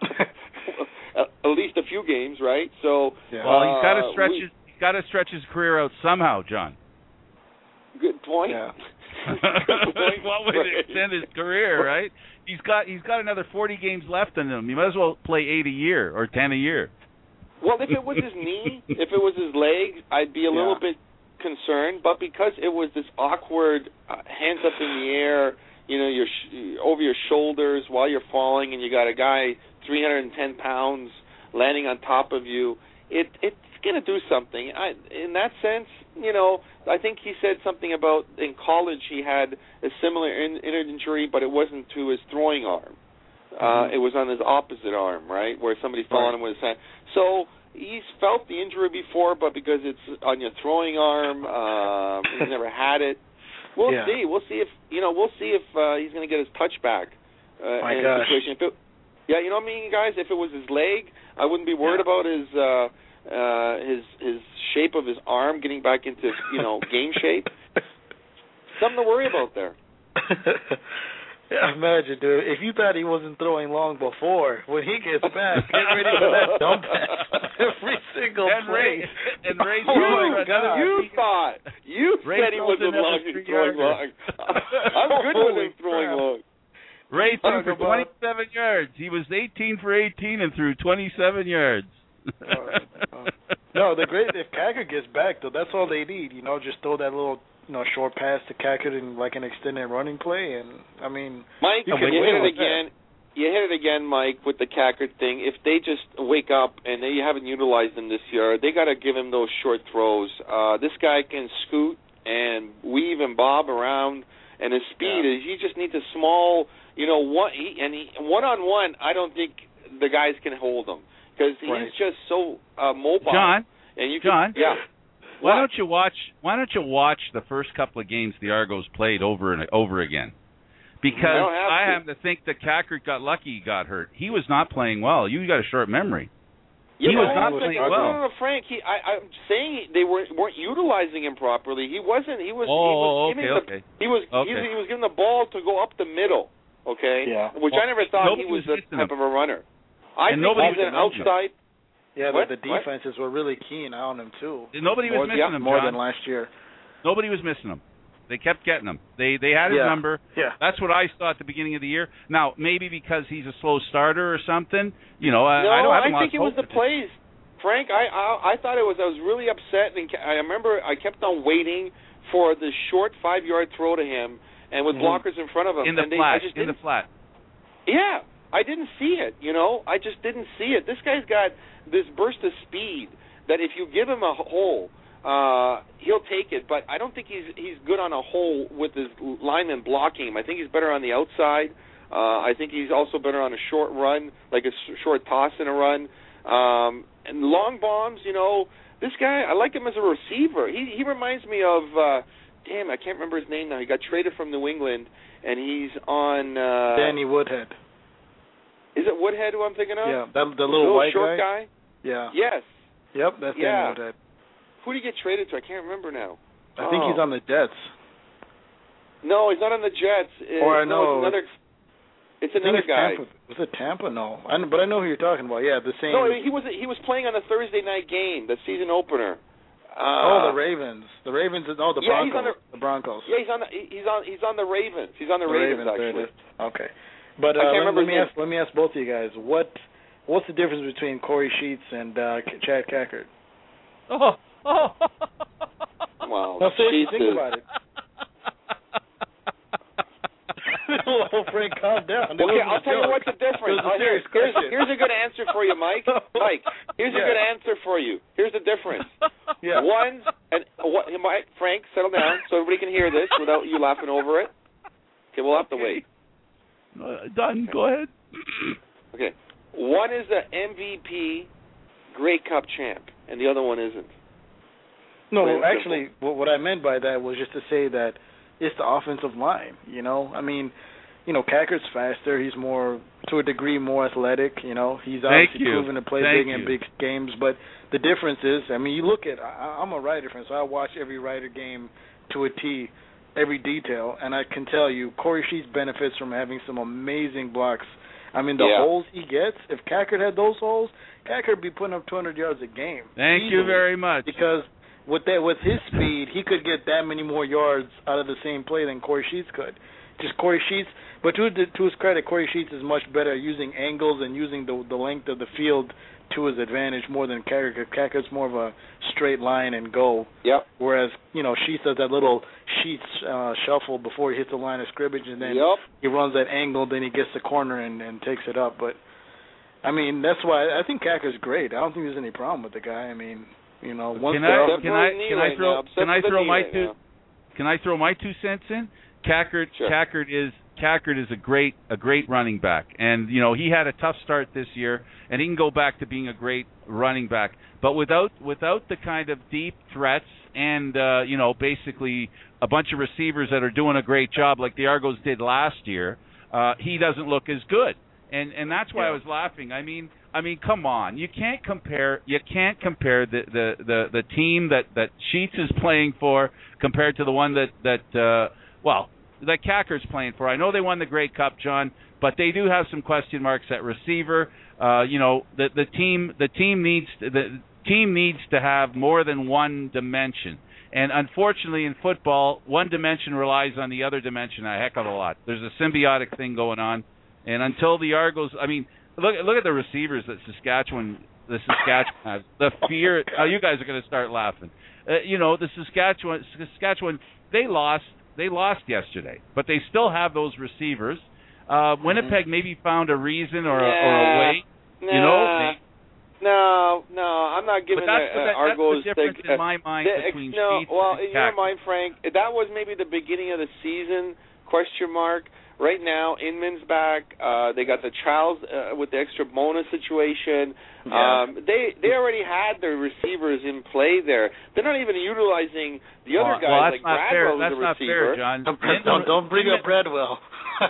At least a few games, right? So, yeah. well, he's got to uh, stretch we, his he's got to stretch his career out somehow, John. Good point. Yeah. Good point. What would extend his career, right? He's got he's got another forty games left in him. You might as well play eight a year or ten a year. Well, if it was his knee, if it was his leg, I'd be a little yeah. bit concerned. But because it was this awkward uh, hands up in the air, you know, your sh- over your shoulders while you're falling, and you got a guy three hundred ten pounds landing on top of you, it it's going to do something. I, in that sense, you know, I think he said something about in college he had a similar in, injury, but it wasn't to his throwing arm. Uh, mm-hmm. It was on his opposite arm, right, where somebody fell on him with his hand. So he's felt the injury before, but because it's on your throwing arm, um, he's never had it. We'll yeah. see. We'll see if you know. We'll see if uh, he's going to get his touch back. Uh, My in gosh. a situation. If it, yeah, you know what I mean, guys. If it was his leg, I wouldn't be worried yeah. about his uh, uh, his his shape of his arm getting back into you know game shape. Something to worry about there. Yeah, imagine, dude. If you thought he wasn't throwing long before, when he gets back, get ready for that dump pass every single and play. Ray, and Ray, oh you, God. you thought you Ray said he wasn't long in throwing long. I'm good with him throwing long. Ray threw for twenty-seven yards. He was eighteen for eighteen and threw twenty-seven yards. uh, no, the great if Kacker gets back though, that's all they need. You know, just throw that little. You know, short pass to Kacker in like an extended running play, and I mean, Mike, you, you hit it again. That. You hit it again, Mike, with the Kacker thing. If they just wake up and they haven't utilized him this year, they got to give him those short throws. Uh, this guy can scoot and weave and bob around, and his speed yeah. is. He just needs a small, you know, one. He, and he, one on one, I don't think the guys can hold him because he's right. just so uh, mobile. John, and you John, can, yeah. Why don't you watch? Why don't you watch the first couple of games the Argos played over and over again? Because I, I happen to think that Kacker got lucky. He got hurt. He was not playing well. You got a short memory. Yeah, he was not playing well. well. No, no, Frank. He, I, I'm saying they weren't weren't utilizing him properly. He wasn't. He was. Oh, he was okay, the, okay. He was. Okay. He, he was given the ball to go up the middle. Okay. Yeah. Which well, I never thought he was was that type him. of a runner. I and think nobody he's was an outside. Yeah, what? the defenses what? were really keen on him too. Nobody more, was missing yeah, him, more John. than last year. Nobody was missing him. They kept getting him. They they had his yeah. number. Yeah. That's what I saw at the beginning of the year. Now maybe because he's a slow starter or something. You know, I, no, I don't. I, I think it was the plays. Frank, I, I I thought it was. I was really upset, and I remember I kept on waiting for the short five yard throw to him, and with mm-hmm. blockers in front of him. In the and flat. They, I just in the flat. Yeah, I didn't see it. You know, I just didn't see it. This guy's got this burst of speed that if you give him a hole, uh, he'll take it. But I don't think he's he's good on a hole with his lineman blocking him. I think he's better on the outside. Uh, I think he's also better on a short run, like a short toss in a run. Um, and long bombs, you know, this guy, I like him as a receiver. He he reminds me of, uh, damn, I can't remember his name now. He got traded from New England, and he's on... Uh, Danny Woodhead. Is it Woodhead who I'm thinking of? Yeah, that, the the little, little white short guy. guy? Yeah. Yes. Yep, that's yeah. Danny Woodhead. Who did he get traded to? I can't remember now. I think oh. he's on the Jets. No, he's not on the Jets. It, or no, no, it's another... It's I another it's guy. Tampa. Was it Tampa? No, I know, but I know who you're talking about. Yeah, the same. No, he was he was playing on the Thursday night game, the season opener. Uh, oh, the Ravens. The Ravens. Oh, the yeah, Broncos. He's on the, the Broncos. Yeah, he's on the he's on he's on the Ravens. He's on the, the Ravens, Ravens actually. Okay, but uh, I can't let, remember let me his ask let me ask both of you guys what what's the difference between Corey Sheets and uh, Chad Kackert? Oh, oh. Wow. Now, seriously, Sheets think is, about it. Oh, Frank, calm down. Okay, I'll tell you what's the difference. It was a Oh, here's, serious here's, question. here's a good answer for you, Mike. Mike, here's Yeah. a good answer for you. Here's the difference. Yeah. One, and what, Mike, Frank, settle down so everybody can hear this without you laughing over it. Okay, we'll have to wait. Uh, done. Go ahead. Okay. One is the M V P Grey Cup champ, and the other one isn't. No, Plain actually, what, what I meant by that was just to say that it's the offensive line, you know? I mean, you know, Kackert's faster. He's more, to a degree, more athletic, you know? He's obviously proven to play Thank big in you. big games. But the difference is, I mean, you look at, I, I'm a Rider fan, so I watch every Rider game to a T. every detail, and I can tell you, Corey Sheets benefits from having some amazing blocks. I mean, the yeah. holes he gets, if Cackert had those holes, Cackert would be putting up two hundred yards a game. Thank easily, you very much. Because with that, with his speed, he could get that many more yards out of the same play than Corey Sheets could. Just Corey Sheets, but to, to his credit, Corey Sheets is much better at using angles and using the the length of the field to his advantage more than Cackert. Cackert's more of a straight line and go. Yep. Whereas, you know, Sheets does that little Sheets uh, shuffle before he hits the line of scrimmage, and then yep. he runs that angle, then he gets the corner and, and takes it up. But, I mean, that's why I think Cackert's great. I don't think there's any problem with the guy. I mean, you know, once can they're I up, can I can I throw can I throw my two can I throw my two cents in? Cackert sure. Cackert is Cackert is a great a great running back, and you know he had a tough start this year, and he can go back to being a great running back. But without without the kind of deep threats and uh, you know basically a bunch of receivers that are doing a great job like the Argos did last year, uh, he doesn't look as good, and and that's why yeah. I was laughing. I mean. I mean, come on! You can't compare. You can't compare the the, the, the team that, that Sheets is playing for compared to the one that that uh, well that Cackert's playing for. I know they won the Grey Cup, John, but they do have some question marks at receiver. Uh, you know, the the team the team needs the team needs to have more than one dimension. And unfortunately, in football, one dimension relies on the other dimension a heck of a lot. There's a symbiotic thing going on, and until the Argos, I mean. Look! Look at the receivers that Saskatchewan, the Saskatchewan has. The fear. Oh, you guys are going to start laughing. Uh, you know, the Saskatchewan, Saskatchewan. They lost. They lost yesterday, but they still have those receivers. Uh, Winnipeg maybe found a reason or, nah, a, or a way. Nah, you know. They, no, no, I'm not giving but that's, the, uh, that, Argos that's the difference the, in my mind the, between no, Sheets well, and in your Cackert. mind, Frank, that was maybe the beginning of the season? Question mark. Right now, Inman's back. Uh, they got the Charles uh, with the extra bonus situation. Yeah. Um, they they already had their receivers in play there. They're not even utilizing the well, other guys well, like not fair. Bradwell That's as a not receiver. fair, John. Don't, don't, don't bring up Bradwell.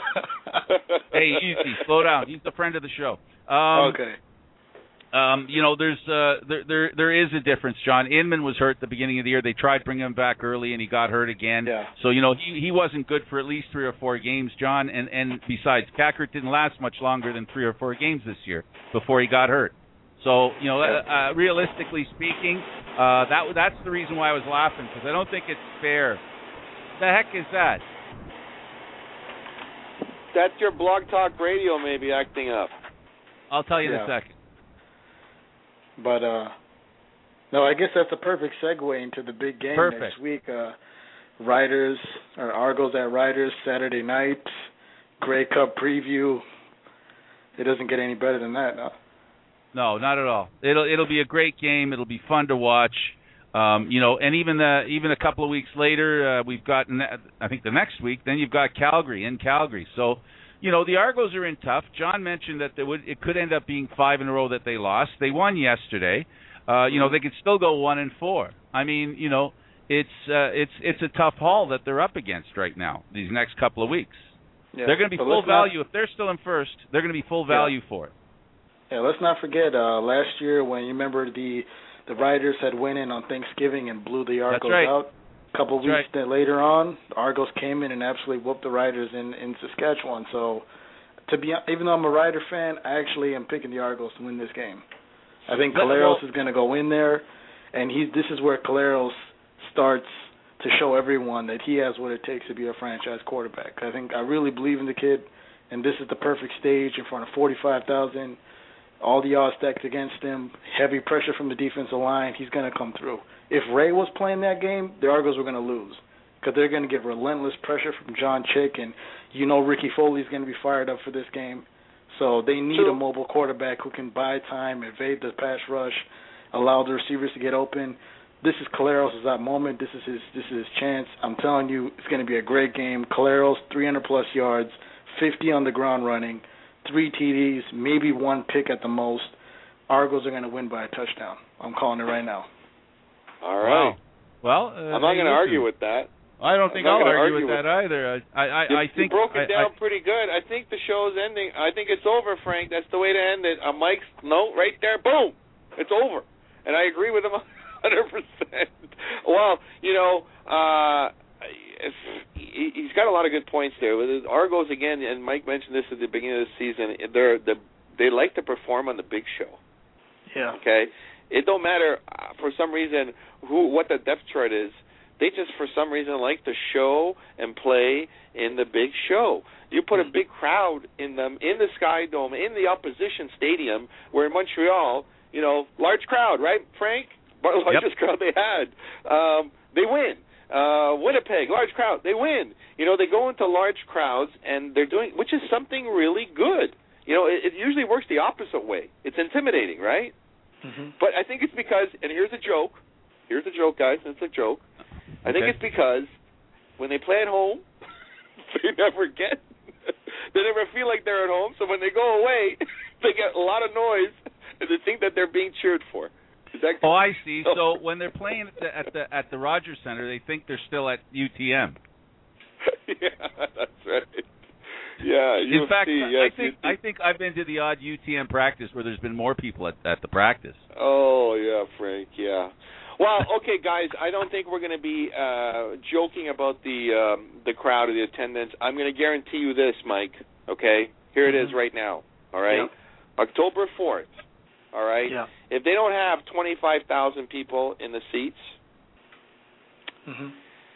Hey, easy, slow down. He's a friend of the show. Um, okay. Um, you know, there's uh, there there there is a difference, John. Inman was hurt at the beginning of the year. They tried bringing him back early, and he got hurt again. Yeah. So you know he he wasn't good for at least three or four games, John. And and besides, Cackert didn't last much longer than three or four games this year before he got hurt. So you know, uh, uh, realistically speaking, uh, that that's the reason why I was laughing, because I don't think it's fair. The heck is that? That's your Blog Talk Radio maybe acting up. I'll tell you yeah. in a second. But, uh, no, I guess that's a perfect segue into the big game Perfect. next week. Uh, Riders, or Argos at Riders, Saturday night, Grey Cup preview. It doesn't get any better than that, no? No, not at all. It'll it'll be a great game. It'll be fun to watch. Um, you know, and even uh, even a couple of weeks later, uh, we've got, I think the next week, then you've got Calgary in Calgary. So, you know, the Argos are in tough. John mentioned that they would, it could end up being five in a row that they lost. They won yesterday. Uh, you know, they could still go one and four. I mean, you know, it's uh, it's it's a tough haul that they're up against right now. These next couple of weeks, Yeah. they're going to be But full let's not- value if they're still in first. They're going to be full value Yeah. for it. Yeah, let's not forget uh, last year when you remember the the Riders had went in on Thanksgiving and blew the Argos right. out. A couple That's weeks right. then later on, the Argos came in and absolutely whooped the Riders in, in Saskatchewan. So, to be even though I'm a Rider fan, I actually am picking the Argos to win this game. I think But- Caleros well- is going to go in there, and he's this is where Caleros starts to show everyone that he has what it takes to be a franchise quarterback. I think I really believe in the kid, and this is the perfect stage in front of forty-five thousand. All the odds stacked against him, heavy pressure from the defensive line, he's going to come through. If Ray was playing that game, the Argos were going to lose because they're going to get relentless pressure from John Chick, and you know Ricky Foley's going to be fired up for this game. So they need True. a mobile quarterback who can buy time, evade the pass rush, allow the receivers to get open. This is Caleros' that moment. This is his this is his chance. I'm telling you, it's going to be a great game. Caleros, three hundred plus yards, fifty on the ground running, three T Ds, maybe one pick at the most. Argos are going to win by a touchdown. I'm calling it right now. All right. Wow. Well, uh, I'm not hey, going to listen, argue with that. I don't think I'm I'll not gonna argue, argue with with that either. I, I, You, I think you broke it I, down I, pretty good. I think the show's ending. I think it's over, Frank. That's the way to end it. On Mike's note right there, boom, it's over. And I agree with him one hundred percent. Well, you know, uh, if, he, he's got a lot of good points there. With the Argos again, and Mike mentioned this at the beginning of the season. They're the they like to perform on the big show. Yeah. Okay. It don't matter uh, for some reason who what the depth chart is. They just for some reason like to show and play in the big show. You put a big crowd in them in the Sky Dome in the opposition stadium, where in Montreal, you know, large crowd, right, Frank? Largest yep. crowd they had. Um, they win. Uh, Winnipeg, large crowd, they win. You know, they go into large crowds, and they're doing, which is something really good. You know, it, it usually works the opposite way. It's intimidating, right? Mm-hmm. But I think it's because, and here's a joke. Here's a joke, guys. It's a joke. I think okay. it's because when they play at home, they never get, they never feel like they're at home. So when they go away, they get a lot of noise, and they think that they're being cheered for. Oh, I see. So when they're playing at the at the at the Rogers Center, they think they're still at U T M. Yeah, that's right. Yeah. In fact, see, I yes, think I think I've been to the odd U T M practice where there's been more people at at the practice. Oh yeah, Frank. Yeah. Well, okay, guys. I don't think we're going to be uh, joking about the um, the crowd or the attendance. I'm going to guarantee you this, Mike. Okay, here it is right now. All right, yeah. October fourth. All right. Yeah. If they don't have twenty-five thousand people in the seats, mm-hmm.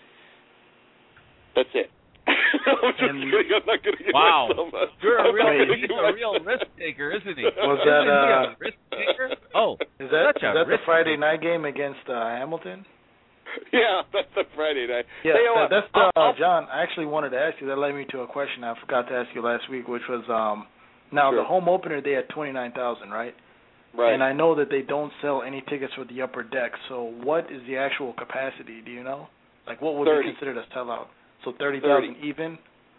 that's it. I'm, just and, kidding. I'm not going to give wow. myself a, You're a real, he's he's a real risk taker, isn't he? Was that uh, a risk taker? Oh, is that, is that the Friday taker. night game against uh, Hamilton? Yeah, that's the Friday night. Yeah, hey, that, that's the, I'll, uh, John. I actually wanted to ask you. That led me to a question I forgot to ask you last week, which was um, now sure. the home opener they had twenty-nine thousand, right? Right. And I know that they don't sell any tickets for the upper deck. So what is the actual capacity? Do you know? Like what would thirty. be considered a sellout? So thirty thousand even?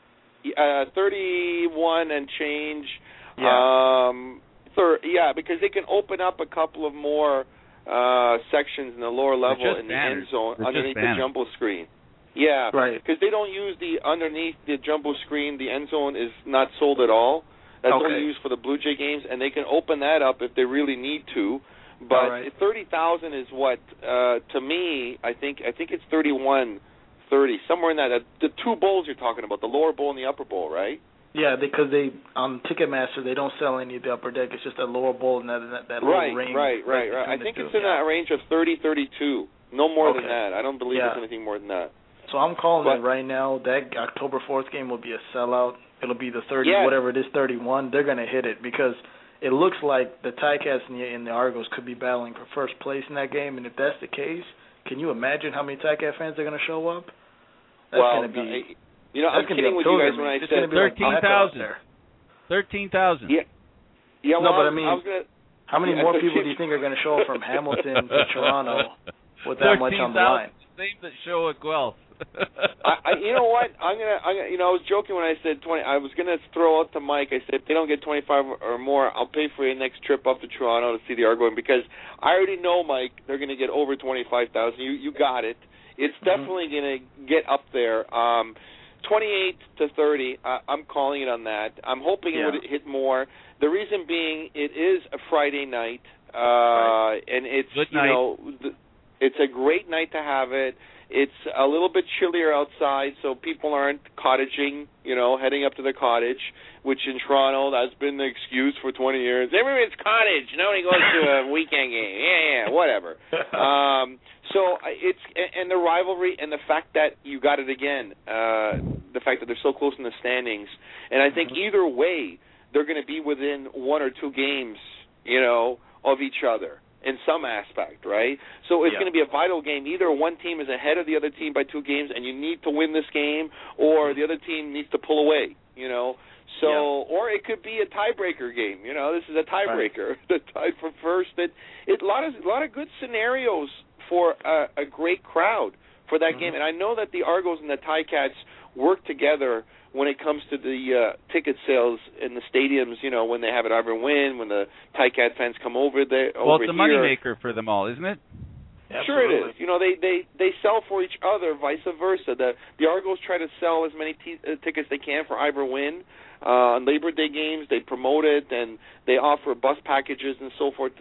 Uh, thirty-one and change. Yeah. Um, thir- yeah, because they can open up a couple of more uh, sections in the lower level in the banners. end zone They're underneath the banners. jumbo screen. Yeah, right. Because they don't use the underneath the jumbo screen. The end zone is not sold at all. That's okay. only used for the Blue Jay games, and they can open that up if they really need to. But right. thirty thousand is what, uh, to me, I think. I think it's thirty-one, thirty, somewhere in that. Uh, the two bowls you're talking about, the lower bowl and the upper bowl, right? Yeah, because they on Ticketmaster they don't sell any of the upper deck. It's just that lower bowl and that that, that right, little range. Right, right, right, right. I think it's in yeah. that range of thirty, thirty-two. No more okay. than that. I don't believe yeah. it's anything more than that. So I'm calling but, it right now. That October fourth game will be a sellout. It'll be the thirty, yes. whatever it is, thirty-one. They're going to hit it because it looks like the Ticats and the, and the Argos could be battling for first place in that game. And if that's the case, can you imagine how many Ticat fans are going to show up? That's well, going to be. No, you know, I'm kidding with you guys when I it's said thirteen thousand. Thirteen thousand. Yeah. Yeah. Well, no, but I, I mean, I was gonna, how many yeah, more people do you think are going to show up from Hamilton to Toronto with that much on the line? Same that show at Guelph. I, I, you know what? I'm gonna, I'm gonna. You know, I was joking when I said twenty. I was gonna throw out to Mike. I said if they don't get twenty-five or more, I'll pay for your next trip up to Toronto to see the Argo, because I already know, Mike, they're gonna get over twenty-five thousand. You, you got it. It's definitely mm-hmm. gonna get up there. Um, twenty-eight to thirty. Uh, I'm calling it on that. I'm hoping yeah. it would hit more. The reason being, it is a Friday night, uh, right. and it's Good you night. know, the, it's a great night to have it. It's a little bit chillier outside, so people aren't cottaging, you know, heading up to the cottage, which in Toronto, that's been the excuse for twenty years. Everyone's cottage. Nobody goes to a weekend game. Yeah, yeah, whatever. um, so it's, and the rivalry and the fact that you got it again, uh, the fact that they're so close in the standings. And I think mm-hmm. either way, they're going to be within one or two games, you know, of each other in some aspect, right? So it's yeah. going to be a vital game. Either one team is ahead of the other team by two games and you need to win this game, or the other team needs to pull away, you know. So, yeah. or it could be a tiebreaker game. You know, this is a tiebreaker. Right. The tie for first. It, it a lot of a lot of good scenarios for a, a great crowd for that mm-hmm. game. And I know that the Argos and the Ticats work together when it comes to the uh, ticket sales in the stadiums, you know, when they have it Ivor Wynne, when the Ticat fans come over there. Well, over it's a here. moneymaker for them all, isn't it? Sure it is. You know, they, they, they sell for each other, vice versa. The the Argos try to sell as many t- uh, tickets they can for Ivor Wynne. Uh, on Labor Day games, they promote it, and they offer bus packages and so forth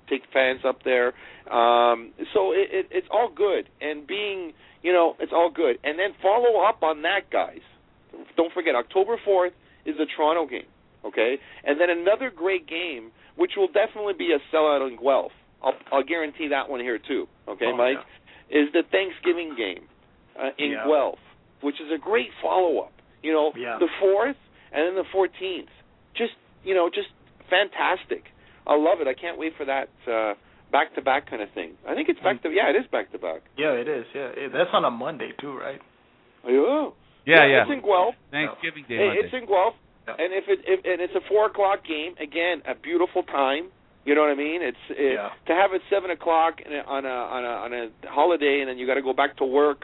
take fans up there. Um, so it, it, it's all good. And being, you know, it's all good. And then follow up on that, guys. Don't forget, October fourth is the Toronto game, okay? And then another great game, which will definitely be a sellout in Guelph. I'll, I'll guarantee that one here too, okay, oh, Mike? Yeah. Is the Thanksgiving game uh, in yeah. Guelph, which is a great follow-up. You know, yeah. the fourth and then the fourteenth. Just, you know, just fantastic. I love it. I can't wait for that uh, back-to-back kind of thing. I think it's back to yeah, it is back-to-back. Yeah, it is. Yeah, it, that's on a Monday too, right? Oh, yeah, yeah. yeah. It's in Guelph. Thanksgiving Day. Hey, Monday. it's in Guelph, yeah. and if it if, and it's a four o'clock game. Again, a beautiful time. You know what I mean? It's it, yeah. to have it seven o'clock on a on a on a holiday, and then you got to go back to work.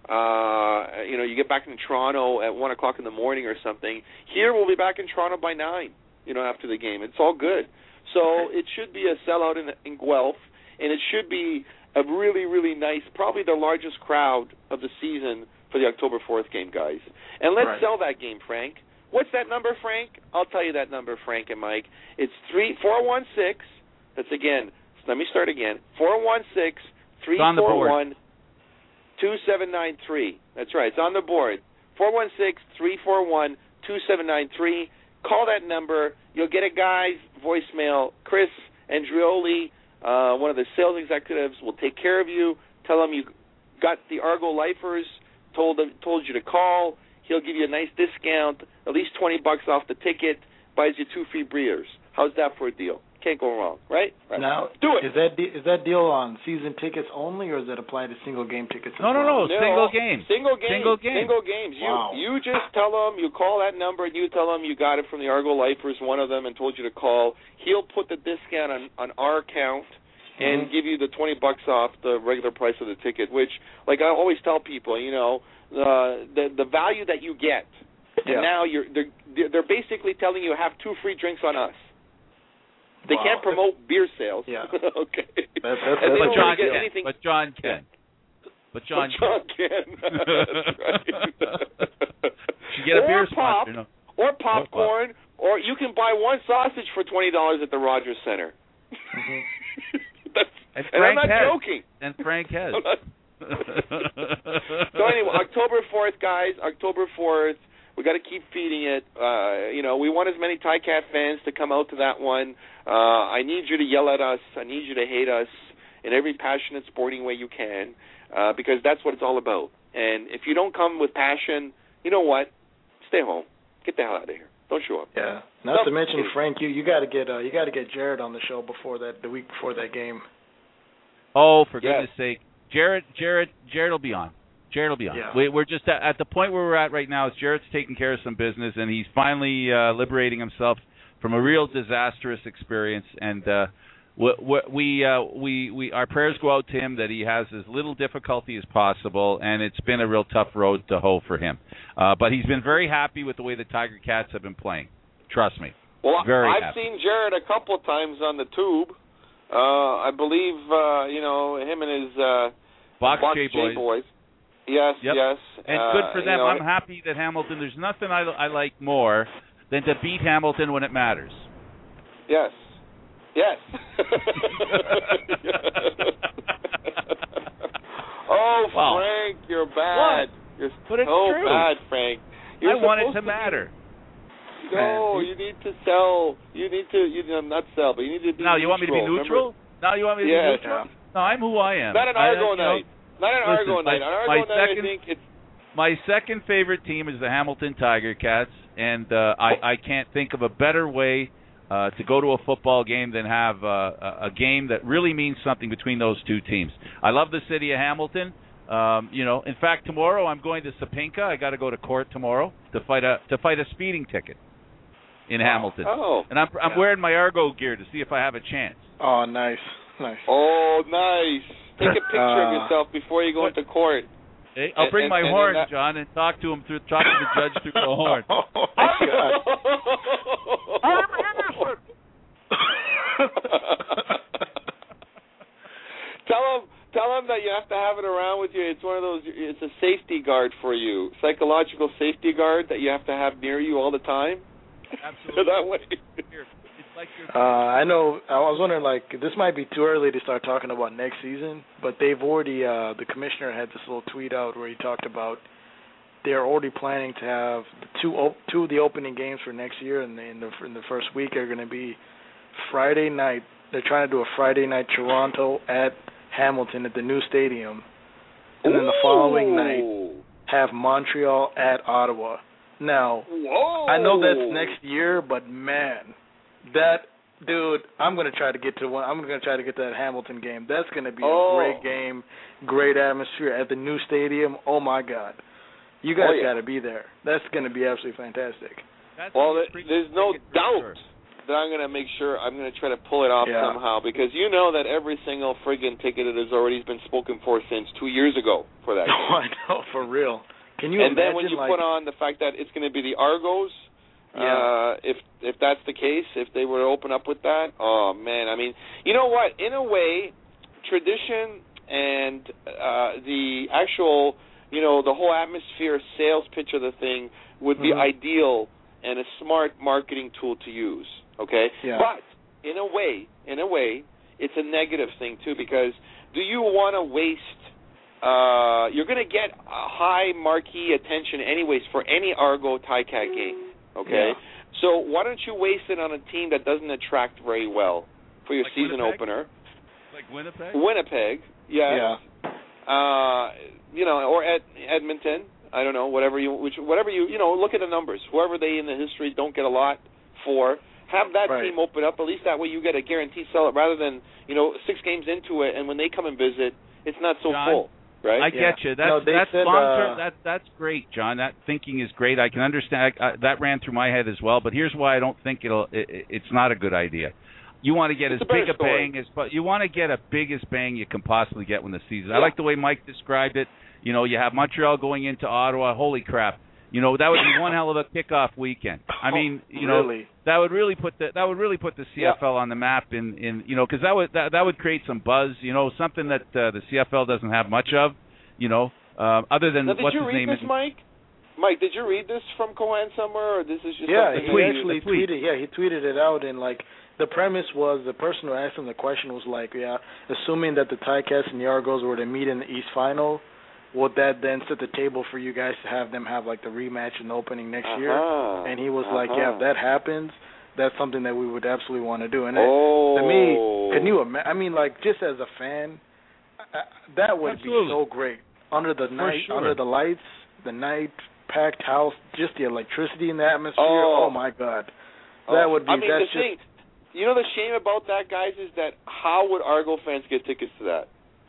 Uh, you know, you get back in Toronto at one o'clock in the morning or something. Here, we'll be back in Toronto by nine. You know, after the game, it's all good. So it should be a sellout in in Guelph, and it should be a really really nice, probably the largest crowd of the season for the October fourth game, guys. And let's right. sell that game, Frank. What's that number, Frank? I'll tell you that number, Frank and Mike. It's three four one six. That's again. Let me start again. Four one six three four one two seven nine three. That's right. It's on the board. Four one six three four one two seven nine three. Call that number. You'll get a guy's voicemail. Chris Andrioli, uh, one of the sales executives, will take care of you. Tell him you got the Argo Lifers. Told them, told you to call. He'll give you a nice discount, at least twenty bucks off the ticket. Buys you two free beers. How's that for a deal? Can't go wrong, right? right. Now, do it. Is that de- is that deal on season tickets only, or does that apply to single game tickets? No, as no, well? no, single game. Single game. Single game. Single games. You Wow. you just tell them, you call that number, and you tell them you got it from the Argo Lifers, one of them, and told you to call. He'll put the discount on, on our account and mm-hmm. give you the twenty bucks off the regular price of the ticket, which, like I always tell people, you know, uh, the the value that you get, and yeah. now you're they're they're basically telling you have two free drinks on us. They wow. can't promote beer sales. Yeah. okay. That's, that's, And they But don't John get can. anything. But John can. But John But John can. That's right. You get a or beer pop, sponsor. No. or popcorn, or you can buy one sausage for twenty dollars at the Rogers Center. Mm-hmm. That's, And, and I'm Frank not has. joking. And Frank has. So anyway, October fourth, guys. October fourth. We got to keep feeding it. Uh, you know, we want as many Ticat fans to come out to that one. Uh, I need you to yell at us. I need you to hate us in every passionate sporting way you can, uh, because that's what it's all about. And if you don't come with passion, you know what? Stay home. Get the hell out of here. Don't show up. Yeah. Not No, to mention, kidding. Frank, you you got to get uh, you got to get Jared on the show before that the week before that game. Oh, for Yes. goodness sake. Jared, Jared, Jared will be on. Jared will be on. Yeah. We, we're just at, at the point where we're at right now is Jared's taking care of some business, and he's finally uh, liberating himself from a real disastrous experience. And uh, we we, uh, we we our prayers go out to him that he has as little difficulty as possible. And it's been a real tough road to hoe for him. Uh, but he's been very happy with the way the Tiger Cats have been playing. Trust me. Well, very I've happy. seen Jared a couple of times on the tube. Uh, I believe, uh, you know, him and his uh, Box, Box J J boys. boys. Yes, Yep. yes. And uh, good for them. You know, I'm happy that Hamilton. There's nothing I, I like more than to beat Hamilton when it matters. Yes. Yes. Oh, Wow. Frank, you're bad. What? You're But it's so true. bad, Frank. You're I want it supposed to matter. Be, no, you need to sell. You need to, you know, not sell, but you need to be Now, neutral. you want me to be neutral? Remember? Now, you want me to Yes. be neutral? No, I'm who I am. Not an I- Argo you know, night. Not an listen, Argo my- night. On Argo my night, second- I think it's... My second favorite team is the Hamilton Tiger Cats, and uh, I, I can't think of a better way uh, to go to a football game than have uh, a, a game that really means something between those two teams. I love the city of Hamilton. Um, you know, in fact, tomorrow I'm going to Sapinka. I got to go to court tomorrow to fight a to fight a speeding ticket in Hamilton. Oh. And I'm I'm Yeah. wearing my Argo gear to see if I have a chance. Oh, nice, nice. Oh, nice. Take a picture Uh, of yourself before you go into court. Hey, I'll bring And- my and- and horn, that- John, and talk to him through talk to the judge through the horn. Oh, my God. tell him, tell him that you have to have it around with you. It's one of those. It's a safety guard for you, psychological safety guard that you have to have near you all the time. Absolutely. that way. It's like you're Uh, I know. I was wondering, like, this might be too early to start talking about next season, but they've already. Uh, the commissioner had this little tweet out where he talked about they're already planning to have the two op- two of the opening games for next year, and in the in the first week are going to be Friday night. They're trying to do a Friday night Toronto at Hamilton at the new stadium, and then the following night have Montreal at Ottawa. Now, Whoa. I know that's next year, but man, that dude, I'm gonna try to get to one. I'm gonna try to get to that Hamilton game. That's gonna be oh. a great game, great atmosphere at the new stadium. Oh my God, you guys oh, yeah. got to be there. That's gonna be absolutely fantastic. That's well, there's no doubt that I'm gonna make sure I'm gonna try to pull it off yeah. somehow, because you know that every single friggin' ticket has already been spoken for since two years ago for that game. Oh, I know, for real. Can you and imagine? then when you like, put on the fact that it's going to be the Argos, yeah. uh, if if that's the case, if they were to open up with that, oh man, I mean, you know what? In a way, tradition and uh, the actual, you know, the whole atmosphere, sales pitch of the thing would be mm-hmm. ideal and a smart marketing tool to use. Okay, yeah. but in a way, in a way, it's a negative thing too, because do you want to waste? Uh, you're going to get a high marquee attention anyways for any Argo Ticat game, okay? Yeah. So why don't you waste it on a team that doesn't attract very well for your like season Winnipeg? opener? Like Winnipeg? Winnipeg, yes. Yeah. Uh, you know, or Ed, Edmonton, I don't know, whatever you, which, whatever you, you know, look at the numbers. Whoever they in the history don't get a lot for, have that right. team open up. At least that way you get a guaranteed sell it rather than, you know, six games into it, and when they come and visit, it's not so John? full. Right? I yeah. get you. That's no, that's said, long term. uh, That that's great, John. That thinking is great. I can understand. I, that ran through my head as well. But here's why I don't think it'll. It, it's not a good idea. You want to get it's as a big a story. bang as, but you want to get a biggest bang you can possibly get when the season. Yeah. I like the way Mike described it. You know, you have Montreal going into Ottawa. Holy crap! You know, that would be one hell of a kickoff weekend. I mean, you know, really? that would really put the that would really put the C F L yeah. on the map. In, in you know, because that would that, that would create some buzz. You know, something that uh, the C F L doesn't have much of. You know, uh, other than now, did what's you his read name? this, Mike? Mike, did you read this from Cohen somewhere, or this is just yeah? something He that actually you... tweeted. Yeah, he tweeted it out, and like the premise was the person who asked him the question was like, yeah, assuming that the Ticats and the Argos were to meet in the East Final, would that then set the table for you guys to have them have like the rematch in the opening next uh-huh. year? And he was uh-huh. like, yeah, if that happens, that's something that we would absolutely want to do. And oh. it, to me, can you imagine? I mean, like just as a fan, I, that would Absolutely. be so great. Under the night, sure. under the lights, the night, packed house, just the electricity in the atmosphere. Oh, oh my God, that oh. would be. I mean, that's the just. thing, you know, the shame about that, guys, is that how would Argo fans get tickets to that?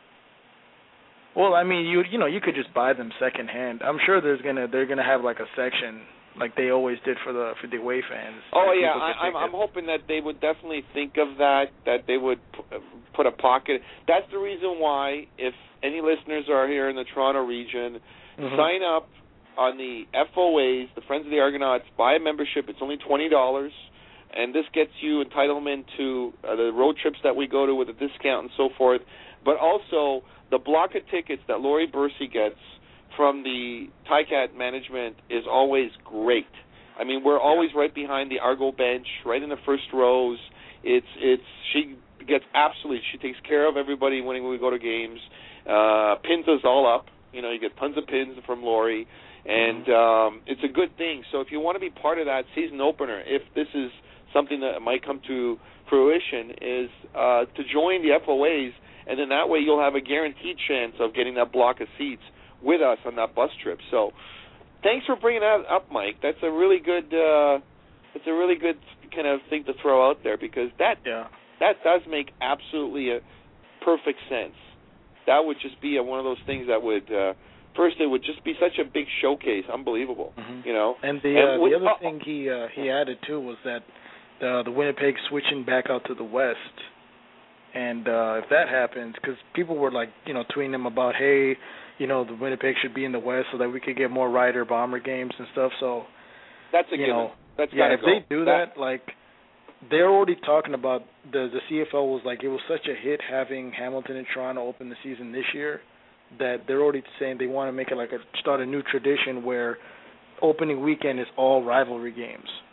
Well, I mean, you you know, you could just buy them secondhand. I'm sure there's gonna they're gonna have like a section like they always did for the for the away fans. Oh like yeah, people could I, I'm take I'm it. hoping that they would definitely think of that. That they would p- put a pocket. That's the reason why, if any listeners are here in the Toronto region, Mhm. sign up on the F O As, the Friends of the Argonauts. Buy a membership. It's only twenty dollars, and this gets you entitlement to uh, the road trips that we go to with a discount and so forth. But also the block of tickets that Laurie Bursey gets from the Ticat management is always great. I mean, we're always yeah. right behind the Argo bench, right in the first rows. It's it's she gets absolutely. She takes care of everybody when we go to games. Uh, pins us all up. You know, you get tons of pins from Laurie, and um, it's a good thing. So if you want to be part of that season opener, if this is something that might come to fruition, is uh, to join the F O As, and then that way you'll have a guaranteed chance of getting that block of seats with us on that bus trip. So thanks for bringing that up, Mike. That's a really good. Uh, it's a really good kind of thing to throw out there, because that yeah. that does make absolutely a perfect sense. That would just be a, one of those things that would, uh, first, it would just be such a big showcase, unbelievable, mm-hmm. you know. And the and uh, with, the other uh, thing he uh, he added too was that uh, the Winnipeg switching back out to the west, and uh, if that happens, because people were like, you know, tweeting him about, hey, you know, the Winnipeg should be in the west so that we could get more Rider Bomber games and stuff. So that's a you given. know, That's yeah, gotta if go. they do that, that like. They're already talking about the the C F L was like it was such a hit having Hamilton and Toronto open the season this year that they're already saying they want to make it like a start a new tradition where opening weekend is all rivalry games.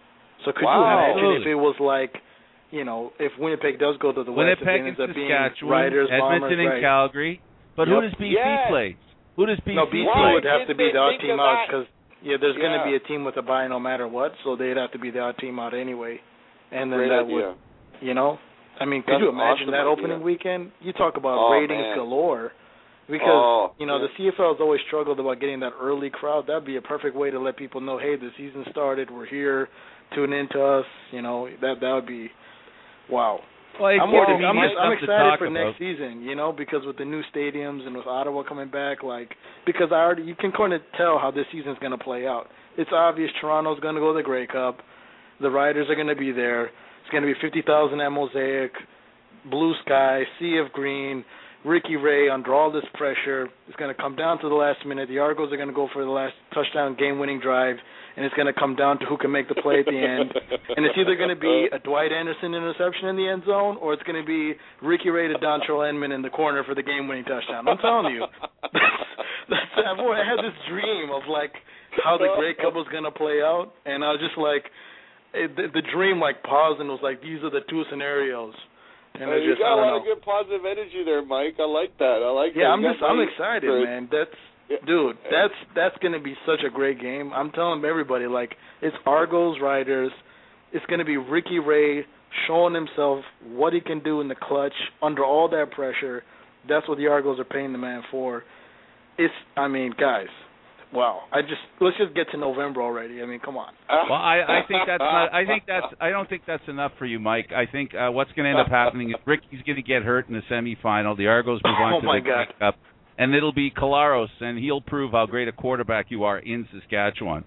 So could Wow. you imagine Absolutely. if it was like, you know, if Winnipeg does go to the Winnipeg West, if it and ends up being Saskatchewan, Riders, Edmonton Bombers, and right. Calgary. But Yep. who does B C Yes. play? Who does B C No, B C Why would have to didn't be they the odd think team of out that? because yeah, there's going to Yeah. be a team with a bye no matter what, so they'd have to be the odd team out anyway. And then Great that idea. would, you know, I mean, could That's you an imagine awesome that idea. opening weekend? You talk about Oh, ratings man. galore. Because, Oh, you know, yeah. the C F L has always struggled about getting that early crowd. That'd be a perfect way to let people know, hey, the season started, we're here, tune in to us. You know, that that would be, wow. Well, it I'm, gives more, the I'm, media just, I'm stuff to excited talk for about. next season, you know, because with the new stadiums and with Ottawa coming back, like, because I already, you can kind of tell how this season's going to play out. It's obvious Toronto's going to go to the Grey Cup. The Riders are going to be there. It's going to be fifty thousand at Mosaic, blue sky, sea of green, Ricky Ray under all this pressure. It's going to come down to the last minute. The Argos are going to go for the last touchdown game-winning drive, and it's going to come down to who can make the play at the end. And it's either going to be a Dwight Anderson interception in the end zone, or it's going to be Ricky Ray to Dontrell Inman in the corner for the game-winning touchdown. I'm telling you. That's, that's, I've always had this dream of, like, how the Grey Cup was going to play out, and I was just like, it, the, the dream, like, paused and was like, these are the two scenarios. And Hey, it's you just, got a I don't lot know. of good positive energy there, Mike. I like that. I like that. Yeah, I'm You just got I'm my- excited, Great. man. That's Yeah. dude, that's that's gonna be such a great game. I'm telling everybody, like, it's Argos Riders. It's gonna be Ricky Ray showing himself what he can do in the clutch under all that pressure. That's what the Argos are paying the man for. It's I mean, guys, wow. I just let's just get to November already. I mean, come on. Well, I, I think that's not. I think that's. I don't think that's enough for you, Mike. I think uh, what's going to end up happening is Ricky's going to get hurt in the semifinal. The Argos move on Oh, to my the Grey God. Cup, and it'll be Kolaros, and he'll prove how great a quarterback you are in Saskatchewan.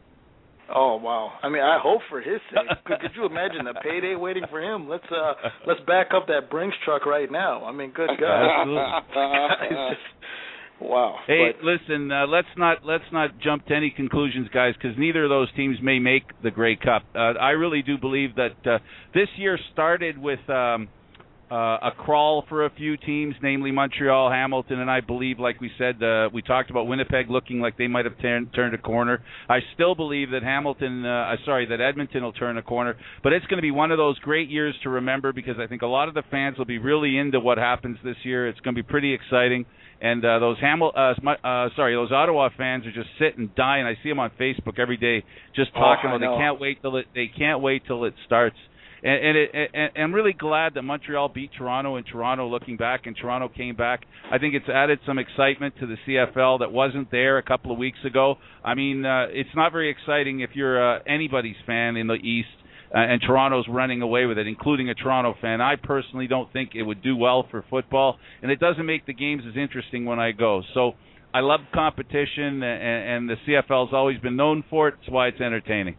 Oh wow! I mean, I hope for his sake. Could, could you imagine the payday waiting for him? Let's uh, let's back up that Brinks truck right now. I mean, good God! Absolutely. It's just, wow. Hey, But, listen, uh, let's not let's not jump to any conclusions, guys, because neither of those teams may make the Grey Cup. Uh, I really do believe that uh, this year started with um, uh, a crawl for a few teams, namely Montreal, Hamilton, and I believe, like we said, uh, we talked about Winnipeg looking like they might have turn, turned a corner. I still believe that Hamilton, uh, sorry, that Edmonton will turn a corner, but it's going to be one of those great years to remember because I think a lot of the fans will be really into what happens this year. It's going to be pretty exciting. And uh, those Hamil- uh, uh, sorry, those Ottawa fans are just sitting, dying. I see them on Facebook every day, just talking Oh, I about know. they can't wait till it. They can't wait till it starts. And, and, it, and, and I'm really glad that Montreal beat Toronto, and Toronto looking back, and Toronto came back. I think it's added some excitement to the C F L that wasn't there a couple of weeks ago. I mean, uh, it's not very exciting if you're uh, anybody's fan in the East. Uh, and Toronto's running away with it, including a Toronto fan. I personally don't think it would do well for football, and it doesn't make the games as interesting when I go. So I love competition, and, and the C F L's always been known for it. That's why it's entertaining.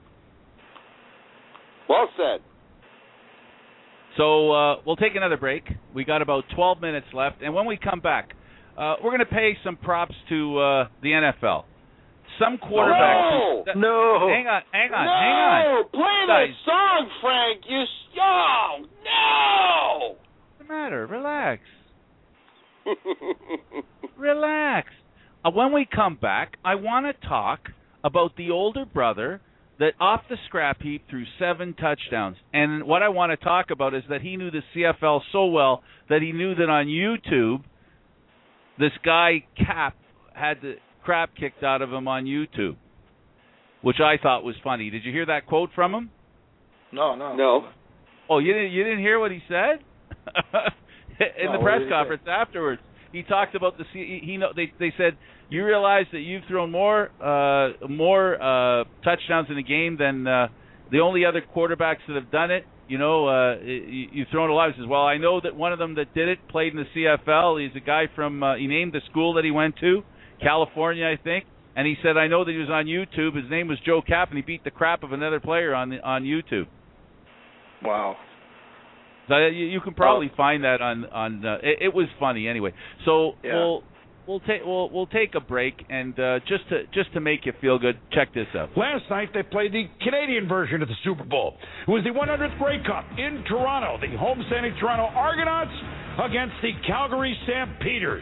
Well said. So uh, we'll take another break. We got about twelve minutes left, and when we come back, uh, we're going to pay some props to uh, the N F L. Some quarterbacks. No! no. Hang on, hang on, no! hang on. Play Guys. the song, Frank. You. s- Oh no! What's the matter? Relax. Relax. Uh, when we come back, I want to talk about the older brother that off the scrap heap threw seven touchdowns. And what I want to talk about is that he knew the C F L so well that he knew that on YouTube, this guy Cap had the crap kicked out of him on YouTube, which I thought was funny. Did you hear that quote from him? No, no. No. Oh, you didn't you didn't hear what he said in No, the what press did he conference afterwards? He talked about the he, he know they they said you realize that you've thrown more uh, more uh, touchdowns in a game than uh, the only other quarterbacks that have done it. You know, uh, you, you've thrown a lot. He says, well, I know that one of them that did it played in the C F L. He's a guy from uh, he named the school that he went to, California, I think. And he said, I know that he was on YouTube. His name was Joe Cap, and he beat the crap of another player on the, on YouTube. Wow. So uh, you, you can probably find that on on. Uh, it, it was funny anyway. So Yeah. we'll we'll take we'll we'll take a break and uh, just to just to make you feel good, check this out. Last night they played the Canadian version of the Super Bowl. It was the one hundredth Grey Cup in Toronto. The homestanding Toronto Argonauts against the Calgary Stampeders.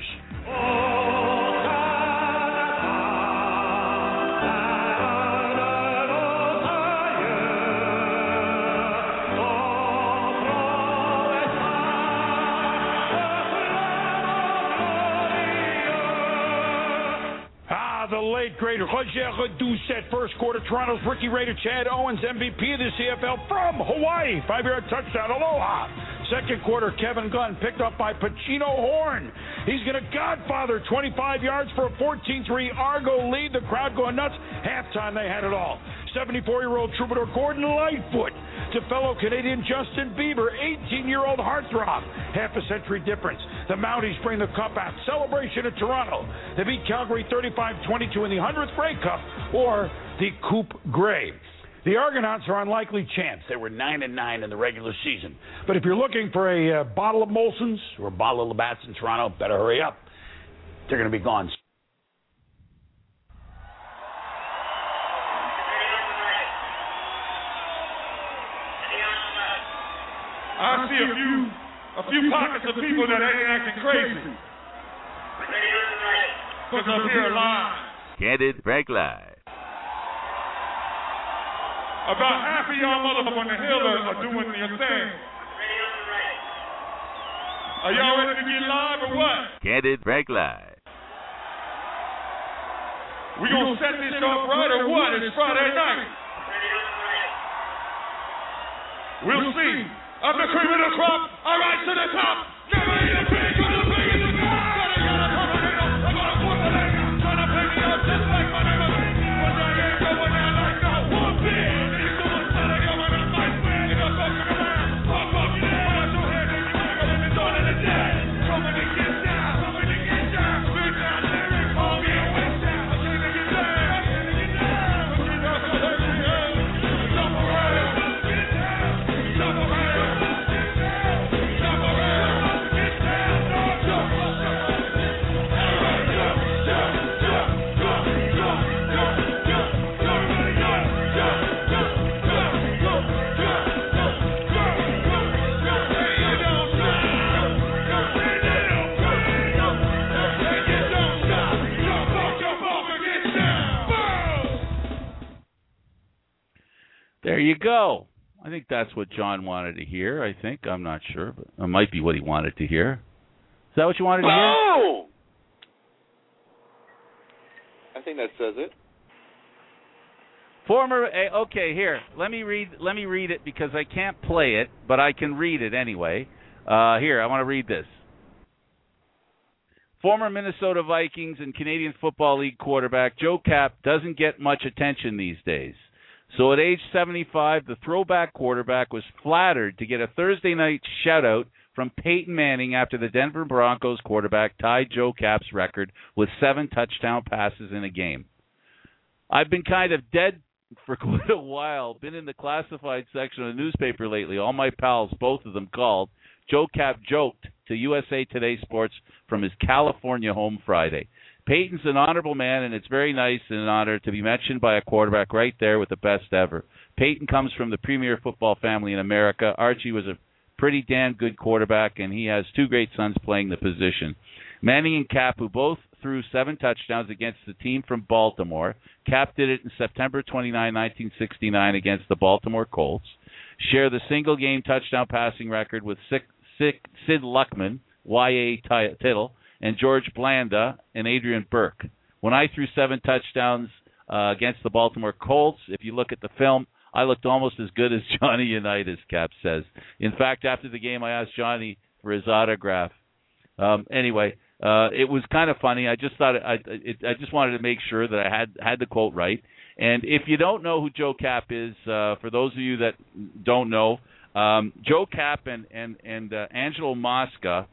late, great Roger Doucette. First quarter, Toronto's rookie raider Chad Owens, M V P of the C F L from Hawaii. Five-yard touchdown, aloha. Second quarter, Kevin Gunn picked up by Pacino Horn. He's going to Godfather twenty-five yards for a fourteen three Argo lead. The crowd going nuts. Halftime, they had it all. seventy-four-year-old troubadour Gordon Lightfoot to fellow Canadian Justin Bieber, eighteen-year-old heartthrob. Half a century difference. The Mounties bring the cup out. Celebration at Toronto. They beat Calgary thirty-five twenty-two in the hundredth Grey Cup, or the Coupe Grey. The Argonauts are unlikely chance. They were nine and nine in the regular season. But if you're looking for a uh, bottle of Molson's or a bottle of Labatt's in Toronto, better hurry up. They're going to be gone. I see a few, a few pockets of people that ain't acting crazy. Because I'm here live. Candid Frank Live. About half of y'all motherfuckers on the hill are doing your thing. Are y'all ready to get live or what? Candid Frank Live. We gonna set this off right or what? It's Friday night. We'll see. Up the cream of the crop, all right to the top. Never eat a pig, gonna pig in the top. Gonna get a tornado, I'm gonna put the leg, gonna pick me up just like my name is. When I ain't going out like no one pig. It's the one that I go when I'm like, in the fuck of the man. Fuck up, you know, I'm so heavy, you wanna go in the dawn of the dead. Coming to get down, coming to get down. Big down, lyric, call me a west down. I'm gonna get down, I'm gonna get down. I'm gonna get down, so heavy, yeah. Jump around, get down, jump around. There you go. I think that's what John wanted to hear, I think. I'm not sure, but it might be what he wanted to hear. Is that what you wanted to hear? Oh! I think that says it. Former uh, okay, here. Let me read let me read it because I can't play it, but I can read it anyway. Uh, here, I want to read this. Former Minnesota Vikings and Canadian Football League quarterback Joe Kapp doesn't get much attention these days. So at age seventy-five, the throwback quarterback was flattered to get a Thursday night shout-out from Peyton Manning after the Denver Broncos quarterback tied Joe Kapp's record with seven touchdown passes in a game. I've been kind of dead for quite a while, been in the classified section of the newspaper lately. All my pals, both of them called. Joe Kapp joked to U S A Today Sports from his California home Friday. Peyton's an honorable man, and it's very nice and an honor to be mentioned by a quarterback right there with the best ever. Peyton comes from the premier football family in America. Archie was a pretty damn good quarterback, and he has two great sons playing the position. Manning and Kapp, who both threw seven touchdowns against the team from Baltimore. Kapp did it in September twenty-ninth, nineteen sixty-nine against the Baltimore Colts. Share the single-game touchdown passing record with Sid Luckman, Y A Tittle, and George Blanda and Adrian Burke. When I threw seven touchdowns uh, against the Baltimore Colts, if you look at the film, I looked almost as good as Johnny Unitas, Kapp says. In fact, after the game, I asked Johnny for his autograph. Um, anyway, uh, it was kind of funny. I just thought I, it, I just wanted to make sure that I had had the quote right. And if you don't know who Joe Kapp is, uh, for those of you that don't know, um, Joe Kapp and and and uh, Angelo Mosca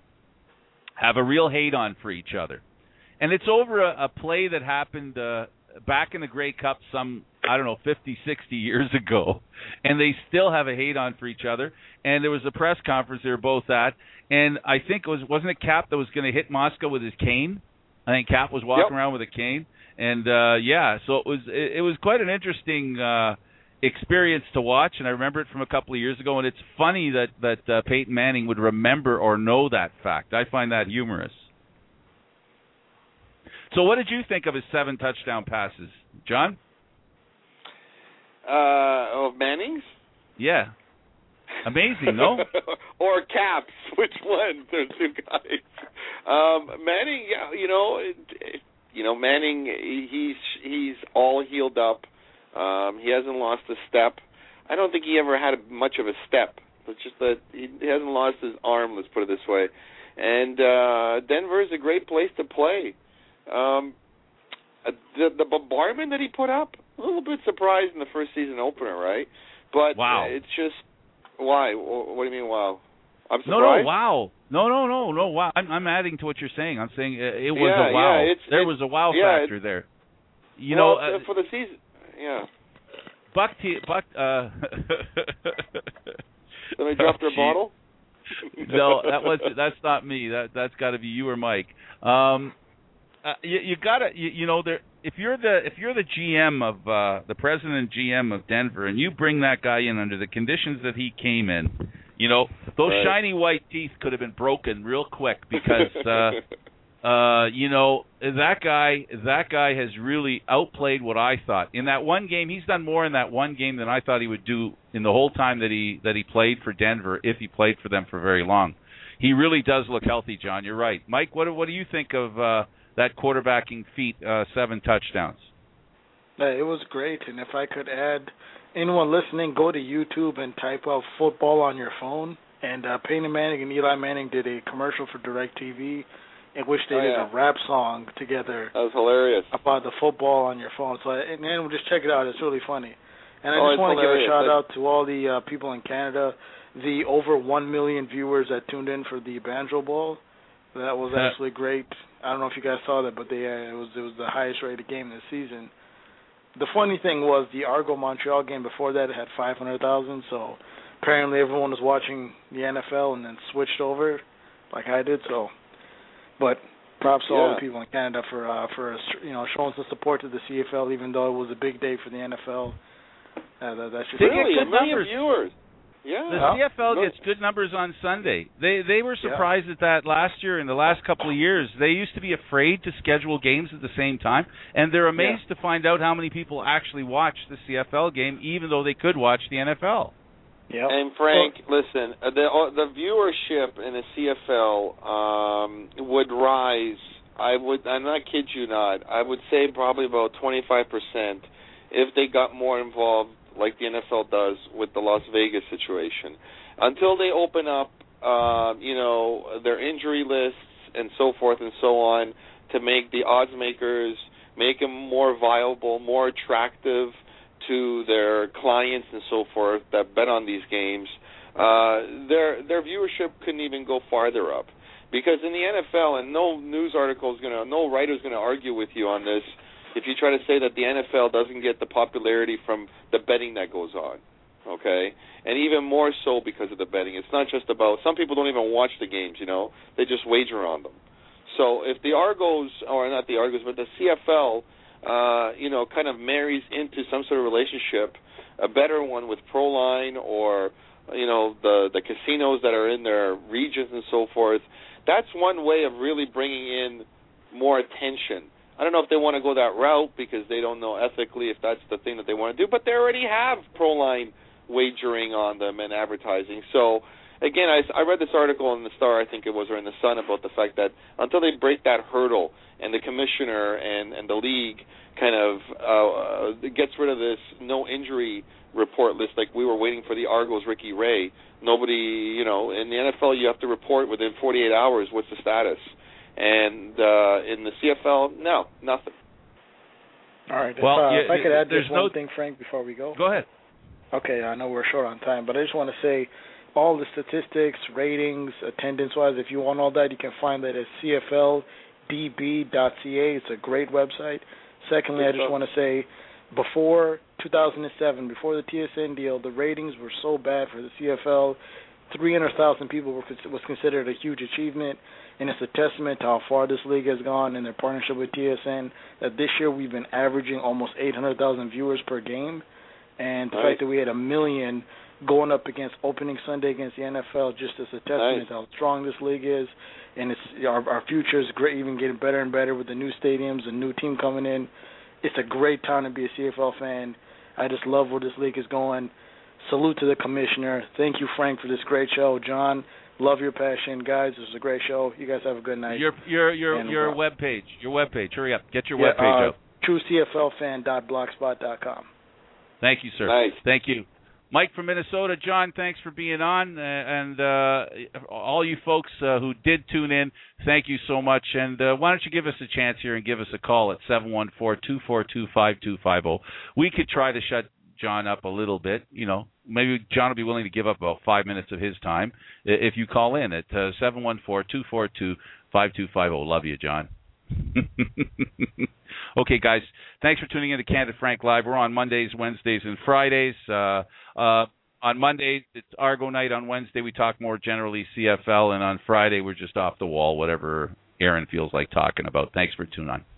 have a real hate-on for each other. And it's over a, a play that happened uh, back in the Grey Cup some, I don't know, fifty, sixty years ago. And they still have a hate-on for each other. And there was a press conference they were both at. And I think it was, wasn't it Kapp that was going to hit Mosca with his cane? I think Kapp was walking yep. around with a cane. And, uh, yeah, so it was it, it was quite an interesting uh, experience to watch. And I remember it from a couple of years ago. And it's funny that, that uh, Peyton Manning would remember or know that fact. I find that humorous. So what did you think of his seven touchdown passes, John? Uh, of Manning's? Yeah. Amazing, no? Or Kapp's, which one? There's two guys. Um, Manning, yeah, you know, it, it, you know, Manning, he, he's he's all healed up. Um, he hasn't lost a step. I don't think he ever had a, much of a step. It's just that he, he hasn't lost his arm, let's put it this way. And uh, Denver is a great place to play. Um, the, the bombardment that he put up, a little bit surprised in the first season opener, right? But wow. uh, it's just, why? What do you mean, wow? I'm surprised. No, no, wow. No, no, no, no, wow. I'm, I'm adding to what you're saying. I'm saying it, it was yeah, a wow. Yeah, it's, there it's, was a wow yeah, factor there. You well, know, uh, for the season, yeah. Buck, T- Buck, uh... Somebody dropped oh, their bottle? No, that was that's not me. That that's got to be you or Mike. Um, uh, you, you gotta, you, you know, there. If you're the if you're the G M of uh, the president and G M of Denver, and you bring that guy in under the conditions that he came in, you know, those right. shiny white teeth could have been broken real quick because, uh, uh, you know, that guy that guy has really outplayed what I thought in that one game. He's done more in that one game than I thought he would do in the whole time that he that he played for Denver, if he played for them for very long. He really does look healthy, John. You're right. Mike, what what do you think of uh, that quarterbacking feat, uh, seven touchdowns? Yeah, it was great. And if I could add, anyone listening, go to YouTube and type out football on your phone. And uh, Peyton Manning and Eli Manning did a commercial for DirecTV in which they oh, did yeah. a rap song together. That was hilarious. About the football on your phone. So, and then just check it out. It's really funny. And I oh, just want to give a shout That's... out to all the uh, people in Canada, the over one million viewers that tuned in for the Banjo Bowl. That was absolutely great. I don't know if you guys saw that, but they uh, it was it was the highest rated game this season. The funny thing was the Argo Montreal game before that it had five hundred thousand. So apparently everyone was watching the N F L and then switched over, like I did. So, but props to yeah. all the people in Canada for uh, for you know showing some support to the C F L, even though it was a big day for the N F L. Uh, that, that's just really good a million numbers. viewers. Yeah. The C F L gets good numbers on Sunday. They they were surprised yeah. at that last year. In the last couple of years, they used to be afraid to schedule games at the same time, and they're amazed yeah. to find out how many people actually watch the C F L game, even though they could watch the N F L. Yep. And Frank, well, listen, uh, the uh, the viewership in the C F L um, would rise. I would, I'm not kid you not. I would say probably about twenty-five percent if they got more involved, like the N F L does with the Las Vegas situation. Until they open up, uh, you know, their injury lists and so forth and so on to make the odds makers, make them more viable, more attractive to their clients and so forth that bet on these games, uh, their their viewership couldn't even go farther up. Because in the N F L, and no news article is going to, no writer is going to argue with you on this, if you try to say that the N F L doesn't get the popularity from the betting that goes on, okay? And even more so because of the betting. It's not just about, some people don't even watch the games, you know. They just wager on them. So if the Argos, or not the Argos, but the C F L, uh, you know, kind of marries into some sort of relationship, a better one with Proline or, you know, the, the casinos that are in their regions and so forth, that's one way of really bringing in more attention. I don't know if they want to go that route because they don't know ethically if that's the thing that they want to do, but they already have Proline wagering on them and advertising. So, again, I, I read this article in the Star, I think it was, or in the Sun, about the fact that until they break that hurdle and the commissioner and, and the league kind of uh, gets rid of this no injury report list like we were waiting for the Argos Ricky Ray, nobody, you know, in the N F L you have to report within forty-eight hours what's the status. And uh, in the C F L, no, nothing. All right. If, well, uh, yeah, if I could add just one no... thing, Frank, before we go. Go ahead. Okay, I know we're short on time, but I just want to say all the statistics, ratings, attendance-wise, if you want all that, you can find that at C F L D B dot C A. It's a great website. Secondly, I just want to say before two thousand seven, before the T S N deal, the ratings were so bad for the C F L. three hundred thousand people were, was considered a huge achievement, and it's a testament to how far this league has gone in their partnership with T S N, that this year we've been averaging almost eight hundred thousand viewers per game, and the nice. fact that we had a million going up against opening Sunday against the N F L just as a testament nice. to how strong this league is, and it's our, our future is great, even getting better and better with the new stadiums, a new team coming in. It's a great time to be a C F L fan. I just love where this league is going. salute to the commissioner. Thank you, Frank, for this great show. John, love your passion. Guys, this was a great show. You guys have a good night. Your your your and, your uh, web page. Your web page. Hurry up. Get your yeah, web page uh, up. true C F L fan dot blogspot dot com. Thank you, sir. Nice. Thank you. Mike from Minnesota. John, thanks for being on. Uh, and uh, all you folks uh, who did tune in, thank you so much. And uh, why don't you give us a chance here and give us a call at seven one four, two four two, five two five zero. We could try to shut John up a little bit. You know, maybe John will be willing to give up about five minutes of his time if you call in at uh, seven one four, two four two, five two five zero. Love you, John. Okay, guys, thanks for tuning in to Candid Frank Live. We're on Mondays, Wednesdays, and Fridays. Uh, uh, on Monday, it's Argo night. On Wednesday, we talk more generally C F L. And on Friday, we're just off the wall, whatever Aaron feels like talking about. Thanks for tuning on.